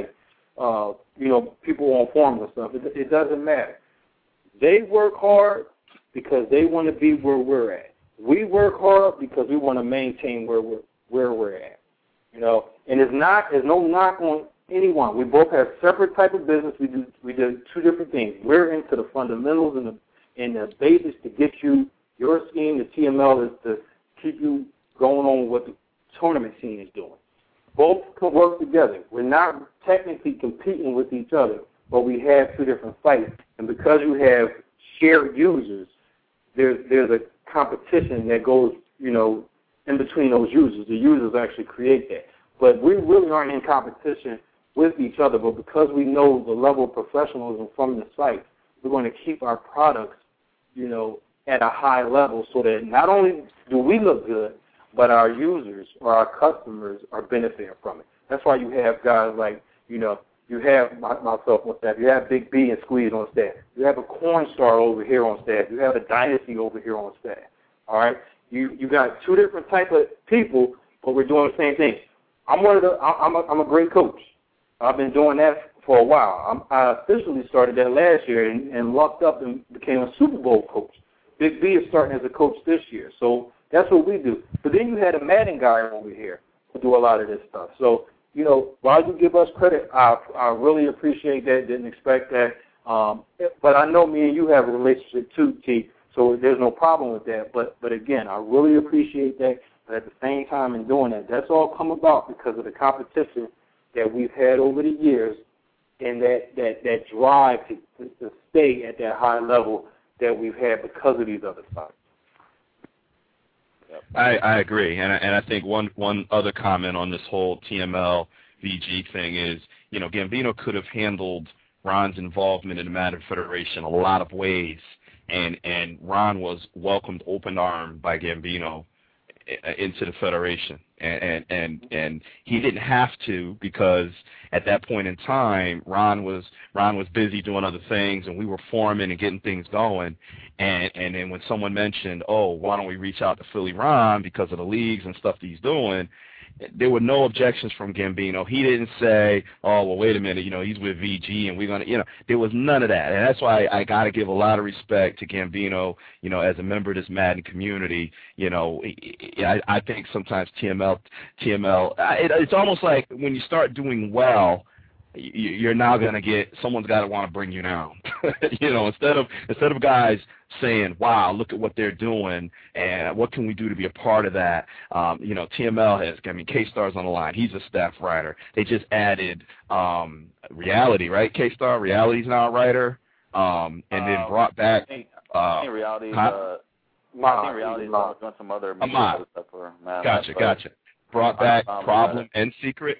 uh, you know, people on forums and stuff. It, it doesn't matter. They work hard because they want to be where we're at. We work hard because we want to maintain where we're where we're at. You know, and it's not there's no knock on anyone. We both have separate type of business. We do we do two different things. We're into the fundamentals and the and the basics to get you your scheme. The T M L is to keep you going on with what the tournament scene is doing. Both can work together. We're not technically competing with each other, but we have two different fights. And because you have shared users, there's there's a competition that goes, you know, in between those users. The users actually create that. But we really aren't in competition with each other, but because we know the level of professionalism from the site, we're going to keep our products, you know, at a high level so that not only do we look good, but our users or our customers are benefiting from it. That's why you have guys like, you know, you have my, myself on staff. You have Big B and Squeeze on staff. You have a Corn Star over here on staff. You have a Dynasty over here on staff. All right? You you got two different type of people, but we're doing the same thing. I'm one of the. I'm a, I'm a great coach. I've been doing that for a while. I'm, I officially started that last year and, and lucked up and became a Super Bowl coach. Big B is starting as a coach this year, so that's what we do. But then you had a Madden guy over here who do a lot of this stuff. So you know, while you give us credit, I I really appreciate that. Didn't expect that. Um, but I know me and you have a relationship too, T. So there's no problem with that. But but again, I really appreciate that. But at the same time, in doing that, that's all come about because of the competition that we've had over the years, and that that, that drive to, to, to stay at that high level that we've had because of these other sites. I, I agree, and I, and I think one one other comment on this whole T M L V G thing is, you know, Gambino could have handled Ron's involvement in the Madden Federation a lot of ways. And and Ron was welcomed open armed by Gambino into the Federation, and, and and and he didn't have to, because at that point in time, Ron was Ron was busy doing other things, and we were forming and getting things going. And and then when someone mentioned, oh, why don't we reach out to Philly Ron because of the leagues and stuff that he's doing, there were no objections from Gambino. He didn't say, oh, well, wait a minute, you know, he's with V G and we're going to, you know, there was none of that. And that's why I, I got to give a lot of respect to Gambino, you know, as a member of this Madden community. You know, I, I think sometimes T M L, T M L, it, it's almost like when you start doing well, you're now going to get, someone's got to want to bring you down. You know, instead of instead of guys saying, wow, look at what they're doing, and what can we do to be a part of that? Um, you know, T M L has, I mean, K-Star's on the line. He's a staff writer. They just added um, Reality, right? K-Star, Reality's now a writer, um, and then brought back. I think, uh, I think Reality's, huh? uh, I think Reality's doing some other Ahmad. stuff for Madden. Gotcha, gotcha. Brought back um, Problem and Secret,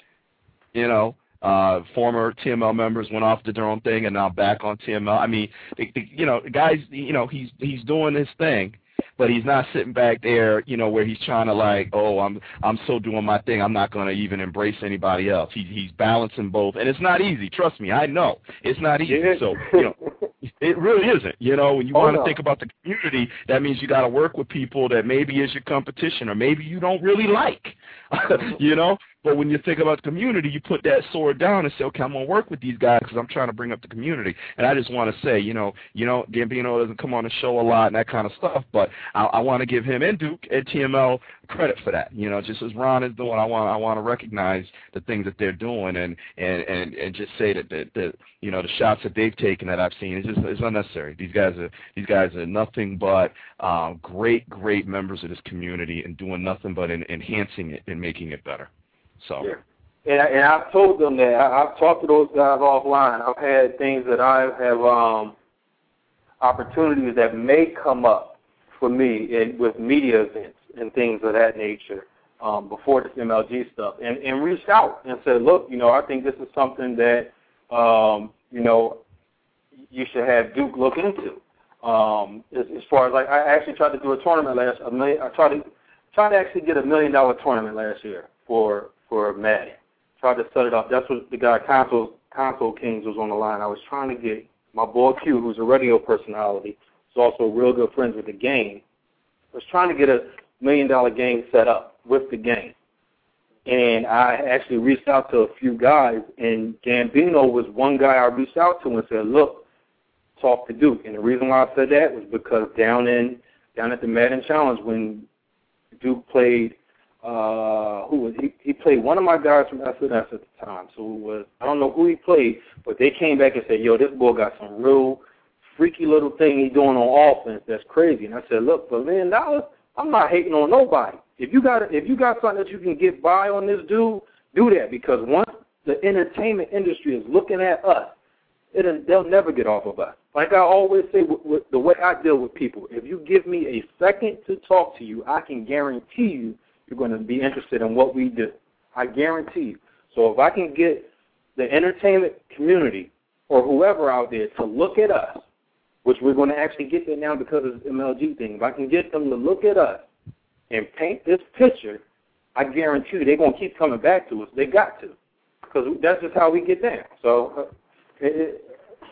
you know. Uh, former T M L members went off to their own thing and now back on T M L. I mean, the, the, you know, guys, you know, he's he's doing his thing, but he's not sitting back there, you know, where he's trying to like, oh, I'm I'm so doing my thing, I'm not going to even embrace anybody else. He, he's balancing both, and it's not easy. Trust me, I know it's not easy. So, you know, it really isn't. You know, when you oh, want to no. think about the community, that means you got to work with people that maybe is your competition or maybe you don't really like. You know. But when you think about the community, you put that sword down and say, okay, I'm going to work with these guys because I'm trying to bring up the community. And I just want to say, you know, you know, Gambino doesn't come on the show a lot and that kind of stuff, but I, I want to give him and Duke and T M L credit for that. You know, just as Ron is doing, I want I want to recognize the things that they're doing and and, and, and just say that, that, that, you know, the shots that they've taken that I've seen is just it's unnecessary. These guys are these guys are nothing but um, great, great members of this community and doing nothing but in, enhancing it and making it better. So, yeah. and, I, and I've told them that. I, I've talked to those guys offline. I've had things that I have, um, opportunities that may come up for me in, with media events and things of that nature um, before this M L G stuff, and, and reached out and said, look, you know, I think this is something that, um, you know, you should have Duke look into. Um, as, as far as, like, I actually tried to do a tournament last, a million, I tried to, tried to actually get a million dollar tournament last year for for Madden. Tried to set it up. That's what the guy, Console, Console Kings, was on the line. I was trying to get my boy Q, who's a radio personality, who's also real good friends with the game, was trying to get a million-dollar game set up with the game. and I actually reached out to a few guys, and Gambino was one guy I reached out to and said, look, talk to Duke. And the reason why I said that was because down in down at the Madden Challenge when Duke played, uh, who was he? He played one of my guys from S N S at the time. So it was, I don't know who he played, but they came back and said, yo, this boy got some real freaky little thing he's doing on offense that's crazy. And I said, look, for a million dollars, I'm not hating on nobody. If you got if you got something that you can get by on this dude, do that, because once the entertainment industry is looking at us, it they'll never get off of us. Like I always say, with, with the way I deal with people, if you give me a second to talk to you, I can guarantee you you're going to be interested in what we do. I guarantee you. So if I can get the entertainment community or whoever out there to look at us, which we're going to actually get there now because of the M L G thing, if I can get them to look at us and paint this picture, I guarantee you they're going to keep coming back to us. They got to, because that's just how we get down. So uh, it,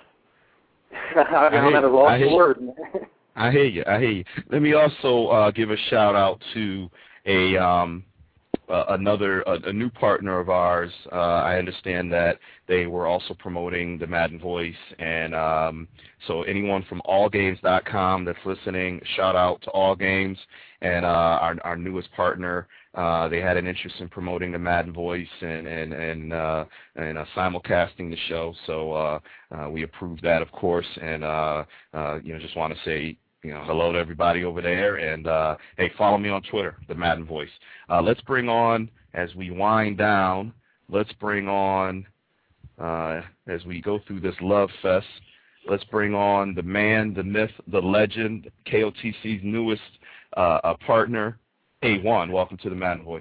it, I, I don't have a lost word. I hear you. I hear you. Let me also uh, give a shout out to a um, uh, another a, a new partner of ours. Uh, I understand that they were also promoting the Madden Voice, and um, so anyone from all games dot com that's listening, shout out to All Games and uh, our our newest partner. Uh, they had an interest in promoting the Madden Voice and and and, uh, and uh, simulcasting the show, so uh, uh, we approved that, of course, and uh, uh, you know, just want to say, you know, hello to everybody over there, and uh, hey, follow me on Twitter, the Madden Voice. Uh, let's bring on, as we wind down, let's bring on, uh, as we go through this love fest, let's bring on the man, the myth, the legend, K O T C's newest uh, uh, partner, A one. Welcome to the Madden Voice.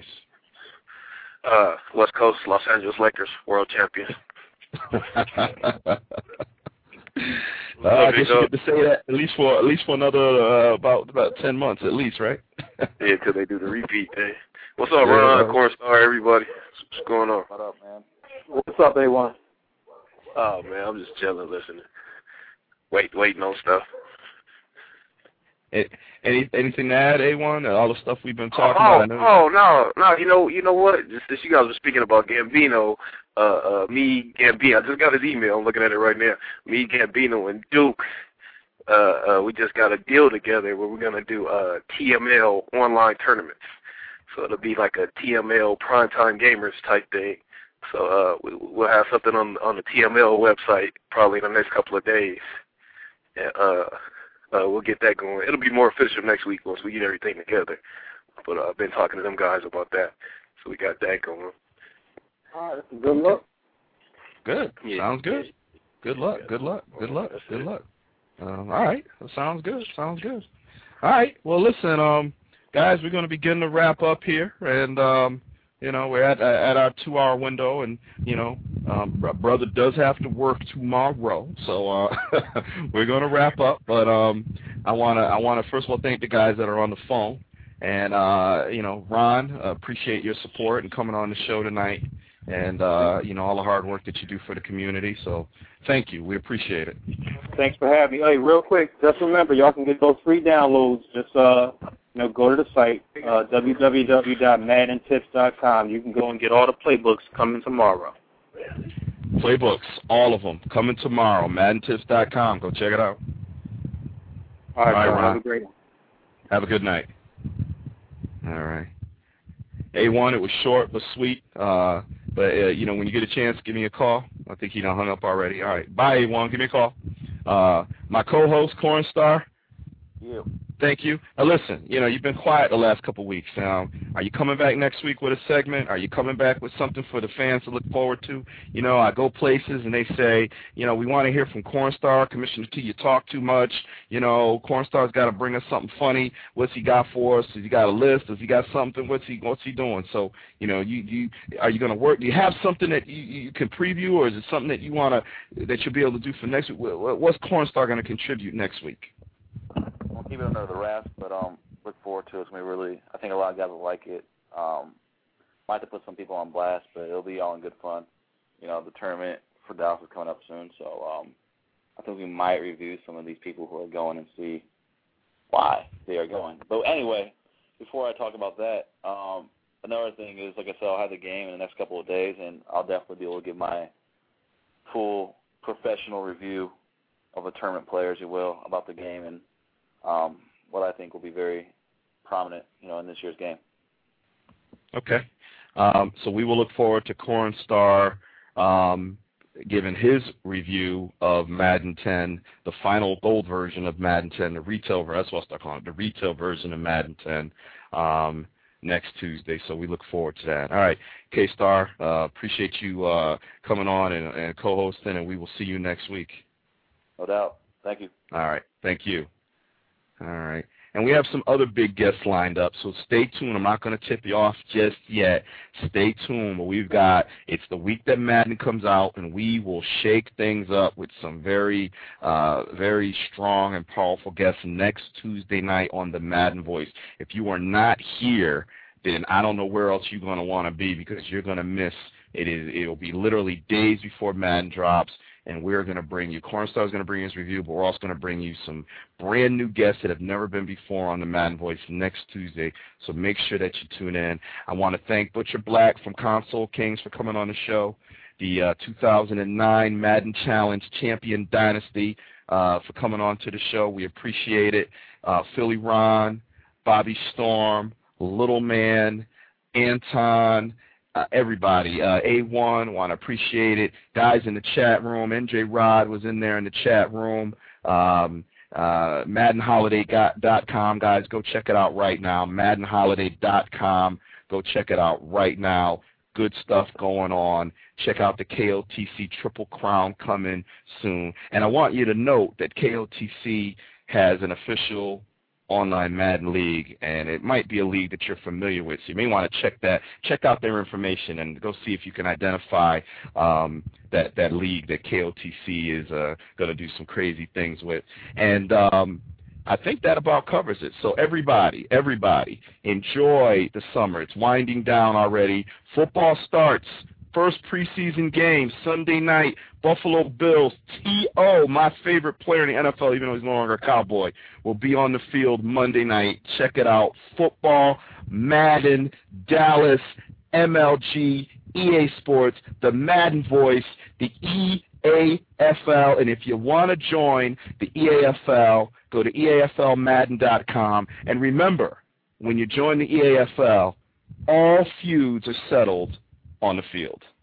Uh, West Coast, Los Angeles Lakers, world champion. Uh, I guess you get to say that at least for at least for another uh, about about ten months at least, right? Yeah, till they do the repeat thing. What's up, Ron? Yeah, Cornstar, everybody. What's going on? What up, man? What's up, A one? Oh man, I'm just chilling, listening, wait, waiting on stuff. It, any anything to add, A one? All the stuff we've been talking oh, about. Oh no, no. You know, you know what? Just as you guys were speaking about Gambino, uh, uh, me, Gambino. I just got his email. I'm looking at it right now. Me, Gambino, and Duke. Uh, uh, we just got a deal together where we're gonna do uh, T M L online tournaments. So it'll be like a T M L primetime gamers type thing. So uh, we, we'll have something on on the T M L website probably in the next couple of days. And, uh, Uh, we'll get that going. It'll be more official next week once we get everything together. But uh, I've been talking to them guys about that, so we got that going. All right, good luck. Good. Yeah. Sounds good. Good luck. Good luck. Good luck. Good luck. Um, all right. That sounds good. Sounds good. All right. Well, listen, um, guys, we're going to begin to wrap up here, and um, you know, we're at at our two-hour window, and you know, um, brother does have to work tomorrow, so uh, we're going to wrap up. But um, I want to I want to first of all thank the guys that are on the phone, and uh, you know, Ron, uh, appreciate your support and coming on the show tonight, and uh, you know, all the hard work that you do for the community. So thank you, we appreciate it. Thanks for having me. Hey, real quick, just remember, y'all can get those free downloads. Just uh. You know, go to the site, uh, w w w dot madden tips dot com. You can go and get all the playbooks coming tomorrow. Playbooks, all of them, coming tomorrow, madden tips dot com. Go check it out. All right, all right, Ron. Ron. Have a great one. Have a good night. All right. A one, it was short but sweet. Uh, but, uh, you know, when you get a chance, give me a call. I think he done hung up already. All right. Bye, A one. Give me a call. Uh, my co-host, Cornstar. Yeah. Thank you. Now listen, you know, you've been quiet the last couple of weeks. Now, are you coming back next week with a segment? Are you coming back with something for the fans to look forward to? You know, I go places and they say, you know, we want to hear from Cornstar. Commissioner T, you talk too much. You know, Cornstar's got to bring us something funny. What's he got for us? Has he got a list? Has he got something? What's he What's he doing? So, you know, you you are you going to work? Do you have something that you, you can preview, or is it something that you want to that you'll be able to do for next week? What's Cornstar going to contribute next week? We'll keep it under the wraps, but um, look forward to it. It's gonna be really, I think a lot of guys will like it. Um, might have to put some people on blast, but it'll be all in good fun. You know, the tournament for Dallas is coming up soon, so um, I think we might review some of these people who are going and see why they are going. But anyway, before I talk about that, um, another thing is, like I said, I'll have the game in the next couple of days, and I'll definitely be able to give my full professional review of a tournament player, as you will, about the game and um, what I think will be very prominent, you know, in this year's game. Okay. Um, so we will look forward to Cornstar um, giving his review of Madden ten, the final gold version of Madden ten, the retail version, that's what I'll start calling it, the retail version of Madden ten um, next Tuesday. So we look forward to that. All right, K-Star, uh, appreciate you uh, coming on and, and co-hosting, and we will see you next week. No doubt. Thank you. All right. Thank you. All right. And we have some other big guests lined up, so stay tuned. I'm not going to tip you off just yet. Stay tuned. But we've got, it's the week that Madden comes out, and we will shake things up with some very, uh, very strong and powerful guests next Tuesday night on the Madden Voice. If you are not here, then I don't know where else you're going to want to be, because you're going to miss it. Is, it'll be literally days before Madden drops. And we're going to bring you, Cornstar is going to bring his review, but we're also going to bring you some brand new guests that have never been before on the Madden Voice next Tuesday. So make sure that you tune in. I want to thank Butcher Black from Console Kings for coming on the show, the uh, two thousand nine Madden Challenge Champion Dynasty uh, for coming on to the show. We appreciate it. Uh, Philly Ron, Bobby Storm, Little Man, Anton, Uh, everybody, uh, A one, want to appreciate it. Guys in the chat room, N J Rod was in there in the chat room. Um, uh, Madden Holiday dot com, guys, go check it out right now. Madden Holiday dot com, go check it out right now. Good stuff going on. Check out the K O T C Triple Crown coming soon. And I want you to note that K O T C has an official online Madden league, and it might be a league that you're familiar with, so you may want to check that, check out their information and go see if you can identify um, that, that league that K O T C is uh, going to do some crazy things with. And um, I think that about covers it. So everybody, everybody, enjoy the summer. It's winding down already. Football starts. First preseason game, Sunday night, Buffalo Bills. T O, my favorite player in the N F L, even though he's no longer a Cowboy, will be on the field Monday night. Check it out. Football, Madden, Dallas, M L G, E A Sports, the Madden Voice, the E A F L. And if you want to join the E A F L, go to E A F L Madden dot com. And remember, when you join the E A F L, all feuds are settled on the field.